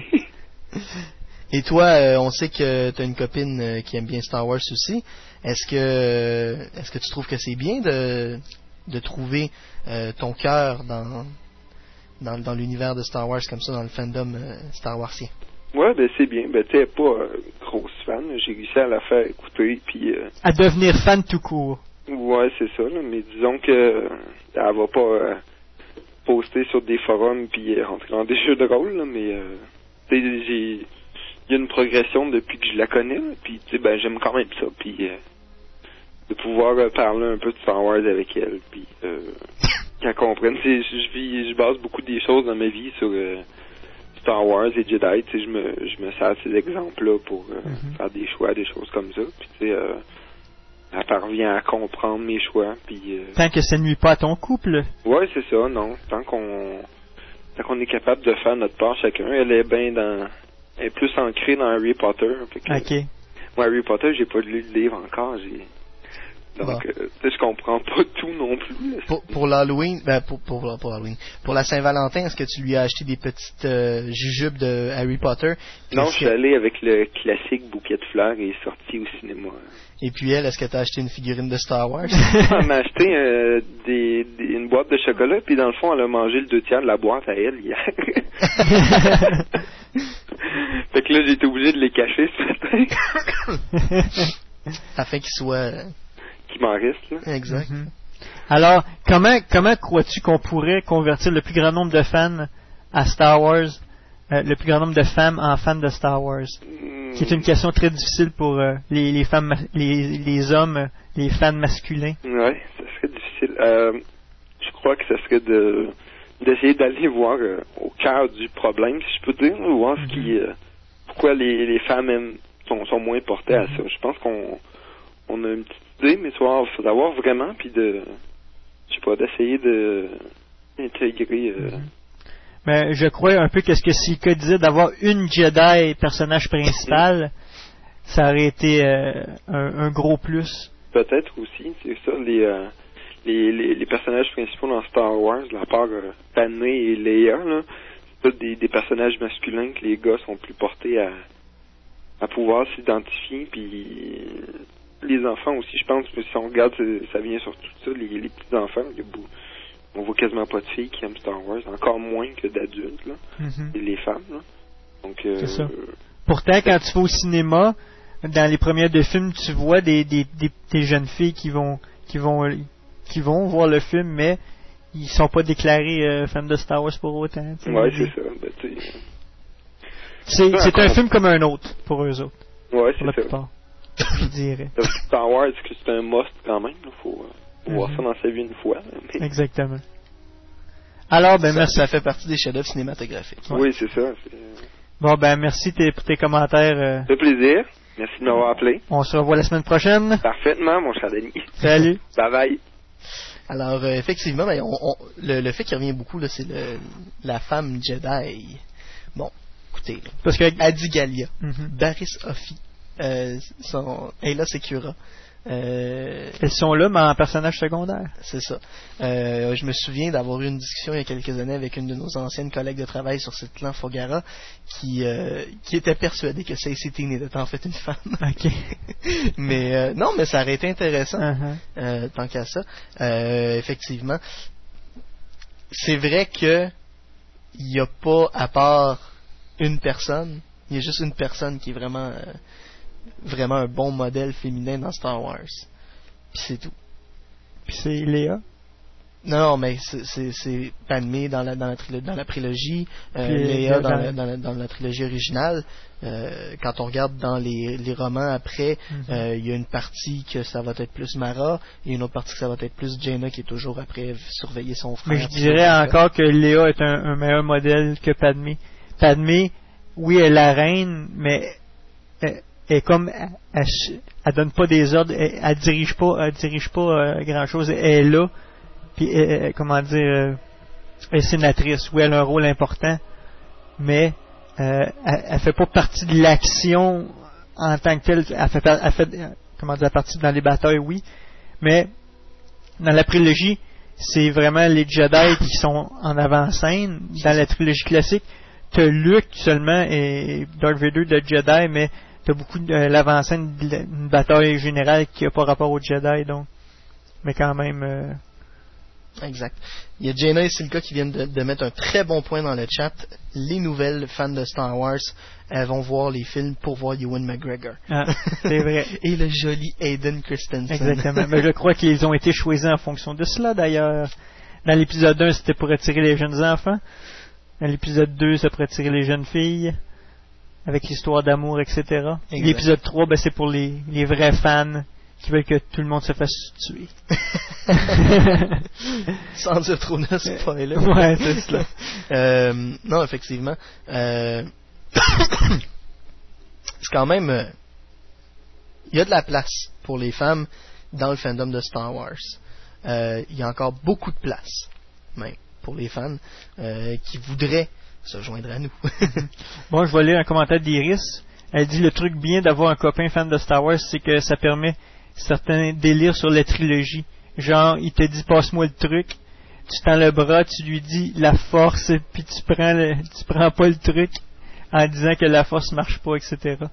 Et toi, euh, on sait que tu as une copine euh, qui aime bien Star Wars aussi. Est-ce que euh, est-ce que tu trouves que c'est bien de de trouver euh, ton cœur dans, dans dans l'univers de Star Wars comme ça, dans le fandom euh, Star Warsien? Ouais, ben c'est bien. Ben t'es pas euh, grosse fan. J'ai réussi à la faire écouter, puis euh... à devenir fan tout court. Ouais, c'est ça. Là, mais disons que euh, elle va pas euh, poster sur des forums puis euh, rentrer dans des jeux de rôle, là, mais euh, j'ai il y a une progression depuis que je la connais, puis tu sais, ben j'aime quand même ça, puis euh, de pouvoir euh, parler un peu de Star Wars avec elle, puis euh, qu'elle comprenne. C'est, je vis, je base beaucoup des choses dans ma vie sur euh, Star Wars et Jedi. Tu sais, je me, je me sers de ces exemples-là pour euh, mm-hmm. faire des choix, des choses comme ça. Puis tu sais, euh, elle parvient à comprendre mes choix. Puis euh, tant que ça nuit pas à ton couple. Ouais, c'est ça. Non, tant qu'on, tant qu'on est capable de faire notre part chacun. Elle est bien dans, elle est plus ancrée dans Harry Potter. Fait que, ok. Moi, Harry Potter, j'ai pas lu le livre encore. J'ai Donc, bon. euh, je comprends pas tout non plus. Pour, pour l'Halloween, ben pour, pour, pour Halloween, pour la Saint-Valentin, est-ce que tu lui as acheté des petites euh, jujubes de Harry Potter? Non, je suis que... allé avec le classique bouquet de fleurs et sorti au cinéma. Et puis elle, est-ce que tu as acheté une figurine de Star Wars? Elle m'a acheté euh, des, des, une boîte de chocolat, puis dans le fond, elle a mangé le deux tiers de la boîte à elle hier. Fait que là, j'ai été obligé de les cacher ce matin. Afin qu'ils soient... Qui m'en reste, là. Exact. Mm-hmm. Alors, comment comment crois-tu qu'on pourrait convertir le plus grand nombre de fans à Star Wars, euh, le plus grand nombre de femmes en fans de Star Wars? Mm. Qui est une question très difficile pour euh, les, les femmes, les, les hommes, les fans masculins. Oui, ça serait difficile. Euh, je crois que ça serait de d'essayer d'aller voir euh, au cœur du problème, si je peux dire, voir mm-hmm. ce qui, euh, pourquoi les, les femmes aiment, sont, sont moins portées mm-hmm. à ça. Je pense qu'on on a une petite idée, mais il faut savoir vraiment, puis de, je sais pas, d'essayer de intégrer. Euh... Mais je crois un peu que ce que Sika disait, d'avoir une Jedi personnage principal, ça aurait été euh, un, un gros plus. Peut-être aussi, c'est ça, les, euh, les, les, les personnages principaux dans Star Wars, la part euh, Padmé et Leia, là, c'est des, des personnages masculins que les gars sont plus portés à, à pouvoir s'identifier, puis les enfants aussi, je pense, que si on regarde, ça vient sur tout ça, les, les petits enfants, il y a beau, on voit quasiment pas de filles qui aiment Star Wars, encore moins que d'adultes, là, mm-hmm. et les femmes, là. Donc, euh, c'est ça. Pourtant, quand tu vas au cinéma, dans les premiers deux films, tu vois des, des, des, des jeunes filles qui vont, qui vont, qui vont voir le film, mais ils sont pas déclarés euh, fans de Star Wars pour autant. Ouais, c'est ça. Ben, t'sais... C'est, c'est un film comme un autre pour eux autres. Ouais, c'est la ça. Plupart, je dirais. Star Wars, c'est un must quand même. Il faut, faut mm-hmm. voir ça dans sa vie une fois. Mais... Exactement. Alors, ben ça, merci. Ça fait partie des chefs-d'œuvre cinématographiques. Ouais. Oui, c'est ça. C'est... Bon, ben merci tes, pour tes commentaires. Euh... Ça fait plaisir. Merci de m'avoir appelé. On se revoit la semaine prochaine. Parfaitement, mon cher Denis. Salut. Bye bye. Alors, euh, effectivement, ben, on, on, le, le fait qui revient beaucoup, là, c'est le, la femme Jedi. Bon, écoutez, là, parce que Adi Gallia, mm-hmm. Barriss Offee, euh, son Ayla Secura. Euh, Elles sont là, mais en personnage secondaire. C'est ça. Euh, je me souviens d'avoir eu une discussion il y a quelques années avec une de nos anciennes collègues de travail sur cette clan Fogara qui, euh, qui était persuadée que Saesee Tiin était en fait une femme. Ok. mais euh, non, mais ça aurait été intéressant, uh-huh. euh, tant qu'à ça. Euh, effectivement, c'est vrai que il n'y a pas, à part une personne, il y a juste une personne qui est vraiment... Euh, vraiment un bon modèle féminin dans Star Wars. Puis c'est tout. Puis c'est Léa? Non, non, mais c'est, c'est, c'est Padmé dans la, dans la, trilo- dans la prélogie, euh, Léa dans, dans, la, dans, la, dans la trilogie originale. Euh, quand on regarde dans les, les romans après, il mm-hmm. euh, y a une partie que ça va être plus Mara, et une autre partie que ça va être plus Jaina qui est toujours après surveiller son frère. Mais je dirais encore que Léa est un, un meilleur modèle que Padmé. Padmé, oui, elle est la reine, mais... Elle, et comme elle, elle, elle donne pas des ordres, elle, elle dirige pas, elle dirige pas euh, grand chose, elle est là, puis elle, comment dire, euh, elle est sénatrice, oui, elle a un rôle important, mais euh, elle, elle fait pas partie de l'action en tant que telle, elle fait, elle fait comment dire, partie dans les batailles, oui, mais dans la prélogie, c'est vraiment les Jedi qui sont en avant-scène. Dans la trilogie classique, t'as Luke seulement et Darth Vader de Jedi, mais t'as beaucoup de euh, l'avant-scène d'une bataille générale qui n'a pas rapport aux Jedi, donc. Mais quand même... Euh... Exact. Il y a Jaina et Silka qui viennent de, de mettre un très bon point dans le chat. Les nouvelles fans de Star Wars, elles vont voir les films pour voir Ewan McGregor. Ah, c'est vrai. Et le joli Hayden Christensen. Exactement. Mais je crois qu'ils ont été choisis en fonction de cela, d'ailleurs. Dans l'épisode un, c'était pour attirer les jeunes enfants. Dans l'épisode deux, c'est pour attirer les jeunes filles. Avec l'histoire d'amour, et cetera. Exact. L'épisode trois, ben, c'est pour les, les vrais fans qui veulent que tout le monde se fasse tuer. Sans dire trop de spoiler. Ouais, c'est cela. Euh, non, effectivement. Euh... c'est quand même... Euh... Il y a de la place pour les femmes dans le fandom de Star Wars. Euh, il y a encore beaucoup de place, même, pour les fans euh, qui voudraient se joindre à nous. Bon, je vais lire un commentaire d'Iris. Elle dit, le truc bien d'avoir un copain fan de Star Wars, c'est que ça permet certains délires sur la trilogie. Genre, il te dit, passe-moi le truc. Tu tends le bras, tu lui dis la force, puis tu prends le, tu prends pas le truc en disant que la force marche pas, et cetera.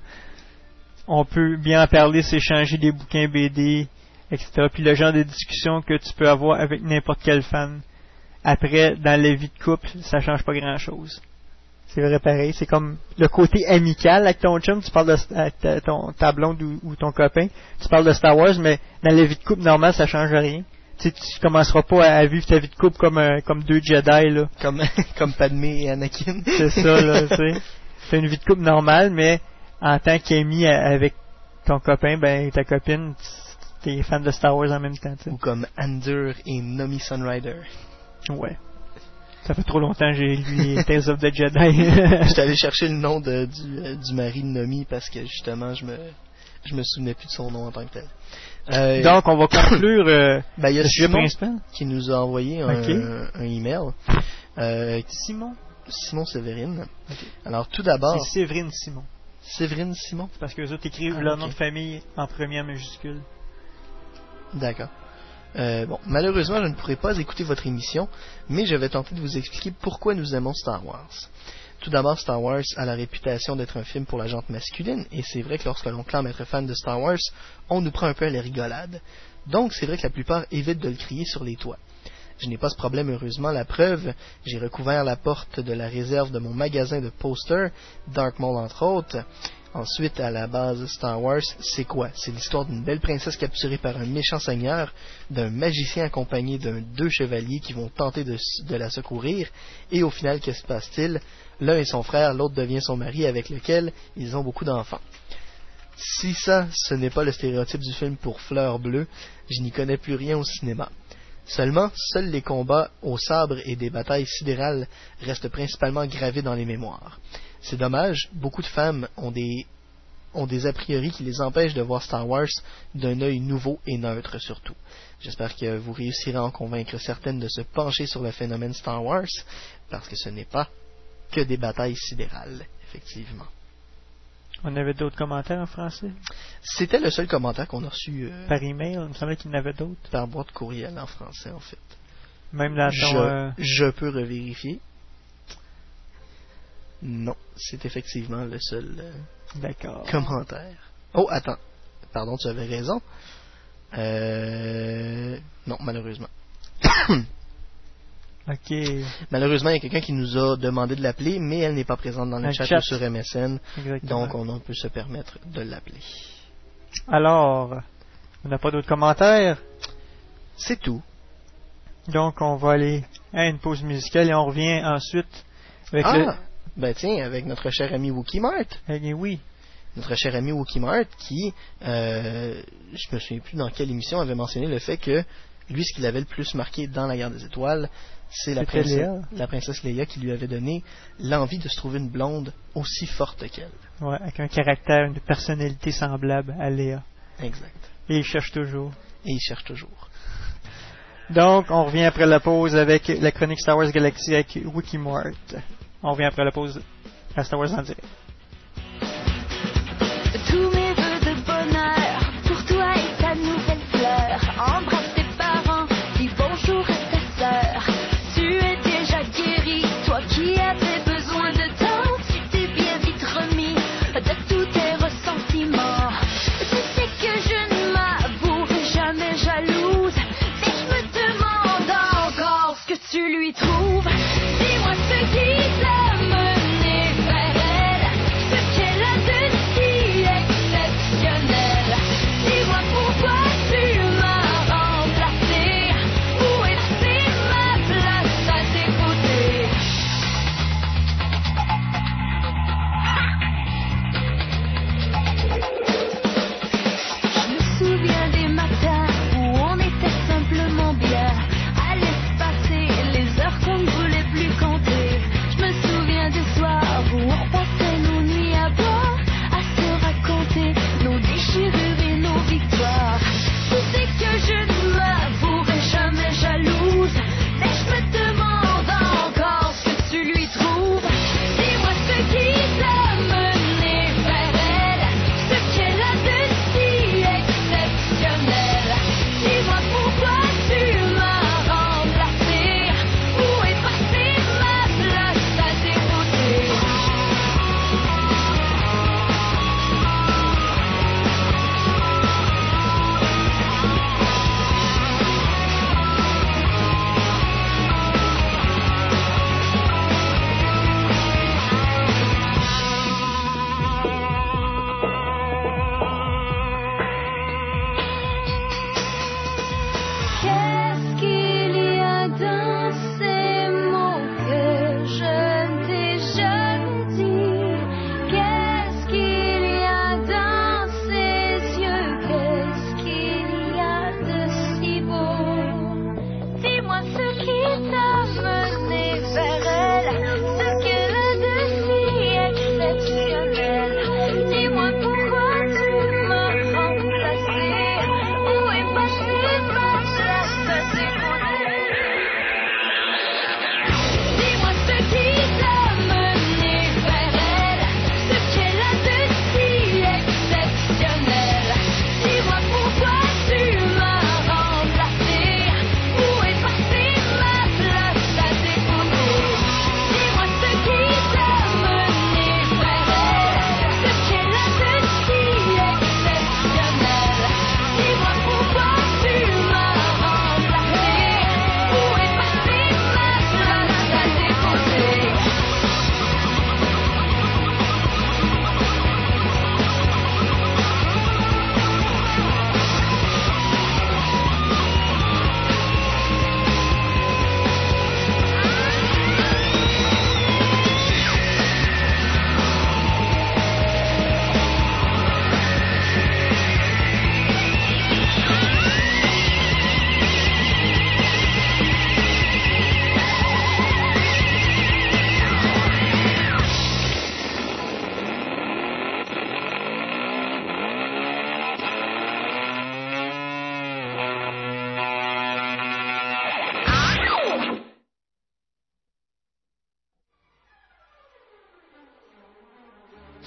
On peut bien en parler, s'échanger des bouquins B D, et cetera. Puis le genre de discussion que tu peux avoir avec n'importe quel fan. Après, dans la vie de couple, ça change pas grand-chose. C'est vrai pareil. C'est comme le côté amical avec ton chum, tu parles de avec ta, ton, ta blonde ou, ou ton copain, tu parles de Star Wars, mais dans la vie de couple normale, ça change rien. Tu sais, tu commenceras pas à, à vivre ta vie de couple comme euh, comme deux Jedi, là. Comme, comme Padmé et Anakin. C'est ça, là, tu sais. C'est une vie de couple normale, mais en tant qu'ami avec ton copain, ben, ta copine, t'es fan de Star Wars en même temps, tu sais. Ou comme Andor et Nomi Sunrider. Ouais. Ça fait trop longtemps que j'ai lu les Tales of the Jedi. J'étais allé chercher le nom de, du, euh, du mari de Nomi parce que justement je me je me souvenais plus de son nom en tant que tel. Euh, Donc on va conclure euh, ben, y a le sujet Simon principal qui nous a envoyé un, okay. un, un email. Euh, Simon Simon Séverine. Okay. Alors tout d'abord. C'est Séverine Simon. Séverine Simon. Parce que les autres écrivent ah, leur okay. nom de famille en première majuscule. D'accord. Euh, bon, malheureusement, je ne pourrai pas écouter votre émission, mais je vais tenter de vous expliquer pourquoi nous aimons Star Wars. Tout d'abord, Star Wars a la réputation d'être un film pour la gente masculine, et c'est vrai que lorsque l'on clame être fan de Star Wars, on nous prend un peu à la rigolade. Donc, c'est vrai que la plupart évitent de le crier sur les toits. Je n'ai pas ce problème, heureusement. La preuve, j'ai recouvert la porte de la réserve de mon magasin de posters, Dark Maul entre autres. Ensuite, à la base, Star Wars, c'est quoi? C'est l'histoire d'une belle princesse capturée par un méchant seigneur, d'un magicien accompagné d'un deux chevaliers qui vont tenter de, de la secourir, et au final, que se passe-t-il? L'un est son frère, l'autre devient son mari, avec lequel ils ont beaucoup d'enfants. Si ça, ce n'est pas le stéréotype du film pour fleurs bleues, je n'y connais plus rien au cinéma. Seulement, seuls les combats au sabre et des batailles sidérales restent principalement gravés dans les mémoires. C'est dommage, beaucoup de femmes ont des, ont des a priori qui les empêchent de voir Star Wars d'un œil nouveau et neutre surtout. J'espère que vous réussirez à en convaincre certaines de se pencher sur le phénomène Star Wars, parce que ce n'est pas que des batailles sidérales, effectivement. On avait d'autres commentaires en français? C'était le seul commentaire qu'on a reçu... Euh, par email, il me semblait qu'il y en avait d'autres. Par boîte courriel en français, en fait. Même dans ton... Je, euh... je peux revérifier. Non, c'est effectivement le seul euh, D'accord. commentaire. Oh, attends. Pardon, tu avais raison. Euh... Non, malheureusement. Ok. Malheureusement, il y a quelqu'un qui nous a demandé de l'appeler, mais elle n'est pas présente dans le chat, chat ou sur M S N. Exactement. Donc, on peut se permettre de l'appeler. Alors, on n'a pas d'autres commentaires? C'est tout. Donc, on va aller à une pause musicale et on revient ensuite avec ah, le... ben tiens, avec notre cher ami Wookie Mart. Eh oui. Notre cher ami Wookie Mart qui, euh, je me souviens plus dans quelle émission, avait mentionné le fait que lui, ce qui l'avait le plus marqué dans la Guerre des Étoiles, c'est la princesse, la princesse Leia qui lui avait donné l'envie de se trouver une blonde aussi forte qu'elle. Ouais, avec un caractère, une personnalité semblable à Leia. Exact. Et il cherche toujours. Et il cherche toujours. Donc, on revient après la pause avec la chronique Star Wars Galaxy avec Wookie Mart. On revient après la pause à Star Wars en direct. Tous mes vœux de bonheur pour toi et ta nouvelle fleur. Embrasse tes parents, dis bonjour à ta sœur. Tu es déjà guéri, toi qui avais besoin de temps. Tu t'es bien vite remis de tous tes ressentiments. Tu sais que je ne m'avouerai jamais jalouse, mais je me demande encore ce que tu lui trouves. Dis-moi ce qui t'a mené vers elle, ce qu'elle a de si extraordinaire.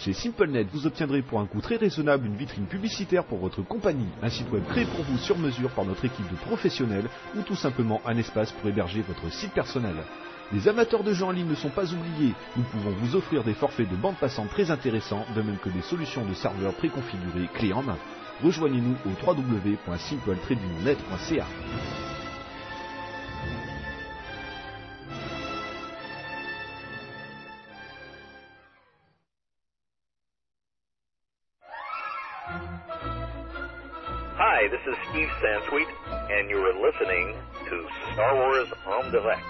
Chez SimpleNet, vous obtiendrez pour un coût très raisonnable une vitrine publicitaire pour votre compagnie, un site web créé pour vous sur mesure par notre équipe de professionnels ou tout simplement un espace pour héberger votre site personnel. Les amateurs de jeux en ligne ne sont pas oubliés. Nous pouvons vous offrir des forfaits de bande passante très intéressants, de même que des solutions de serveurs préconfigurées clés en main. Rejoignez-nous au w w w point simple tiret net point c a. Hi, this is Steve Sansweet, and you are listening to Star Wars en direct.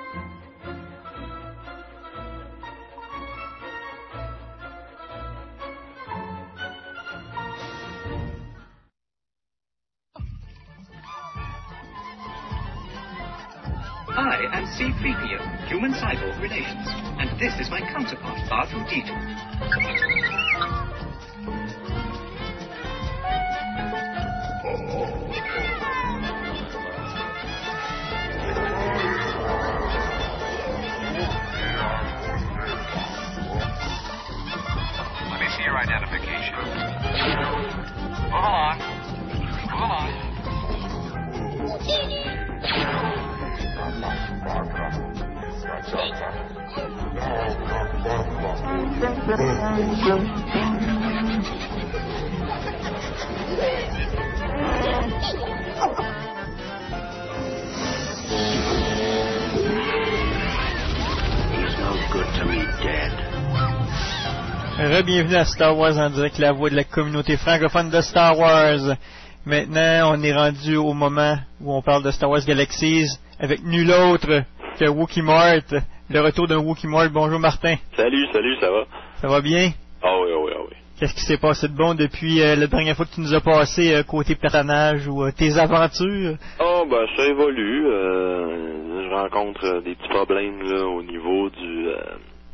I am C three P O, Human-Cyborg Relations, and this is my counterpart, R two D two. Let me see your identification. Move along. Move along. Re-bienvenue à Star Wars en direct, la voix de la communauté francophone de Star Wars. Maintenant, on est rendu au moment où on parle de Star Wars Galaxies avec nul autre que Wookie Mart, le retour d'un Wookie Mart. Bonjour Martin. Salut, salut, ça va? Ça va bien? Ah oui, ah oui, ah oui. Qu'est-ce qui s'est passé de bon depuis euh, la dernière fois que tu nous as passé euh, côté personnage ou euh, tes aventures? Oh, ben ça évolue. Euh, je rencontre euh, des petits problèmes là au niveau du... Euh,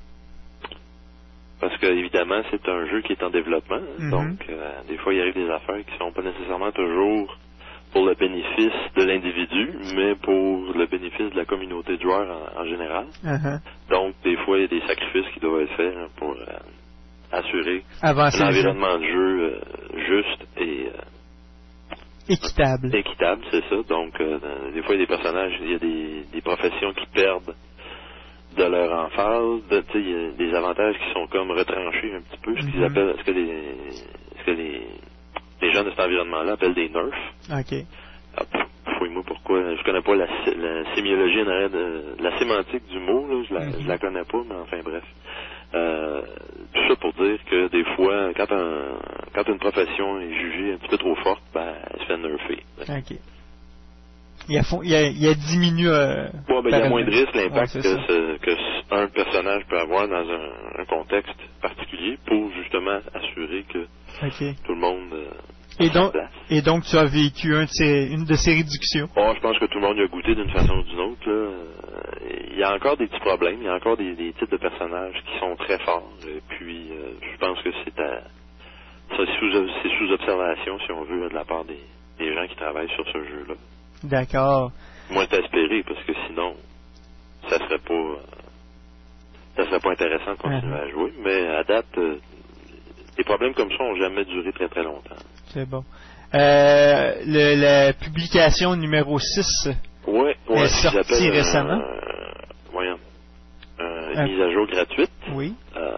parce que évidemment, c'est un jeu qui est en développement. Mm-hmm. Donc, euh, des fois, il arrive des affaires qui sont pas nécessairement toujours pour le bénéfice de l'individu, mais pour le bénéfice de la communauté de joueurs en, en général. Uh-huh. Donc, des fois, il y a des sacrifices qui doivent être faits hein, pour euh, assurer Avancer un environnement de jeu euh, juste et euh, équitable. Équitable, c'est ça. Donc, euh, des fois, il y a des personnages, il y a des, des professions qui perdent de leur emphase, de, il y a des avantages qui sont comme retranchés un petit peu, ce qu'ils mm-hmm. appellent, ce que les, ce que les, les gens de cet environnement-là appellent des nerfs. OK. Ah, fouille-moi pourquoi, je connais pas la, la sémiologie en arrière de, la sémantique du mot, là, je la, mm-hmm. je la connais pas, mais enfin bref. Euh, tout ça pour dire que des fois, quand un, quand une profession est jugée un petit peu trop forte, ben, elle se fait nerfer. OK. Il y a, il y a, il y a diminué. Euh, ouais, ben, il y a moins de risque, l'impact ouais, que, ce, que un personnage peut avoir dans un, un contexte particulier pour justement assurer que okay. tout le monde. Euh, et donc, et donc, tu as vécu un de ces, une de ces réductions. Oh, je pense que tout le monde y a goûté d'une façon ou d'une autre. Là. Il y a encore des petits problèmes, il y a encore des, des types de personnages qui sont très forts. Et puis, euh, je pense que c'est à, ça, c'est sous, c'est sous observation, si on veut, de la part des, des gens qui travaillent sur ce jeu-là. D'accord. Moi, c'est espéré, parce que sinon, ça serait pas, euh, ça serait pas intéressant de continuer uh-huh. à jouer. Mais à date, euh, des problèmes comme ça n'ont jamais duré très très longtemps. C'est bon. Euh, le, la publication numéro six ouais, ouais, est sortie récemment. Euh, voyons. Euh, une uh, mise à jour gratuite. Oui. Euh,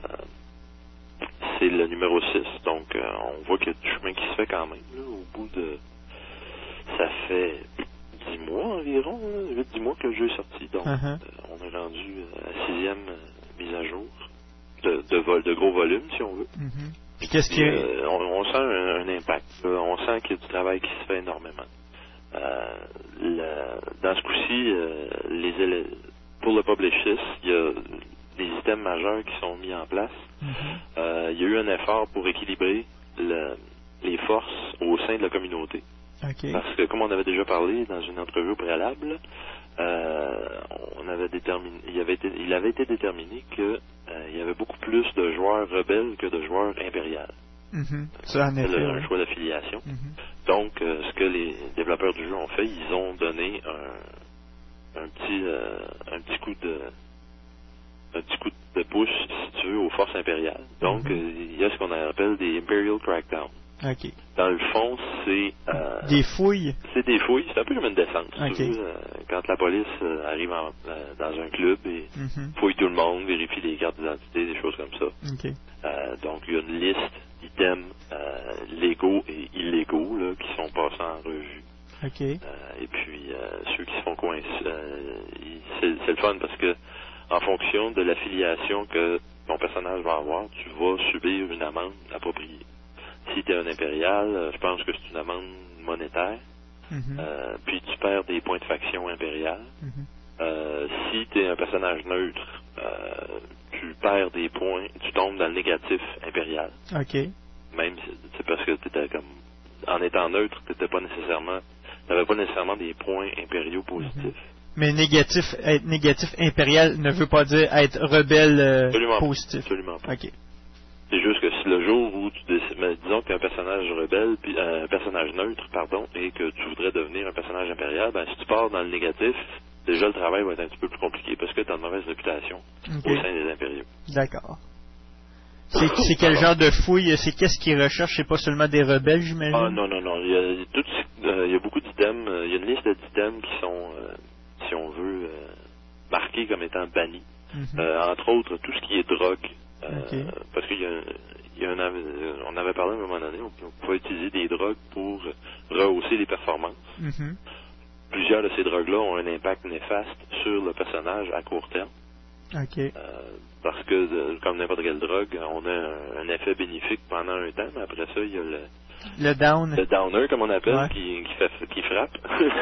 c'est le numéro six. Donc, euh, on voit qu'il y a du chemin qui se fait quand même, là, au bout de... Ça fait dix mois environ, huit dix mois que le jeu est sorti. Donc, uh-huh. euh, on est rendu à la sixième euh, mise à jour de, de, vol, de gros volume, si on veut. Uh-huh. Puis qu'est-ce qui est... euh, on, on sent un, un impact. Là. On sent qu'il y a du travail qui se fait énormément. Euh, la, dans ce coup-ci, euh, les, pour le Publishers, il y a des items majeurs qui sont mis en place. Uh-huh. Euh, il y a eu un effort pour équilibrer le, les forces au sein de la communauté. Okay. Parce que, comme on avait déjà parlé dans une entrevue préalable, euh, on avait déterminé, il avait été, il avait été déterminé que euh, il y avait beaucoup plus de joueurs rebelles que de joueurs impériaux. Mm-hmm. Ça en effet, un ouais. choix d'affiliation. Mm-hmm. Donc, euh, ce que les développeurs du jeu ont fait, ils ont donné un, un petit, euh, un petit coup de, un petit coup de pouce, si tu veux, aux forces impériales. Donc, il mm-hmm. euh, y a ce qu'on appelle des Imperial Crackdown. Okay. Dans le fond, c'est... Euh, des fouilles? C'est des fouilles. C'est un peu comme une descente. Okay. Tu veux, euh, quand la police euh, arrive en, euh, dans un club et mm-hmm. fouille tout le monde, vérifie les cartes d'identité, des choses comme ça. Okay. Euh, donc, il y a une liste d'items euh, légaux et illégaux là, qui sont passés en revue. Okay. Euh, et puis, euh, ceux qui se font coincer, euh, c'est, c'est le fun parce que en fonction de l'affiliation que ton personnage va avoir, tu vas subir une amende appropriée. Si tu es un impérial, je pense que c'est une amende monétaire. Mm-hmm. Euh, puis tu perds des points de faction impériale. Mm-hmm. Euh, si tu es un personnage neutre, euh, tu perds des points, tu tombes dans le négatif impérial. OK. Même c'est parce que tu étais comme en étant neutre, tu n'étais pas nécessairement n'avais pas nécessairement des points impériaux positifs. Mm-hmm. Mais négatif être négatif impérial ne veut pas dire être rebelle euh, absolument positif. Absolument pas. OK. C'est juste que si le jour où tu décides, mais disons que tu es un personnage rebelle, puis euh, un personnage neutre, pardon, et que tu voudrais devenir un personnage impérial, ben si tu pars dans le négatif, déjà le travail va être un petit peu plus compliqué parce que tu as une mauvaise réputation okay. au sein des impériaux. D'accord. C'est, c'est quel genre de fouille? C'est qu'est-ce qu'ils recherchent? C'est pas seulement des rebelles, j'imagine? Ah non, non, non. Il y a, tout, euh, il y a beaucoup d'items. Euh, il y a une liste d'items qui sont, euh, si on veut, euh, marqués comme étant bannis. Mm-hmm. Euh, entre autres, tout ce qui est drogue. Euh, okay. Parce qu'il y a, il y a un, on avait parlé à un moment donné, on, on pouvait utiliser des drogues pour rehausser les performances. Mm-hmm. Plusieurs de ces drogues-là ont un impact néfaste sur le personnage à court terme. Okay. Euh, parce que, euh, comme n'importe quelle drogue, on a un, un effet bénéfique pendant un temps, mais après ça, il y a le, le down. Le downer, comme on appelle, ouais. qui, qui, fait, qui frappe.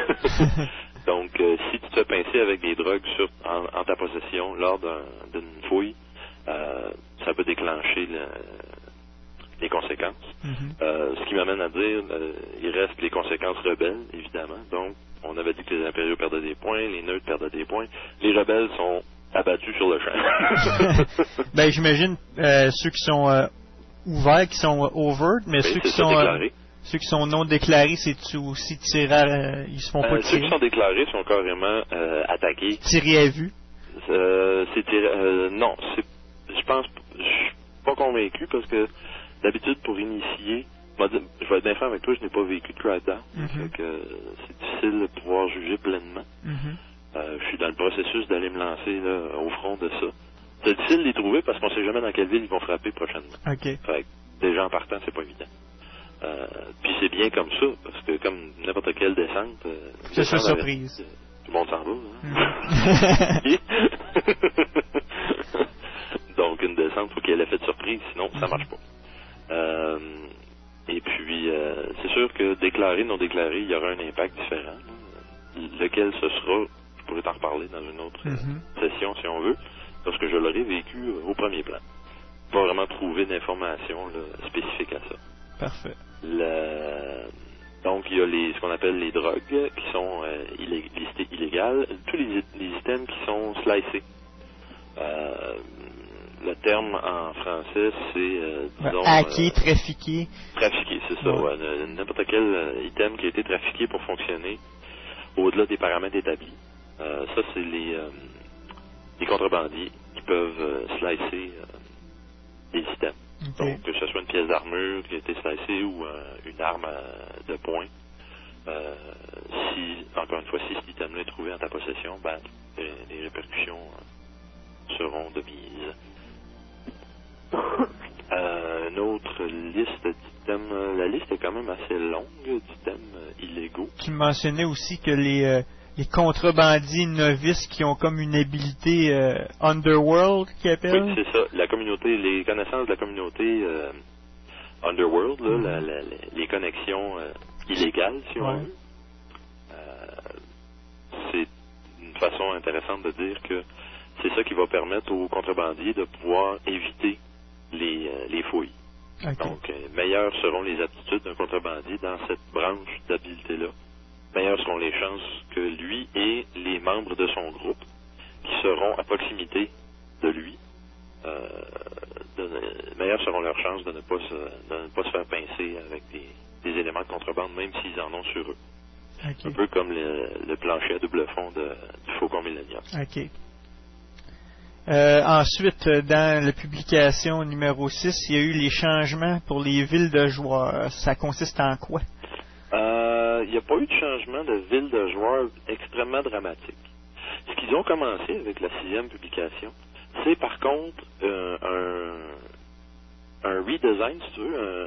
Donc, euh, si tu te fais pincer avec des drogues sur, en, en ta possession lors d'un, d'une fouille, euh, ça peut déclencher le, les conséquences. Mm-hmm. Euh, ce qui m'amène à dire, euh, il reste les conséquences rebelles, évidemment. Donc, on avait dit que les impériaux perdaient des points, les neutres perdaient des points. Les rebelles sont abattus sur le champ. Ben, j'imagine euh, ceux qui sont euh, ouverts, qui sont euh, overt, mais oui, ceux qui sont euh, ceux qui sont non déclarés, c'est aussi tirés, euh, ils se font pas euh, tirer. Ceux qui sont déclarés sont carrément euh, attaqués. Tirés à vue. Euh, c'est tiré, euh, non, c'est, je pense, je suis pas convaincu parce que d'habitude pour initier, je vais être bien franc avec toi, je n'ai pas vécu de crackdown, mm-hmm. fait que c'est difficile de pouvoir juger pleinement. Mm-hmm. Euh, je suis dans le processus d'aller me lancer là, au front de ça. C'est difficile de les trouver parce qu'on ne sait jamais dans quelle ville ils vont frapper prochainement. Okay. Fait que déjà en partant, c'est pas évident. Euh, puis c'est bien comme ça, parce que comme n'importe quelle descente, euh, c'est ça surprise. Avec, euh, tout le monde s'en va. Hein? Mm. Donc une descente, faut qu'il y ait l'effet de surprise, sinon mm-hmm. ça marche pas. Euh, et puis euh, c'est sûr que déclaré, non déclaré, il y aura un impact différent. Là. Lequel ce sera, je pourrais t'en reparler dans une autre mm-hmm. session si on veut, parce que je l'aurais vécu euh, au premier plan. Pas vraiment trouver d'informations là, spécifiques à ça. Parfait. Le... Donc il y a les, ce qu'on appelle les drogues qui sont euh, illég... listées illégales, tous les, les items qui sont slicés. Euh, le terme en français c'est euh, disons, hacké, euh, trafiqué. Trafiqué, c'est ça. Ouais. Ouais, n'importe quel euh, item qui a été trafiqué pour fonctionner au-delà des paramètres établis. Euh, ça, c'est les, euh, les contrebandiers qui peuvent euh, slicer euh, des items. Okay. Donc, que ce soit une pièce d'armure qui a été slicée ou euh, une arme à, de poing. Euh, si, encore une fois, si cet item-là est trouvé en ta possession, ben, les, les répercussions euh, seront de mise. Euh, une autre liste d'items, la liste est quand même assez longue d'items euh, illégaux. Tu mentionnais aussi que les, euh, les contrebandiers novices qui ont comme une habilité euh, Underworld, qui appellent? Oui, c'est ça. La communauté, les connaissances de la communauté euh, Underworld, là, mm-hmm. la, la, la, les connexions euh, illégales, si on ouais. veut. Euh, c'est une façon intéressante de dire que c'est ça qui va permettre aux contrebandiers de pouvoir éviter les, euh, les fouilles. Okay. Donc, euh, meilleures seront les aptitudes d'un contrebandier dans cette branche d'habileté-là. Meilleures seront les chances que lui et les membres de son groupe, qui seront à proximité de lui, euh, de, meilleures seront leurs chances de ne pas se, de ne pas se faire pincer avec des, des éléments de contrebande, même s'ils en ont sur eux. Okay. Un peu comme le, le plancher à double fond de, du Faucon Millenium. OK. Euh, ensuite, dans la publication numéro six, il y a eu les changements pour les villes de joueurs. Ça consiste en quoi? Euh, il n'y a pas eu de changement de ville de joueurs extrêmement dramatique. Ce qu'ils ont commencé avec la sixième publication, c'est par contre euh, un, un redesign, si tu veux, un,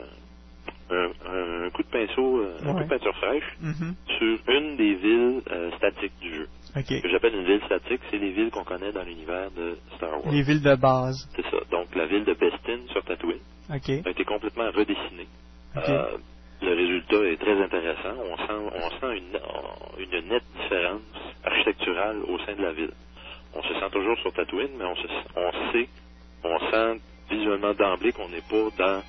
un, un coup de pinceau, un ouais. coup de peinture fraîche mm-hmm. sur une des villes euh, statiques du jeu. Okay. Ce que j'appelle une ville statique, c'est les villes qu'on connaît dans l'univers de Star Wars. Les villes de base. C'est ça. Donc la ville de Bestin sur Tatooine okay. a été complètement redessinée. Okay. Euh, le résultat est très intéressant. On sent, on sent une, une nette différence architecturale au sein de la ville. On se sent toujours sur Tatooine, mais on, se, on sait, on sent visuellement d'emblée qu'on n'est pas dans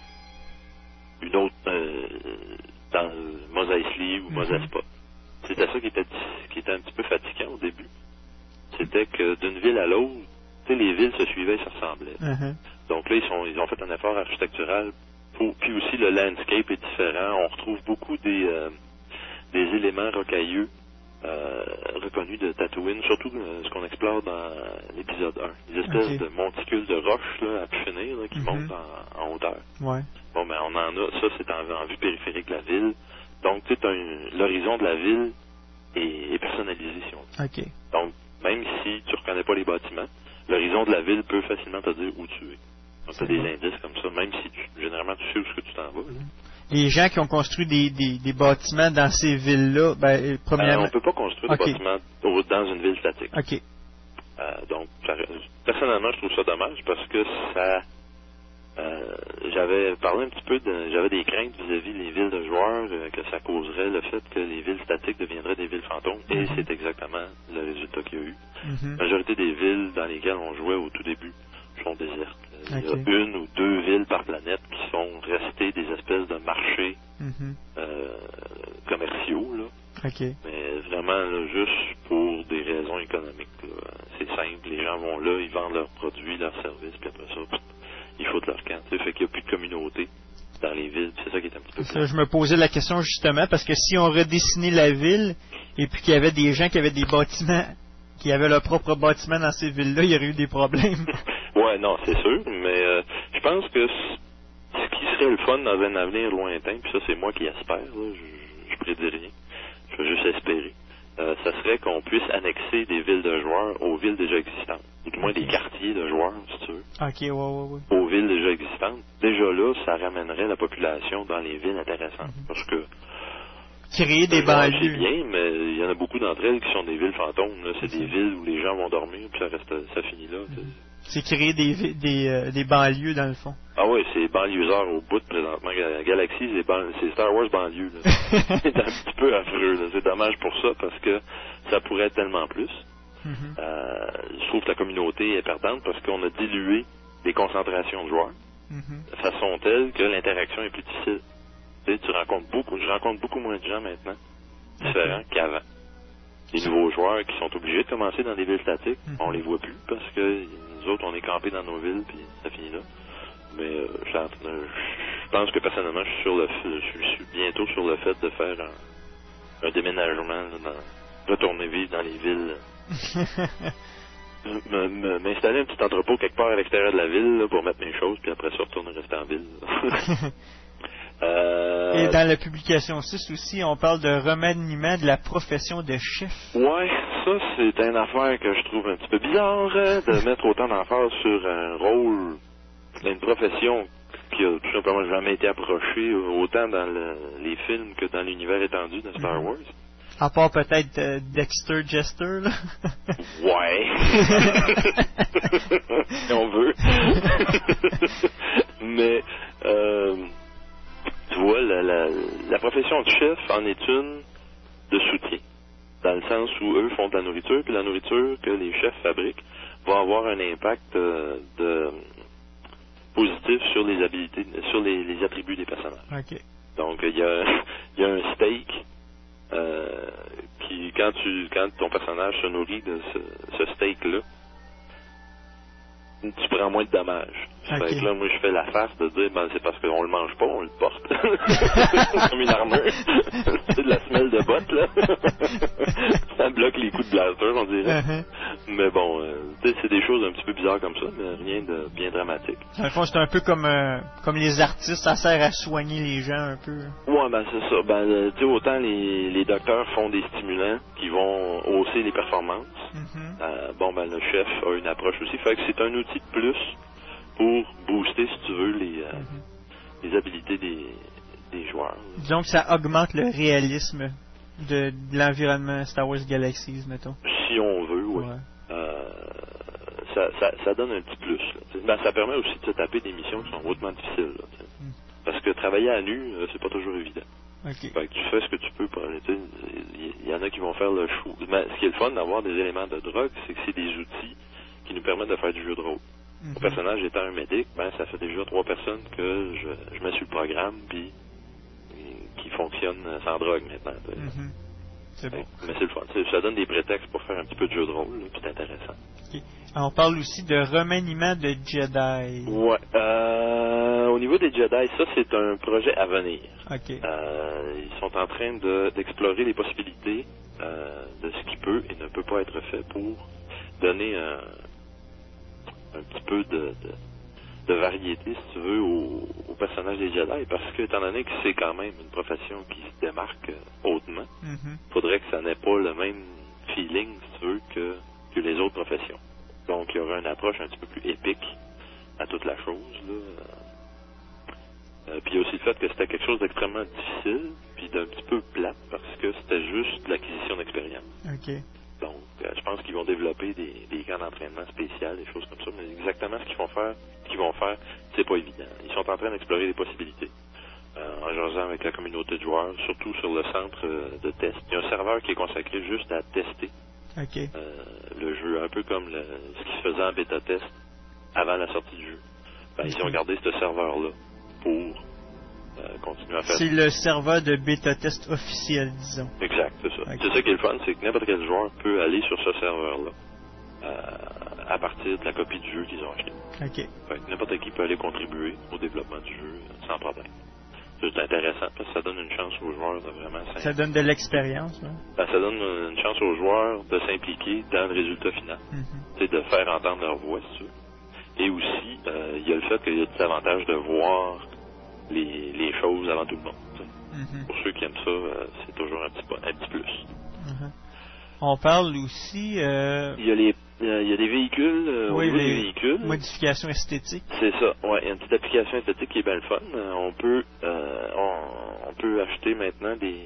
une autre, euh, dans Mos Eisley ou Mos Espa. Mm-hmm. C'était ça qui était, qui était un petit peu fatigant au début. C'était que d'une ville à l'autre, tu sais, les villes se suivaient et se ressemblaient. Mm-hmm. Donc là, ils, sont, ils ont fait un effort architectural. Pour, puis aussi, le landscape est différent. On retrouve beaucoup des, euh, des éléments rocailleux euh, reconnus de Tatooine, surtout euh, ce qu'on explore dans l'épisode un. Des espèces okay. de monticules de roches là, à pu finir là, qui mm-hmm. montent en, en hauteur. Ouais. Bon, ben on en a. Ça, c'est en, en vue périphérique de la ville. Donc, tu sais, l'horizon de la ville est, est personnalisé, si on veut. Okay. Donc, même si tu reconnais pas les bâtiments, l'horizon de la ville peut facilement te dire où tu es. Donc, tu as des bon. indices comme ça, même si tu, généralement tu sais où est-ce que tu t'en vas. Là. Les gens qui ont construit des, des, des bâtiments dans ces villes-là, ben, premièrement... Euh, on ne peut pas construire okay. des bâtiments dans une ville statique. OK. Euh, donc, ça, personnellement, je trouve ça dommage parce que ça... Euh, j'avais parlé un petit peu de... J'avais des craintes vis-à-vis des villes de joueurs, euh, que ça causerait le fait que les villes statiques deviendraient des villes fantômes. Mm-hmm. Et c'est exactement le résultat qu'il y a eu. Mm-hmm. La majorité des villes dans lesquelles on jouait au tout début sont désertes. Il y a okay. une ou deux villes par planète qui sont restées des espèces de marchés mm-hmm. euh, commerciaux, là. Okay. Mais vraiment, là, juste pour des raisons économiques. Là. C'est simple, les gens vont là, ils vendent leurs produits, leurs services, puis après ça, pff, ils foutent leur camp. Fait qu'il n'y a plus de communauté dans les villes, c'est ça qui est un petit peu ça, je me posais la question justement, parce que si on redessinait la ville, et puis qu'il y avait des gens qui avaient des bâtiments, qui avaient leur propre bâtiment dans ces villes-là, il y aurait eu des problèmes. Ouais, non, c'est sûr, mais euh, je pense que ce qui serait le fun dans un avenir lointain, puis ça c'est moi qui espère, là, je, je prédis rien, je veux juste espérer, euh, ça serait qu'on puisse annexer des villes de joueurs aux villes déjà existantes, ou du moins okay. des quartiers de joueurs, si tu veux, ok, ouais, ouais, ouais. aux villes déjà existantes. Déjà là, ça ramènerait la population dans les villes intéressantes, mm-hmm. parce que créer des banlieues. C'est bien, mais il y en a beaucoup d'entre elles qui sont des villes fantômes, là. C'est mm-hmm. des villes où les gens vont dormir, puis ça reste, ça finit là. Mm-hmm. C'est créer des, des, euh, des banlieues, dans le fond. Ah oui, c'est banlieuseurs au bout, présentement. Galaxy, c'est, ban... c'est Star Wars banlieue. Là. C'est un petit peu affreux. Là. C'est dommage pour ça, parce que ça pourrait être tellement plus. Mm-hmm. Euh, je trouve que la communauté est perdante, parce qu'on a dilué les concentrations de joueurs mm-hmm. de façon telle que l'interaction est plus difficile. Tu sais, tu rencontres beaucoup, je rencontre beaucoup moins de gens maintenant, différents okay. qu'avant. Les nouveaux joueurs qui sont obligés de commencer dans des villes statiques, mm-hmm. on les voit plus, parce que nous autres, on est campés dans nos villes, puis ça finit là. Mais euh, je, je pense que personnellement, je suis sur le, je suis bientôt sur le fait de faire un, un déménagement, là, dans, retourner vivre dans les villes. me, me, m'installer un petit entrepôt quelque part à l'extérieur de la ville là, pour mettre mes choses, puis après ça, retourner rester en ville. euh... Et dans la publication six aussi, on parle de remaniement de la profession de chef. Ouais, ça, c'est une affaire que je trouve un petit peu bizarre, hein, de mettre autant d'emphase sur un rôle, une profession qui a tout simplement jamais été approchée autant dans le, les films que dans l'univers étendu de Star Wars. À part peut-être euh, Dexter Jester, là. Ouais. Si on veut. Mais, euh, tu vois, la, la, la profession de chef en est une de soutien. Dans le sens où eux font de la nourriture, puis la nourriture que les chefs fabriquent va avoir un impact euh, de positif sur les habilités, sur les, les attributs des personnages. Okay. Donc, il y a, il y a un steak euh, qui, quand tu, quand ton personnage se nourrit de ce, ce steak-là, tu prends moins de dommages. Okay. Fait que là, moi, je fais la farce de dire, ben, c'est parce qu'on le mange pas, on le porte. Comme une armure. C'est de la semelle de botte, là. Ça bloque les coups de blaster, on dirait. Uh-huh. Mais bon, euh, tu sais, c'est des choses un petit peu bizarres comme ça, mais rien de bien dramatique. Dans le fond, c'est un peu comme, euh, comme les artistes, ça sert à soigner les gens un peu. Ouais, ben, c'est ça. Ben, euh, tu sais, autant les, les docteurs font des stimulants qui vont hausser les performances. Mm-hmm. Euh, bon, ben, le chef a une approche aussi. Fait que c'est un outil de plus pour booster, si tu veux, les, euh, mm-hmm. les habilités des, des joueurs. Disons que ça augmente le réalisme de, de l'environnement Star Wars Galaxies, mettons. Si on veut, oui. Ouais. Euh, ça, ça, ça donne un petit plus. Là, ben, ça permet aussi de se taper des missions qui sont hautement difficiles. Là, mm. Parce que travailler à nu, c'est pas toujours évident. Okay. Fait que tu fais ce que tu peux pour aller. Il y en a qui vont faire le chou. Ben, ce qui est le fun d'avoir des éléments de drogue, c'est que c'est des outils qui nous permettent de faire du jeu de rôle. Mm-hmm. Mon personnage étant un médic, ben ça fait déjà trois personnes que je, je mets sur le programme puis qui fonctionne sans drogue maintenant. Mm-hmm. C'est bon. Mais c'est le fun. C'est, ça donne des prétextes pour faire un petit peu de jeu de rôle, là, puis c'est intéressant. Okay. On parle aussi de remaniement de Jedi. Ouais. Euh, au niveau des Jedi, ça c'est un projet à venir. Okay. Euh, ils sont en train de, d'explorer les possibilités euh, de ce qui peut et ne peut pas être fait pour donner un, un petit peu de, de, de variété, si tu veux, au, au personnage des Jedi, parce que étant donné que c'est quand même une profession qui se démarque euh, hautement, il mm-hmm. faudrait que ça n'ait pas le même feeling, si tu veux, que, que les autres professions. Donc, il y aura une approche un petit peu plus épique à toute la chose, là. Euh, puis il y a aussi le fait que c'était quelque chose d'extrêmement difficile, puis d'un petit peu plate, parce que c'était juste de l'acquisition d'expérience. Okay. Donc, euh, je pense qu'ils vont développer des, des camps d'entraînement spéciaux, des choses comme ça, mais exactement ce qu'ils vont faire, ce qu'ils vont faire, c'est pas évident. Ils sont en train d'explorer des possibilités. Euh, en jasant avec la communauté de joueurs, surtout sur le centre euh, de test. Il y a un serveur qui est consacré juste à tester okay. euh, le jeu, un peu comme le, ce qui se faisait en bêta-test avant la sortie du jeu. Ben, ils ont gardé ce serveur-là pour euh, continuer à faire... C'est le serveur de bêta-test officiel, disons. Exact, c'est ça. Okay. C'est ça qui est le fun, c'est que n'importe quel joueur peut aller sur ce serveur-là euh, à partir de la copie du jeu qu'ils ont acheté. Okay. Fait que n'importe qui peut aller contribuer au développement du jeu euh, sans problème. C'est intéressant parce que ça donne une chance aux joueurs de vraiment s'impliquer. Ça donne de l'expérience, hein? Ben, ça donne une chance aux joueurs de s'impliquer dans le résultat final. Mm-hmm. C'est de faire entendre leur voix, si tu veux. Et aussi, euh, il y a le fait qu'il y a des avantages de voir les, les choses avant tout le monde. Mm-hmm. Pour ceux qui aiment ça, euh, c'est toujours un petit, un petit plus. Mm-hmm. On parle aussi... Euh... Il y a les il y a des véhicules, euh, oui, au niveau les des véhicules. Modifications esthétiques. C'est ça, ouais. Il y a une petite application esthétique qui est bien le fun. Euh, on peut euh, on, on peut acheter maintenant des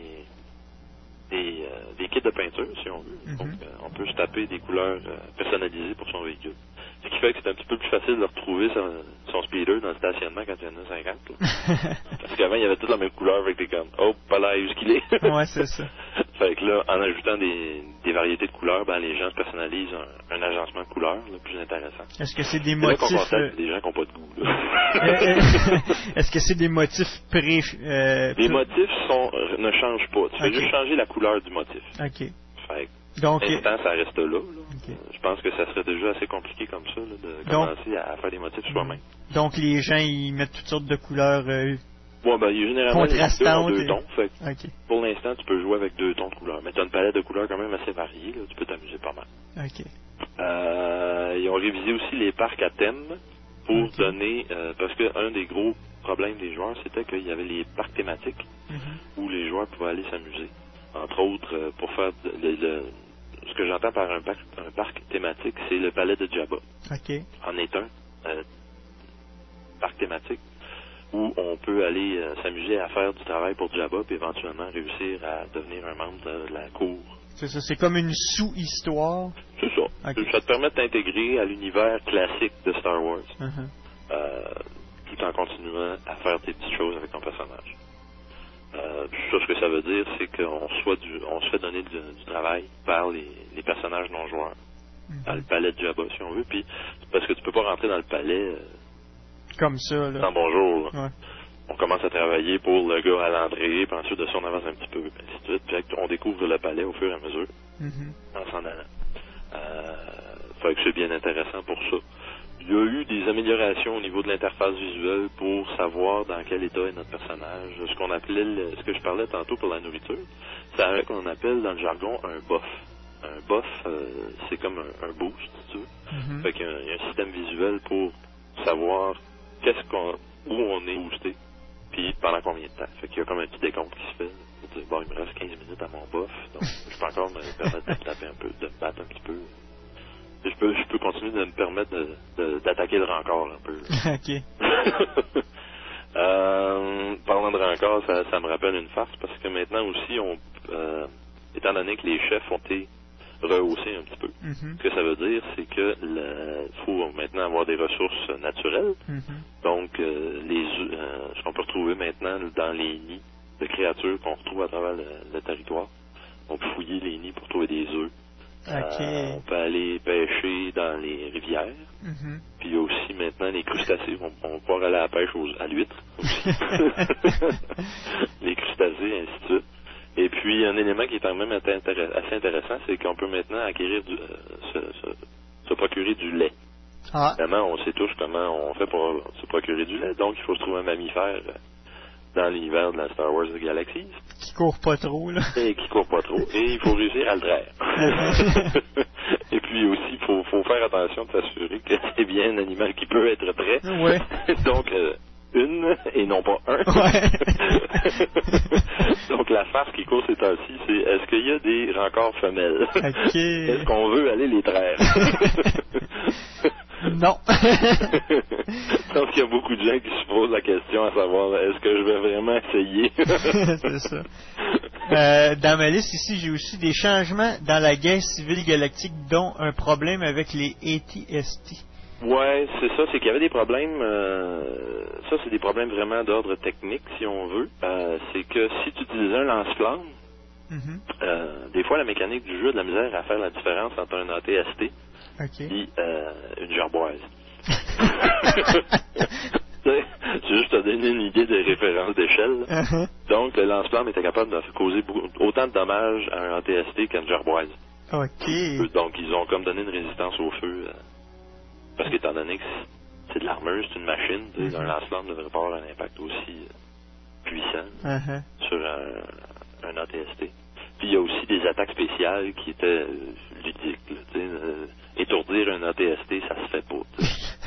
des, euh, des kits de peinture, si on veut. Mm-hmm. Donc, euh, on peut se taper des couleurs euh, personnalisées pour son véhicule. Ce qui fait que c'est un petit peu plus facile de retrouver son, son speeder dans le stationnement quand il y en a cinquante. Là. Parce qu'avant, il y avait toute la même couleur avec des comme, oh, pas là, où est-ce qu'il est? Ouais, c'est ça. Fait que là, en ajoutant des, des variétés de couleurs, ben, les gens se personnalisent un, un agencement de couleurs, là, plus intéressant. Est-ce que c'est des c'est motifs... là qu'on constate euh... des gens qui n'ont pas de goût, là. Est-ce que c'est des motifs pré... Euh, les motifs sont, euh, ne changent pas. Tu okay. fais juste changer la couleur du motif. OK. Fait que, donc, l'instant, ça reste là. là. Okay. Je pense que ça serait déjà assez compliqué comme ça, là, de donc, commencer à faire des motifs soi-même. Donc, les gens, ils mettent toutes sortes de couleurs euh, ouais, ben, généralement, contrastantes. En deux et... tons. Fait okay. Pour l'instant, tu peux jouer avec deux tons de couleurs. Mais tu as une palette de couleurs quand même assez variée. Là. Tu peux t'amuser pas mal. OK. Euh, ils ont révisé aussi les parcs à thème pour okay. donner... Euh, parce qu'un des gros problèmes des joueurs, c'était qu'il y avait les parcs thématiques mm-hmm. où les joueurs pouvaient aller s'amuser. Entre autres, euh, pour faire... De, le, le, ce que j'entends par un parc, un parc thématique, c'est le palais de Jabba. OK. En est un euh, parc thématique où on peut aller euh, s'amuser à faire du travail pour Jabba puis éventuellement réussir à devenir un membre de la cour. C'est ça, c'est comme une sous-histoire. C'est ça. Okay. Ça te permet de t'intégrer à l'univers classique de Star Wars. Uh-huh. Euh, tout en continuant à faire tes petites choses avec ton personnage. Euh, ça, ce que ça veut dire, c'est qu'on soit du, on se fait donner du, du travail par les, les personnages non joueurs. Mm-hmm. Dans le palais de Jabba, si on veut. Puis, parce que tu peux pas rentrer dans le palais... Euh, comme ça, là. Sans bonjour. Ouais. On commence à travailler pour le gars à l'entrée, puis ensuite de ça, on avance un petit peu, puis ainsi de suite. Puis on découvre le palais au fur et à mesure, mm-hmm. en s'en allant. Euh, fait que c'est bien intéressant pour ça. il y a eu des améliorations au niveau de l'interface visuelle pour savoir dans quel état est notre personnage. Ce qu'on appelait, le, ce que je parlais tantôt pour la nourriture, c'est ce qu'on appelle dans le jargon un buff. Un buff, euh, c'est comme un, un boost, si tu veux. Mm-hmm. Fait qu'il y a, un, il y a un système visuel pour savoir qu'est-ce qu'on, où on est boosté, puis pendant combien de temps. Fait qu'il y a comme un petit décompte qui se fait. Dire, bon, il me reste quinze minutes à mon buff, donc je peux encore me permettre de me taper un peu, de me battre un petit peu. Je peux, je peux continuer de me permettre de, de, d'attaquer le rencor un peu. OK. euh, parlant de rencor, ça, ça me rappelle une farce, parce que maintenant aussi, on, euh, étant donné que les chefs ont été rehaussés un petit peu, mm-hmm. ce que ça veut dire, c'est que il faut maintenant avoir des ressources naturelles. Mm-hmm. Donc, euh, les euh, ce qu'on peut retrouver maintenant dans les nids de créatures qu'on retrouve à travers le, le territoire. On peut fouiller les nids pour trouver des œufs. Okay. Euh, on peut aller pêcher dans les rivières. Mm-hmm. Puis il y a aussi maintenant les crustacés. On, on va pouvoir aller à la pêche aux, à l'huître aussi. Les crustacés, ainsi de suite. Et puis un élément qui est quand même assez intéressant, c'est qu'on peut maintenant acquérir du, euh, se, se, se procurer du lait. Ah. Évidemment, on sait tous comment on fait pour se procurer du lait. Donc il faut se trouver un mammifère dans l'univers de la Star Wars Galaxies. Qui court pas trop, là. Et qui court pas trop. Et il faut réussir à le traire. Et puis aussi, il faut, faut faire attention de s'assurer que c'est bien un animal qui peut être prêt. Ouais. Donc, euh, une et non pas un. Ouais. Donc, la farce qui court ces temps-ci, c'est est-ce qu'il y a des rencors femelles? OK. Est-ce qu'on veut aller les traire? Non. Donc, il y a beaucoup de gens qui se posent la question à savoir, est-ce que je vais vraiment essayer? C'est ça. Euh, dans ma liste ici, j'ai aussi des changements dans la guerre civile galactique, dont un problème avec les A T S T. Ouais, c'est ça, c'est qu'il y avait des problèmes, euh, ça c'est des problèmes vraiment d'ordre technique, si on veut. Euh, c'est que si tu utilisais un lance-flamme, mm-hmm. euh, des fois la mécanique du jeu a de la misère à faire la différence entre un A T S T okay. et euh, une gerboise. C'est juste te donner une idée de référence d'échelle. Uh-huh. Donc, le lance-flamme était capable de causer beaucoup, autant de dommages à un A T S T qu'à une gerboise. OK. Donc, ils ont comme donné une résistance au feu. Euh, parce qu'étant donné que c'est de l'armure, c'est une machine, uh-huh. un lance-flamme ne devrait pas avoir un impact aussi euh, puissant uh-huh. sur un, un A T S T. Puis, il y a aussi des attaques spéciales qui étaient euh, ludiques. Là, euh, étourdir un A T S T, ça se fait pas.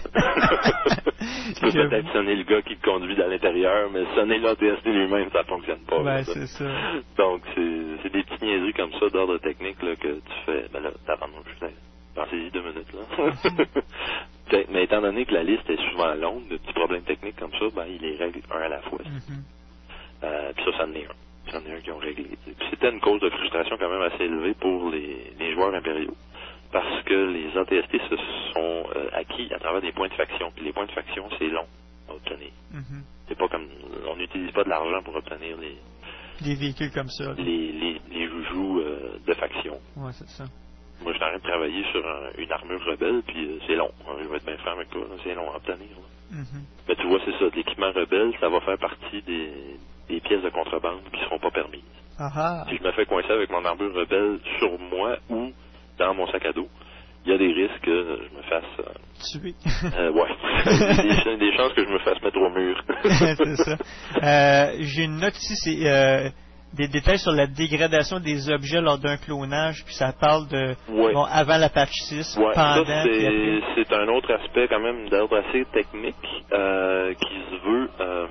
Tu peux peut-être sonner le gars qui te conduit dans l'intérieur, mais sonner l'A T S T lui-même, ça fonctionne pas. Ben, là, c'est ça. Donc, c'est, c'est des petites niaiseries comme ça d'ordre technique là, que tu fais. Ben là, t'attends-moi, je fais. Pensez-y deux minutes, là. Mais étant donné que la liste est souvent longue, de petits problèmes techniques comme ça, ben, il les règle un à la fois. Mm-hmm. Euh, puis ça, ça en est un. Ça en est un qui ont réglé. Puis c'était une cause de frustration quand même assez élevée pour les, les joueurs impériaux. Parce que les A T S T se sont euh, acquis à travers des points de faction. Puis les points de faction, c'est long à obtenir. Mm-hmm. C'est pas comme... On n'utilise pas de l'argent pour obtenir les... Des véhicules comme ça. Les, les, les joujoux euh, de faction. Ouais, c'est ça. Moi, je suis en train de travailler sur un, une armure rebelle, puis euh, c'est long. Je vais être bien franc avec toi, là, c'est long à obtenir. Mm-hmm. Mais tu vois, c'est ça. L'équipement rebelle, ça va faire partie des, des pièces de contrebande qui seront pas permises. Ah-ha. Si je me fais coincer avec mon armure rebelle sur moi ou dans mon sac à dos, il y a des risques que je me fasse... Euh, tuer. Euh, ouais. des, des chances que je me fasse mettre au mur. C'est ça. Euh, j'ai une note ici, c'est euh, des détails sur la dégradation des objets lors d'un clonage, puis ça parle de... Ouais. Bon, avant la patch six, ouais. pendant... Ça, c'est, c'est un autre aspect quand même d'ordre assez technique euh, qui se veut... Euh,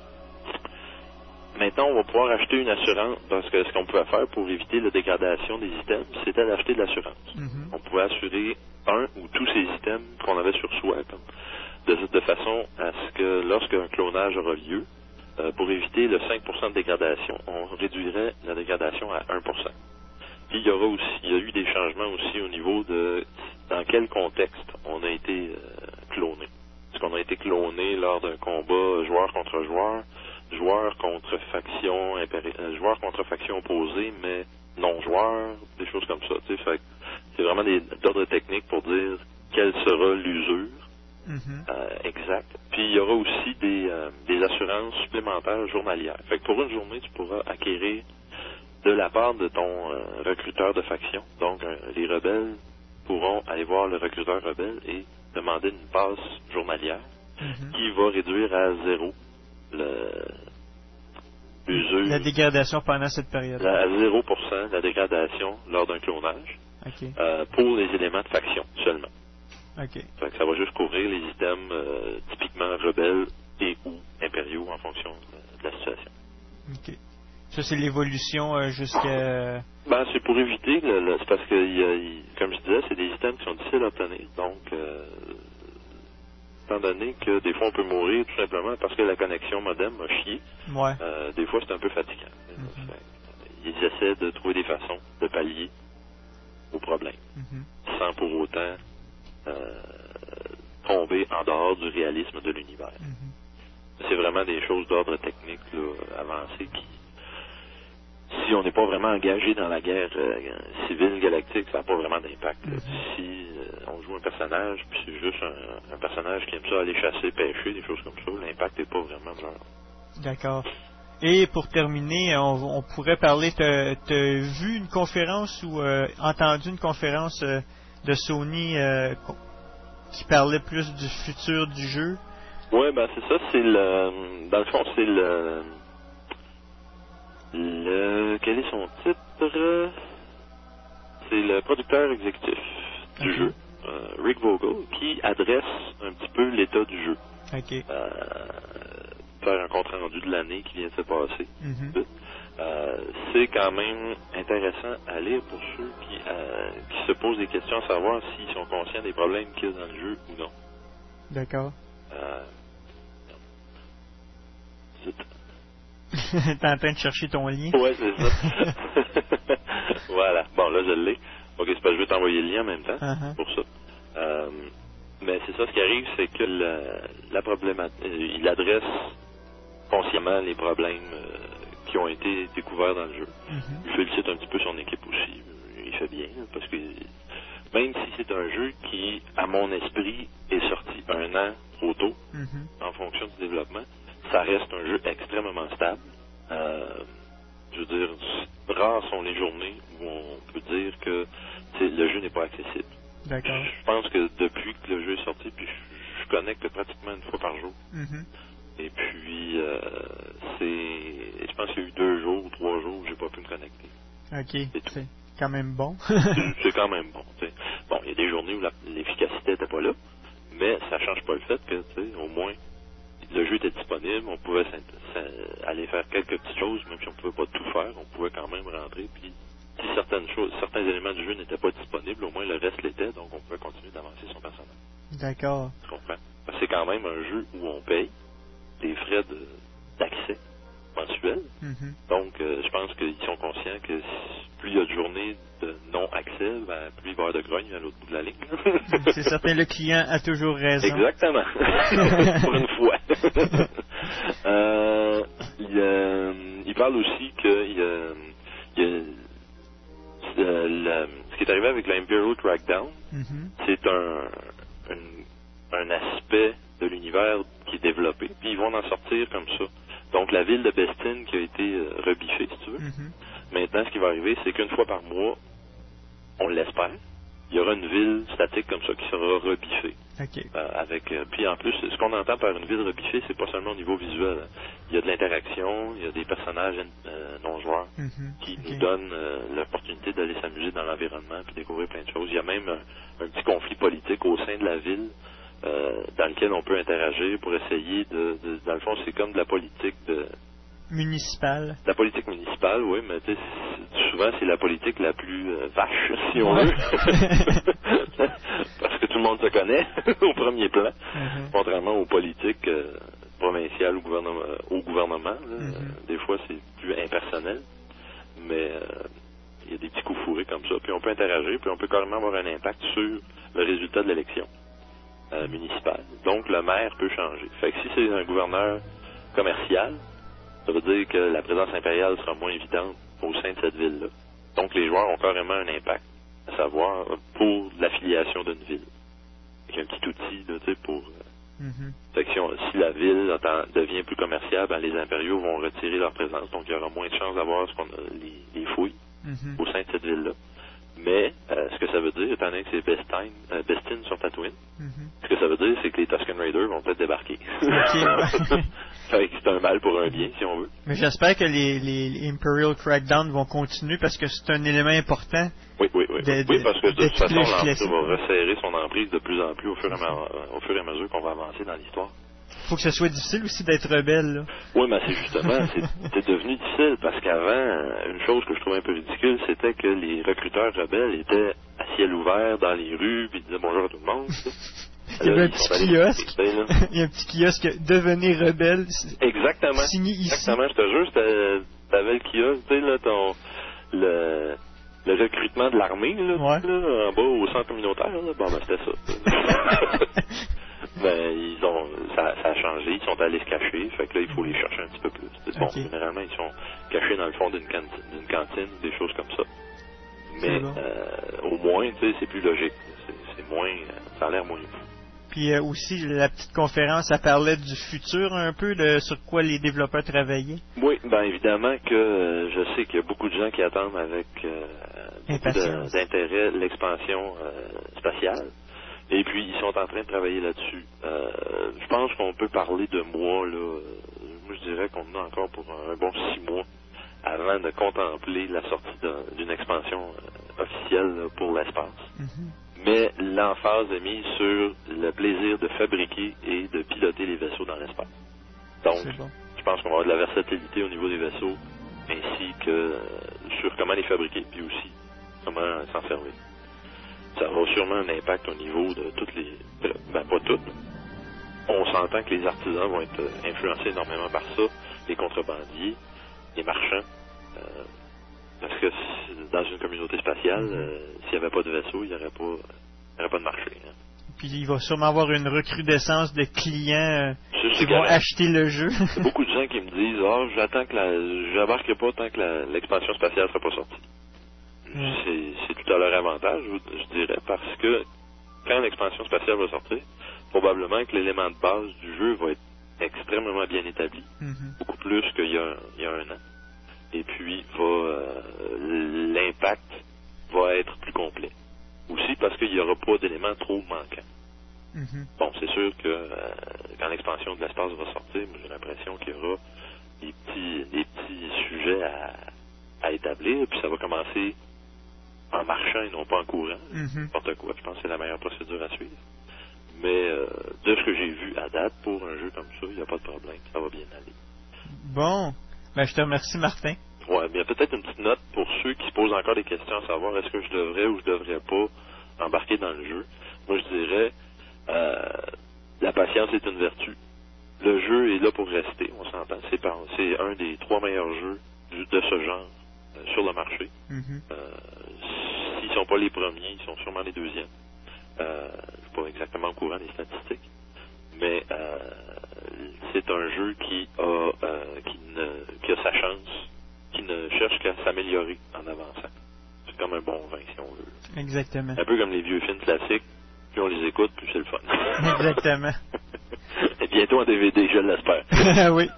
Maintenant, on va pouvoir acheter une assurance, parce que ce qu'on pouvait faire pour éviter la dégradation des items, c'était d'acheter de l'assurance. Mm-hmm. On pouvait assurer un ou tous ces items qu'on avait sur soi, comme, de, de façon à ce que lorsqu'un clonage aura lieu, euh, pour éviter le cinq pour cent de dégradation, on réduirait la dégradation à un pour cent. Puis il y aura aussi, il y a eu des changements aussi au niveau de dans quel contexte on a été euh, cloné. Est-ce qu'on a été cloné lors d'un combat joueur contre joueur, joueurs contre factions impéri... joueurs contre factions opposées, mais non joueurs, des choses comme ça. Tu sais, fait c'est vraiment des d'ordre technique pour dire quelle sera l'usure mm-hmm. euh, exacte. Puis il y aura aussi des, euh, des assurances supplémentaires journalières. Fait que pour une journée, tu pourras acquérir de la part de ton euh, recruteur de faction. Donc euh, les rebelles pourront aller voir le recruteur rebelle et demander une passe journalière Mm-hmm. qui va réduire à zéro le l'usure. La dégradation pendant cette période. La, à zéro pour cent la dégradation lors d'un clonage. Okay. Euh, pour les éléments de faction seulement. Okay. Fait que ça va juste couvrir les items euh, typiquement rebelles et ou impériaux en fonction de, de la situation. OK. Ça, c'est l'évolution euh, jusqu'à... Ben, c'est pour éviter, le, le, c'est parce que, il y a, il, comme je disais, c'est des items qui sont difficiles à obtenir. Donc, euh, étant donné que des fois on peut mourir tout simplement parce que la connexion modem a chié, ouais. euh, des fois c'est un peu fatigant. Mm-hmm. Fait, ils essaient de trouver des façons de pallier au problème, mm-hmm. sans pour autant euh, tomber en dehors du réalisme de l'univers. Mm-hmm. C'est vraiment des choses d'ordre technique là, avancées qui, si on n'est pas vraiment engagé dans la guerre euh, civile galactique, ça n'a pas vraiment d'impact. Mm-hmm. Si euh, on joue un personnage, puis c'est juste un, un personnage qui aime ça aller chasser, pêcher, des choses comme ça, l'impact n'est pas vraiment genre. D'accord. Et pour terminer, on, on pourrait parler, t'as, t'as vu une conférence ou euh, entendu une conférence euh, de Sony euh, qui parlait plus du futur du jeu? Oui, ben c'est ça, c'est le... Dans le fond, c'est le... Le... Quel est son titre? C'est le producteur exécutif du okay. jeu, euh, Rick Vogel, qui adresse un petit peu l'état du jeu. OK. Euh, faire un compte rendu de l'année qui vient de se passer. Mm-hmm. Euh, c'est quand même intéressant à lire pour ceux qui, euh, qui se posent des questions à savoir s'ils sont conscients des problèmes qu'il y a dans le jeu ou non. D'accord. Euh, T'es en train de chercher ton lien? Ouais, c'est ça. Voilà. Bon, là, je l'ai. Ok, c'est pas, je vais t'envoyer le lien en même temps uh-huh. pour ça. Euh, mais c'est ça, ce qui arrive, c'est que la, la problématique, il adresse consciemment les problèmes euh, qui ont été découverts dans le jeu. Mm-hmm. Il félicite un petit peu son équipe aussi. Il fait bien, parce que même si c'est un jeu qui, à mon esprit, est sorti un an trop tôt, mm-hmm. en fonction du développement, ça reste un jeu extrêmement stable. Euh, je veux dire, rares sont les journées où on peut dire que le jeu n'est pas accessible. D'accord. Je pense que depuis que le jeu est sorti, puis je, je connecte pratiquement une fois par jour. Mm-hmm. Et puis, euh, c'est... Je pense qu'il y a eu deux jours ou trois jours où j'ai pas pu me connecter. OK. C'est, c'est quand même bon. C'est quand même bon, tu sais. Bon, il y a des journées où la, l'efficacité n'était pas là, mais ça change pas le fait que, tu sais, au moins, le jeu était disponible, on pouvait aller faire quelques petites choses, même si on pouvait pas tout faire, on pouvait quand même rentrer, puis si certaines choses, certains éléments du jeu n'étaient pas disponibles, au moins le reste l'était, donc on pouvait continuer d'avancer son personnage. D'accord. Tu comprends? Parce que c'est quand même un jeu où on paye des frais de, d'accès mensuels, mm-hmm. donc euh, je pense qu'ils sont conscients que plus il y a de journées de non-accès, ben, plus il va y avoir de grogne à l'autre bout de la ligne. C'est certain, le client a toujours raison. Exactement. Pour une fois. euh, il, euh, il parle aussi que il, euh, il, euh, le, ce qui est arrivé avec l'Imperial Crackdown, mm-hmm. c'est un, un, un aspect de l'univers qui est développé, puis ils vont en sortir comme ça. Donc la ville de Bestine qui a été euh, rebiffée, si tu veux. Mm-hmm. Maintenant, ce qui va arriver, c'est qu'une fois par mois, on l'espère, il y aura une ville statique comme ça qui sera rebiffée. Okay. Euh, avec, euh, puis en plus, ce qu'on entend par une ville rebiffée, c'est pas seulement au niveau visuel. Hein. Il y a de l'interaction, il y a des personnages euh, non-joueurs mm-hmm. qui okay. nous donnent euh, l'opportunité d'aller s'amuser dans l'environnement puis découvrir plein de choses. Il y a même un, un petit conflit politique au sein de la ville euh, dans lequel on peut interagir pour essayer de, de... Dans le fond, c'est comme de la politique de... municipale. La politique municipale, oui, mais tu sais, souvent c'est la politique la plus euh, vache, si on veut. Parce que tout le monde se connaît au premier plan, mm-hmm. contrairement aux politiques euh, provinciales ou gouvernement, au gouvernement. Là, mm-hmm. euh, des fois, c'est plus impersonnel, mais il euh, y a des petits coups fourrés comme ça, puis on peut interagir, puis on peut carrément avoir un impact sur le résultat de l'élection euh, municipale. Donc, le maire peut changer. Fait que si c'est un gouverneur commercial, ça veut dire que la présence impériale sera moins évidente au sein de cette ville-là. Donc, les joueurs ont carrément un impact, à savoir pour l'affiliation d'une ville. Avec un petit outil, là, tu sais, pour... Mm-hmm. Fait que si, on, si la ville attend, devient plus commerciale, ben, les impériaux vont retirer leur présence, donc il y aura moins de chances d'avoir ce qu'on a, les, les fouilles mm-hmm. au sein de cette ville-là. Mais, euh, ce que ça veut dire, étant donné que c'est Bestine, euh, Bestine sur Tatooine, mm-hmm. Ce que ça veut dire, c'est que les Tusken Raiders vont peut-être débarquer. Okay. Fait que c'est un mal pour un bien, si on veut. Mais j'espère que les, les, les Imperial Crackdown vont continuer parce que c'est un élément important. Oui, oui, oui. De, oui, parce que de, de toute façon, l'Empire va classique. resserrer son emprise de plus en plus au fur et à, ma- au fur et à mesure qu'on va avancer dans l'histoire. Faut que ce soit difficile aussi d'être rebelle, là. Oui, mais c'est justement, c'est, c'est devenu difficile parce qu'avant, une chose que je trouvais un peu ridicule, c'était que les recruteurs rebelles étaient à ciel ouvert dans les rues puis disaient bonjour à tout le monde. Il y avait un petit kiosque. Il y a un petit kiosque devenir rebelle. Exactement. Signé ici. Exactement, je te jure, c'était, t'avais le kiosque, tu sais, là, ton, le, le recrutement de l'armée, là, ouais. là, en bas au centre communautaire, là. Bon, ben, c'était ça. Ben, ils ont, ça, ça a changé, ils sont allés se cacher, fait que là, il faut les chercher un petit peu plus. C'est bon, okay. Généralement, ils sont cachés dans le fond d'une cantine, d'une cantine, des choses comme ça. Mais, bon. euh, au moins, tu sais, c'est plus logique. C'est, c'est moins, ça a l'air moins fou. Puis euh, aussi, la petite conférence, ça parlait du futur un peu, de sur quoi les développeurs travaillaient. Oui, ben évidemment que euh, je sais qu'il y a beaucoup de gens qui attendent avec euh, beaucoup de, d'intérêt l'expansion euh, spatiale. Et puis, ils sont en train de travailler là-dessus. Euh, je pense qu'on peut parler de mois, là. Moi, je dirais qu'on en a encore pour un bon six mois avant de contempler la sortie d'une expansion euh, officielle là, pour l'espace. Mm-hmm. Mais l'emphase est mise sur le plaisir de fabriquer et de piloter les vaisseaux dans l'espace. Donc, bon. Je pense qu'on va avoir de la versatilité au niveau des vaisseaux, ainsi que euh, sur comment les fabriquer, puis aussi comment s'en servir. Ça aura sûrement un impact au niveau de toutes les... Ben, pas toutes. On s'entend que les artisans vont être influencés énormément par ça, les contrebandiers, les marchands, euh, parce que dans une communauté spatiale, euh, s'il n'y avait pas de vaisseau, il n'y aurait pas, il y aurait pas de marché. Hein. Puis il va sûrement avoir une recrudescence de clients euh, qui vont acheter le jeu. Il y a beaucoup de gens qui me disent « Ah, oh, j'attends que la... j'embarque pas tant que la... l'expansion spatiale ne sera pas sortie. » C'est, c'est tout à leur avantage, je, je dirais, parce que quand l'expansion spatiale va sortir, probablement que l'élément de base du jeu va être extrêmement bien établi, mm-hmm. beaucoup plus qu'il y a, il y a un an. Et puis, va, euh, l'impact va être plus complet. Aussi parce qu'il n'y aura pas d'éléments trop manquants. Mm-hmm. Bon, c'est sûr que euh, quand l'expansion de l'espace va sortir, moi, j'ai l'impression qu'il y aura des petits, des petits sujets à, à établir, puis ça va commencer en marchant et non pas en courant. Mm-hmm. N'importe quoi. Je pense que c'est la meilleure procédure à suivre. Mais euh, de ce que j'ai vu à date, pour un jeu comme ça, il n'y a pas de problème. Ça va bien aller. Bon. Ben, je te remercie, Martin. Ouais, mais peut-être une petite note pour ceux qui se posent encore des questions à savoir est-ce que je devrais ou je devrais pas embarquer dans le jeu. Moi, je dirais euh, la patience est une vertu. Le jeu est là pour rester, on s'entend. C'est, par, c'est un des trois meilleurs jeux de ce genre euh, sur le marché. Mm-hmm. Euh, s'ils sont pas les premiers, ils sont sûrement les deuxièmes. Euh, je suis pas exactement au courant des statistiques, mais euh, c'est un jeu qui a euh, qui, ne, qui a sa chance, qui ne cherche qu'à s'améliorer en avançant. C'est comme un bon vin, si on veut. Exactement. Un peu comme les vieux films classiques, plus on les écoute, plus c'est le fun. Exactement. Et bientôt en D V D, je l'espère. Oui.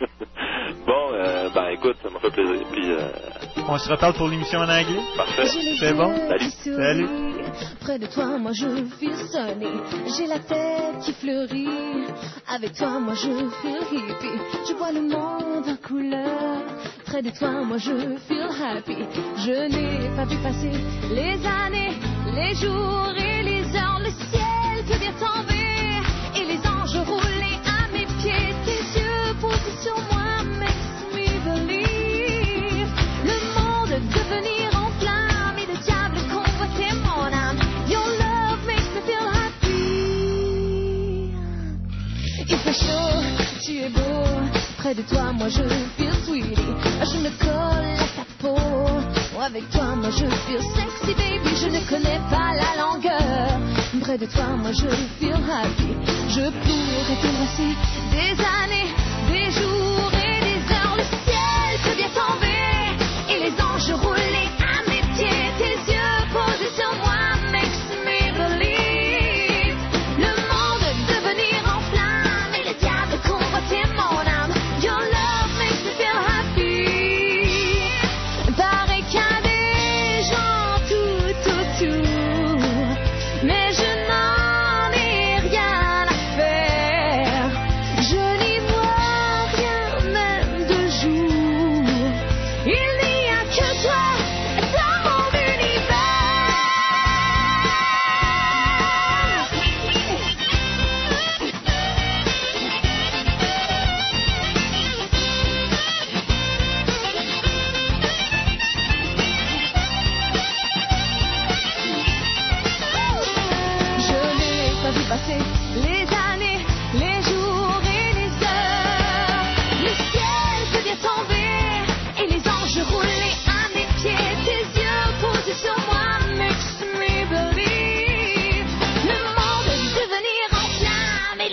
Bon, euh, ben écoute, ça m'a fait plaisir. Puis, euh... on se reparle pour l'émission en anglais. Parfait. C'est bon. Salut. Salut. Près de toi, moi je feel sunny. J'ai la tête qui fleurit. Avec toi, moi je feel hippie. Je vois le monde en couleur. Près de toi, moi je feel happy. Je n'ai pas vu passer les années, les jours et les heures. Le ciel que vient tomber et les anges roulés à mes pieds. Tes yeux posés sur moi makes me believe. Le monde devenir en flamme et le diable convoiter mon âme. Your love makes me feel happy. Il fait chaud, tu es beau. Près de toi, moi je feel sweetie. Je me colle à ta peau. Avec toi, moi je feel sexy baby. Je ne connais pas la longueur. Près de toi, moi je feel happy. Je pourrais t'embrasser des années, des jours et des heures. Le ciel peut bien tomber et les anges rouler à mes pieds. Tes yeux posés sur moi makes me believe. Le monde devenir en flamme et le diable convoiter mon âme. Your love makes me feel happy. Barricader gens tout autour, mais je n'en ai rien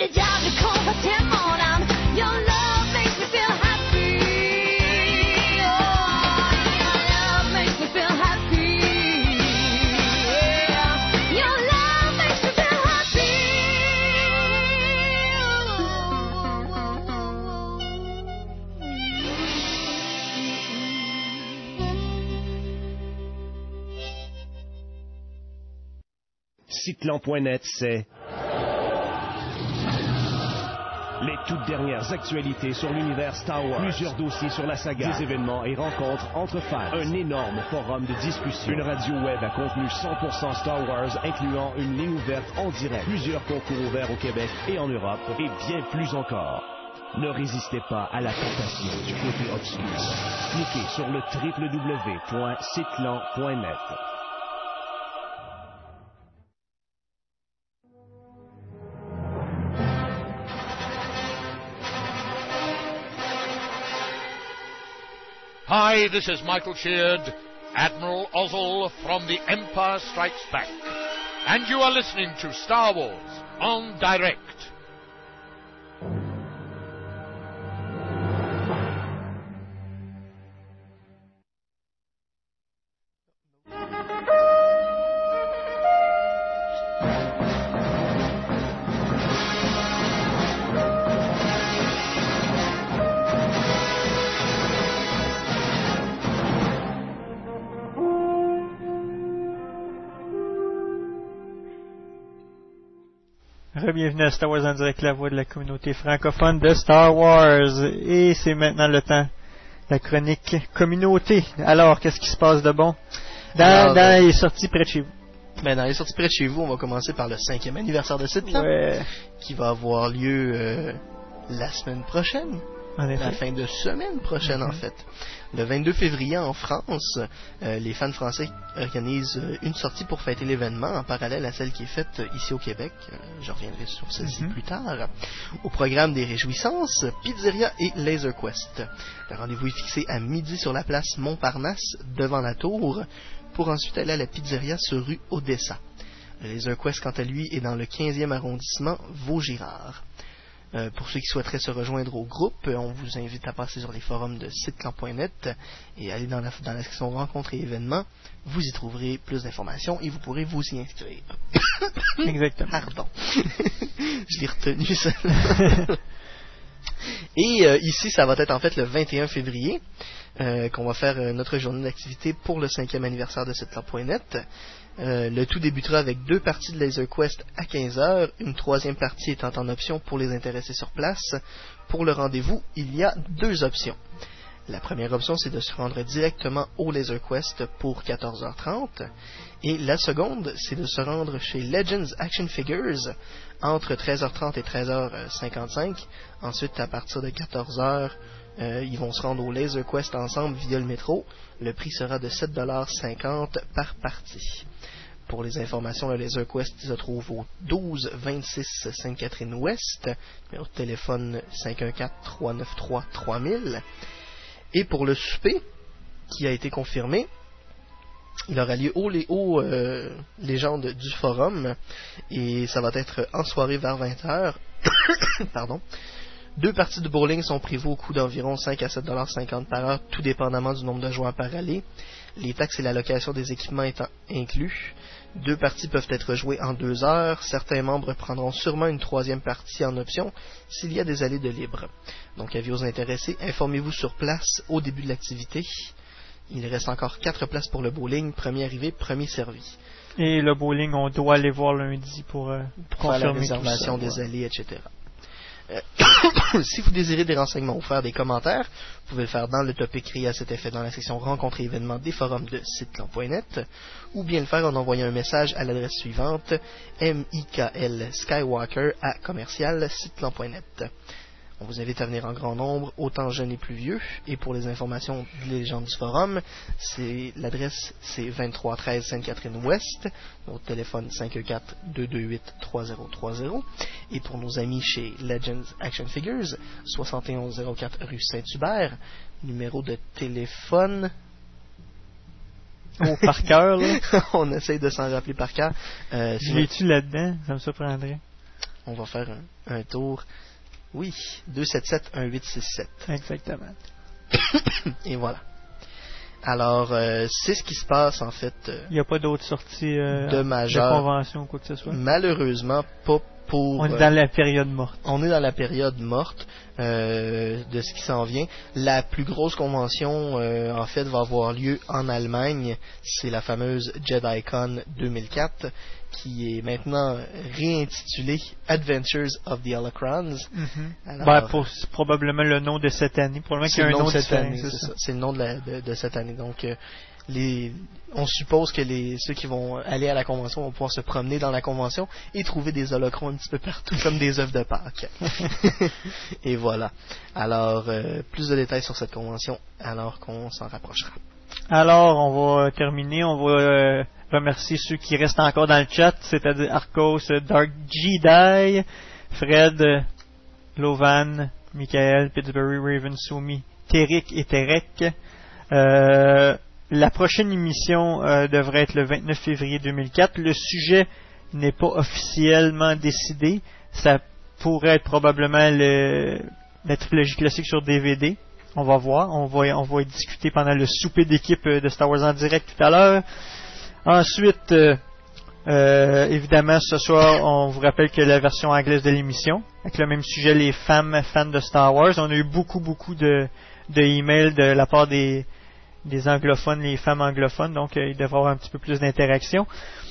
le diable combattait mon âme. Your love makes me feel happy. Oh, your love makes me feel happy. Yeah. Your love makes me feel happy. Cyclan point net, c'est les toutes dernières actualités sur l'univers Star Wars. Plusieurs dossiers sur la saga, des événements et rencontres entre fans. Un énorme forum de discussion. Une radio web à contenu cent pour cent Star Wars, incluant une ligne ouverte en direct. Plusieurs concours ouverts au Québec et en Europe, et bien plus encore. Ne résistez pas à la tentation du côté obscur. Cliquez sur le w w w point cyclan point net. Hi, this is Michael Sheard, Admiral Ozzel from The Empire Strikes Back, and you are listening to Star Wars on Direct. Bienvenue à Star Wars en direct, la voix de la communauté francophone de Star Wars. Et c'est maintenant le temps, la chronique communauté. Alors, qu'est-ce qui se passe de bon dans, Alors, dans les sorties près de chez vous? Ben, dans les sorties près de chez vous, on va commencer par le cinquième anniversaire de Cyclan, ouais. qui va avoir lieu euh, la semaine prochaine. En effet. La fin de semaine prochaine, mm-hmm. en fait. Le vingt-deux février, en France, euh, les fans français organisent euh, une sortie pour fêter l'événement, en parallèle à celle qui est faite euh, ici au Québec. Euh, je reviendrai sur celle-ci mm-hmm. plus tard. Au programme des réjouissances, pizzeria et Laser Quest. Le rendez-vous est fixé à midi sur la place Montparnasse, devant la tour, pour ensuite aller à la pizzeria sur rue Odessa. Le Laser Quest, quant à lui, est dans le quinzième arrondissement, Vaugirard. Euh, pour ceux qui souhaiteraient se rejoindre au groupe, on vous invite à passer sur les forums de cyclan point net et aller dans la, dans la section rencontres et événements. Vous y trouverez plus d'informations et vous pourrez vous y inscrire. Exactement. Pardon. Je l'ai retenu, ça. Et euh, ici, ça va être en fait le vingt et un février euh, qu'on va faire euh, notre journée d'activité pour le cinquième anniversaire de cyclan point net. Euh, le tout débutera avec deux parties de Laser Quest à quinze heures, une troisième partie étant en option pour les intéressés sur place. Pour le rendez-vous, il y a deux options. La première option, c'est de se rendre directement au Laser Quest pour quatorze heures trente. Et la seconde, c'est de se rendre chez Legends Action Figures entre treize heures trente et treize heures cinquante-cinq. Ensuite, à partir de quatorze heures, euh, ils vont se rendre au Laser Quest ensemble via le métro. Le prix sera de sept dollars cinquante par partie. Pour les informations, le Laser Quest se trouve au douze vingt-six Sainte-Catherine-Ouest, au téléphone cinq un quatre, trois neuf trois, trois mille. Et pour le souper, qui a été confirmé, il aura lieu au, au euh, Légende du Forum, et ça va être en soirée vers vingt heures. Pardon. Deux parties de bowling sont prévues au coût d'environ cinq à sept dollars cinquante par heure, tout dépendamment du nombre de joueurs par allée. Les taxes et la location des équipements étant inclus. Deux parties peuvent être jouées en deux heures. Certains membres prendront sûrement une troisième partie en option s'il y a des allées de libre. Donc, avis aux intéressés, informez-vous sur place au début de l'activité. Il reste encore quatre places pour le bowling. Premier arrivé, premier servi. Et le bowling, on doit aller voir lundi pour, euh, pour faire la réservation ça, des ouais. allées, et cetera. Euh, si vous désirez des renseignements ou faire des commentaires, vous pouvez le faire dans le topic créé à cet effet dans la section rencontres et événements des forums de cyclan point net, ou bien le faire en envoyant un message à l'adresse suivante M I K L Skywalker à commercial cyclan point net. On vous invite à venir en grand nombre, autant jeunes et plus vieux. Et pour les informations des gens du forum, c'est l'adresse c'est vingt-trois treize Sainte-Catherine-Ouest, notre téléphone cinq un quatre, deux deux huit, trois zéro trois zéro. Et pour nos amis chez Legends Action Figures, soixante et onze zéro quatre rue Saint-Hubert, numéro de téléphone... Oh, par cœur, là. On essaye de s'en rappeler par cœur. Euh, Je l'ai-tu là-dedans? Ça me surprendrait. on va faire un, un tour. Oui, deux sept sept un huit six sept. Exactement. Et voilà. Alors, euh, c'est ce qui se passe en fait. Euh, Il n'y a pas d'autres sorties euh, de majeures. De convention ou quoi que ce soit. Malheureusement, pas pour. On est dans euh, la période morte. On est dans la période morte euh, de ce qui s'en vient. La plus grosse convention, euh, en fait, va avoir lieu en Allemagne. C'est la fameuse JediCon deux mille quatre, qui est maintenant réintitulée Adventures of the Holocrons. Mm-hmm. Alors, ben, pour, c'est probablement le nom de cette année. Probablement qu'il y a un nom de cette année. C'est, ça. C'est le nom de, la, de, de cette année. Donc, euh, les, on suppose que les, ceux qui vont aller à la convention vont pouvoir se promener dans la convention et trouver des holocrons un petit peu partout, comme des œufs de Pâques. Et voilà. Alors, euh, plus de détails sur cette convention alors qu'on s'en rapprochera. Alors, on va terminer. On va euh, remercier ceux qui restent encore dans le chat, c'est-à-dire Arcos, Dark Jedi, Fred, Lovan, Michael, Pittsburgh, Raven, Sumi, Terek et Terek. Euh, la prochaine émission euh, devrait être le vingt-neuf février deux mille quatre. Le sujet n'est pas officiellement décidé. Ça pourrait être probablement le, la trilogie classique sur D V D. On va voir. On va, on va y discuter pendant le souper d'équipe de Star Wars en direct tout à l'heure. Ensuite, euh, euh, évidemment, ce soir, on vous rappelle que la version anglaise de l'émission, avec le même sujet, les femmes fans de Star Wars. On a eu beaucoup, beaucoup de, de emails de la part des, des anglophones, les femmes anglophones, donc euh, il devrait y avoir un petit peu plus d'interaction.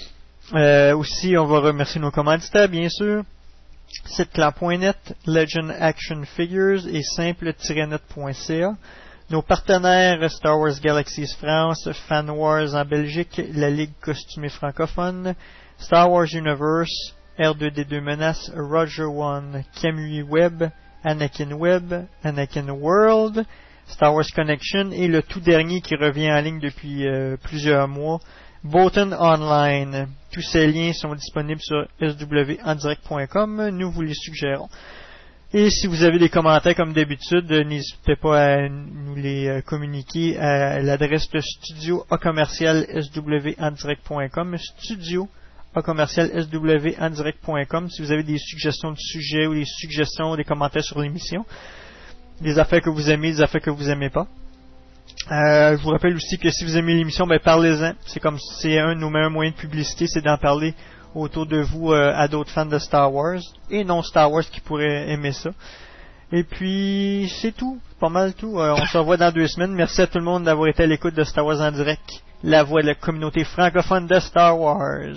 Euh, aussi, on va remercier nos commanditaires, bien sûr. Siteclan point net, Legend Action Figures et simple tiret net point c a. Nos partenaires Star Wars Galaxies France, Fan Wars en Belgique, la Ligue costumée francophone, Star Wars Universe, R deux D deux Menace, Roger One, Kamui Web, Anakin Web, Anakin World, Star Wars Connection et le tout dernier qui revient en ligne depuis euh, plusieurs mois, Bolton Online. Tous ces liens sont disponibles sur s w en direct point com. Nous vous les suggérons. Et si vous avez des commentaires comme d'habitude, n'hésitez pas à nous les communiquer à l'adresse de studio a commercial s w en direct point com. Studio a commercial s w en direct point com. Si vous avez des suggestions de sujets ou des suggestions, des commentaires sur l'émission, des affaires que vous aimez, des affaires que vous aimez pas. Euh, je vous rappelle aussi que si vous aimez l'émission, ben parlez-en. C'est comme c'est un de nos meilleurs moyens de publicité, c'est d'en parler autour de vous euh, à d'autres fans de Star Wars et non Star Wars qui pourraient aimer ça. Et puis c'est tout, c'est pas mal tout. Euh, on se revoit dans deux semaines. Merci à tout le monde d'avoir été à l'écoute de Star Wars en direct, la voix de la communauté francophone de Star Wars.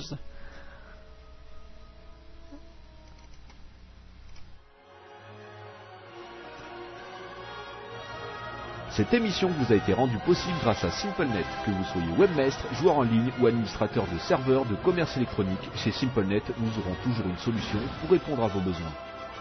Cette émission vous a été rendue possible grâce à SimpleNet. Que vous soyez webmaître, joueur en ligne ou administrateur de serveurs de commerce électronique, chez SimpleNet, nous aurons toujours une solution pour répondre à vos besoins.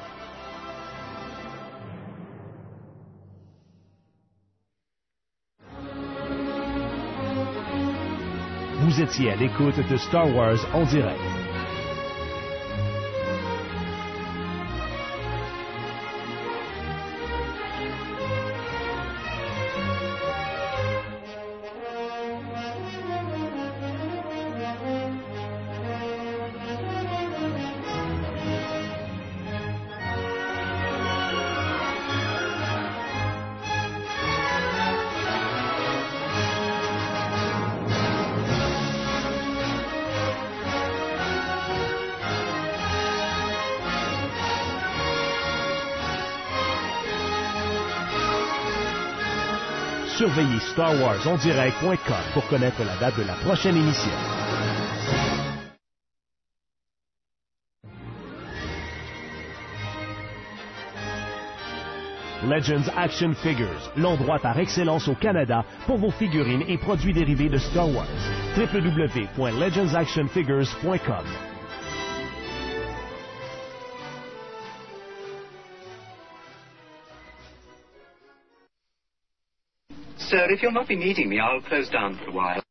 Vous étiez à l'écoute de Star Wars en direct. Surveillez Star Wars en direct point com pour connaître la date de la prochaine émission. Legends Action Figures, l'endroit par excellence au Canada pour vos figurines et produits dérivés de Star Wars. w w w point legends action figures point com. Sir, if you'll not be needing me, I'll close down for a while.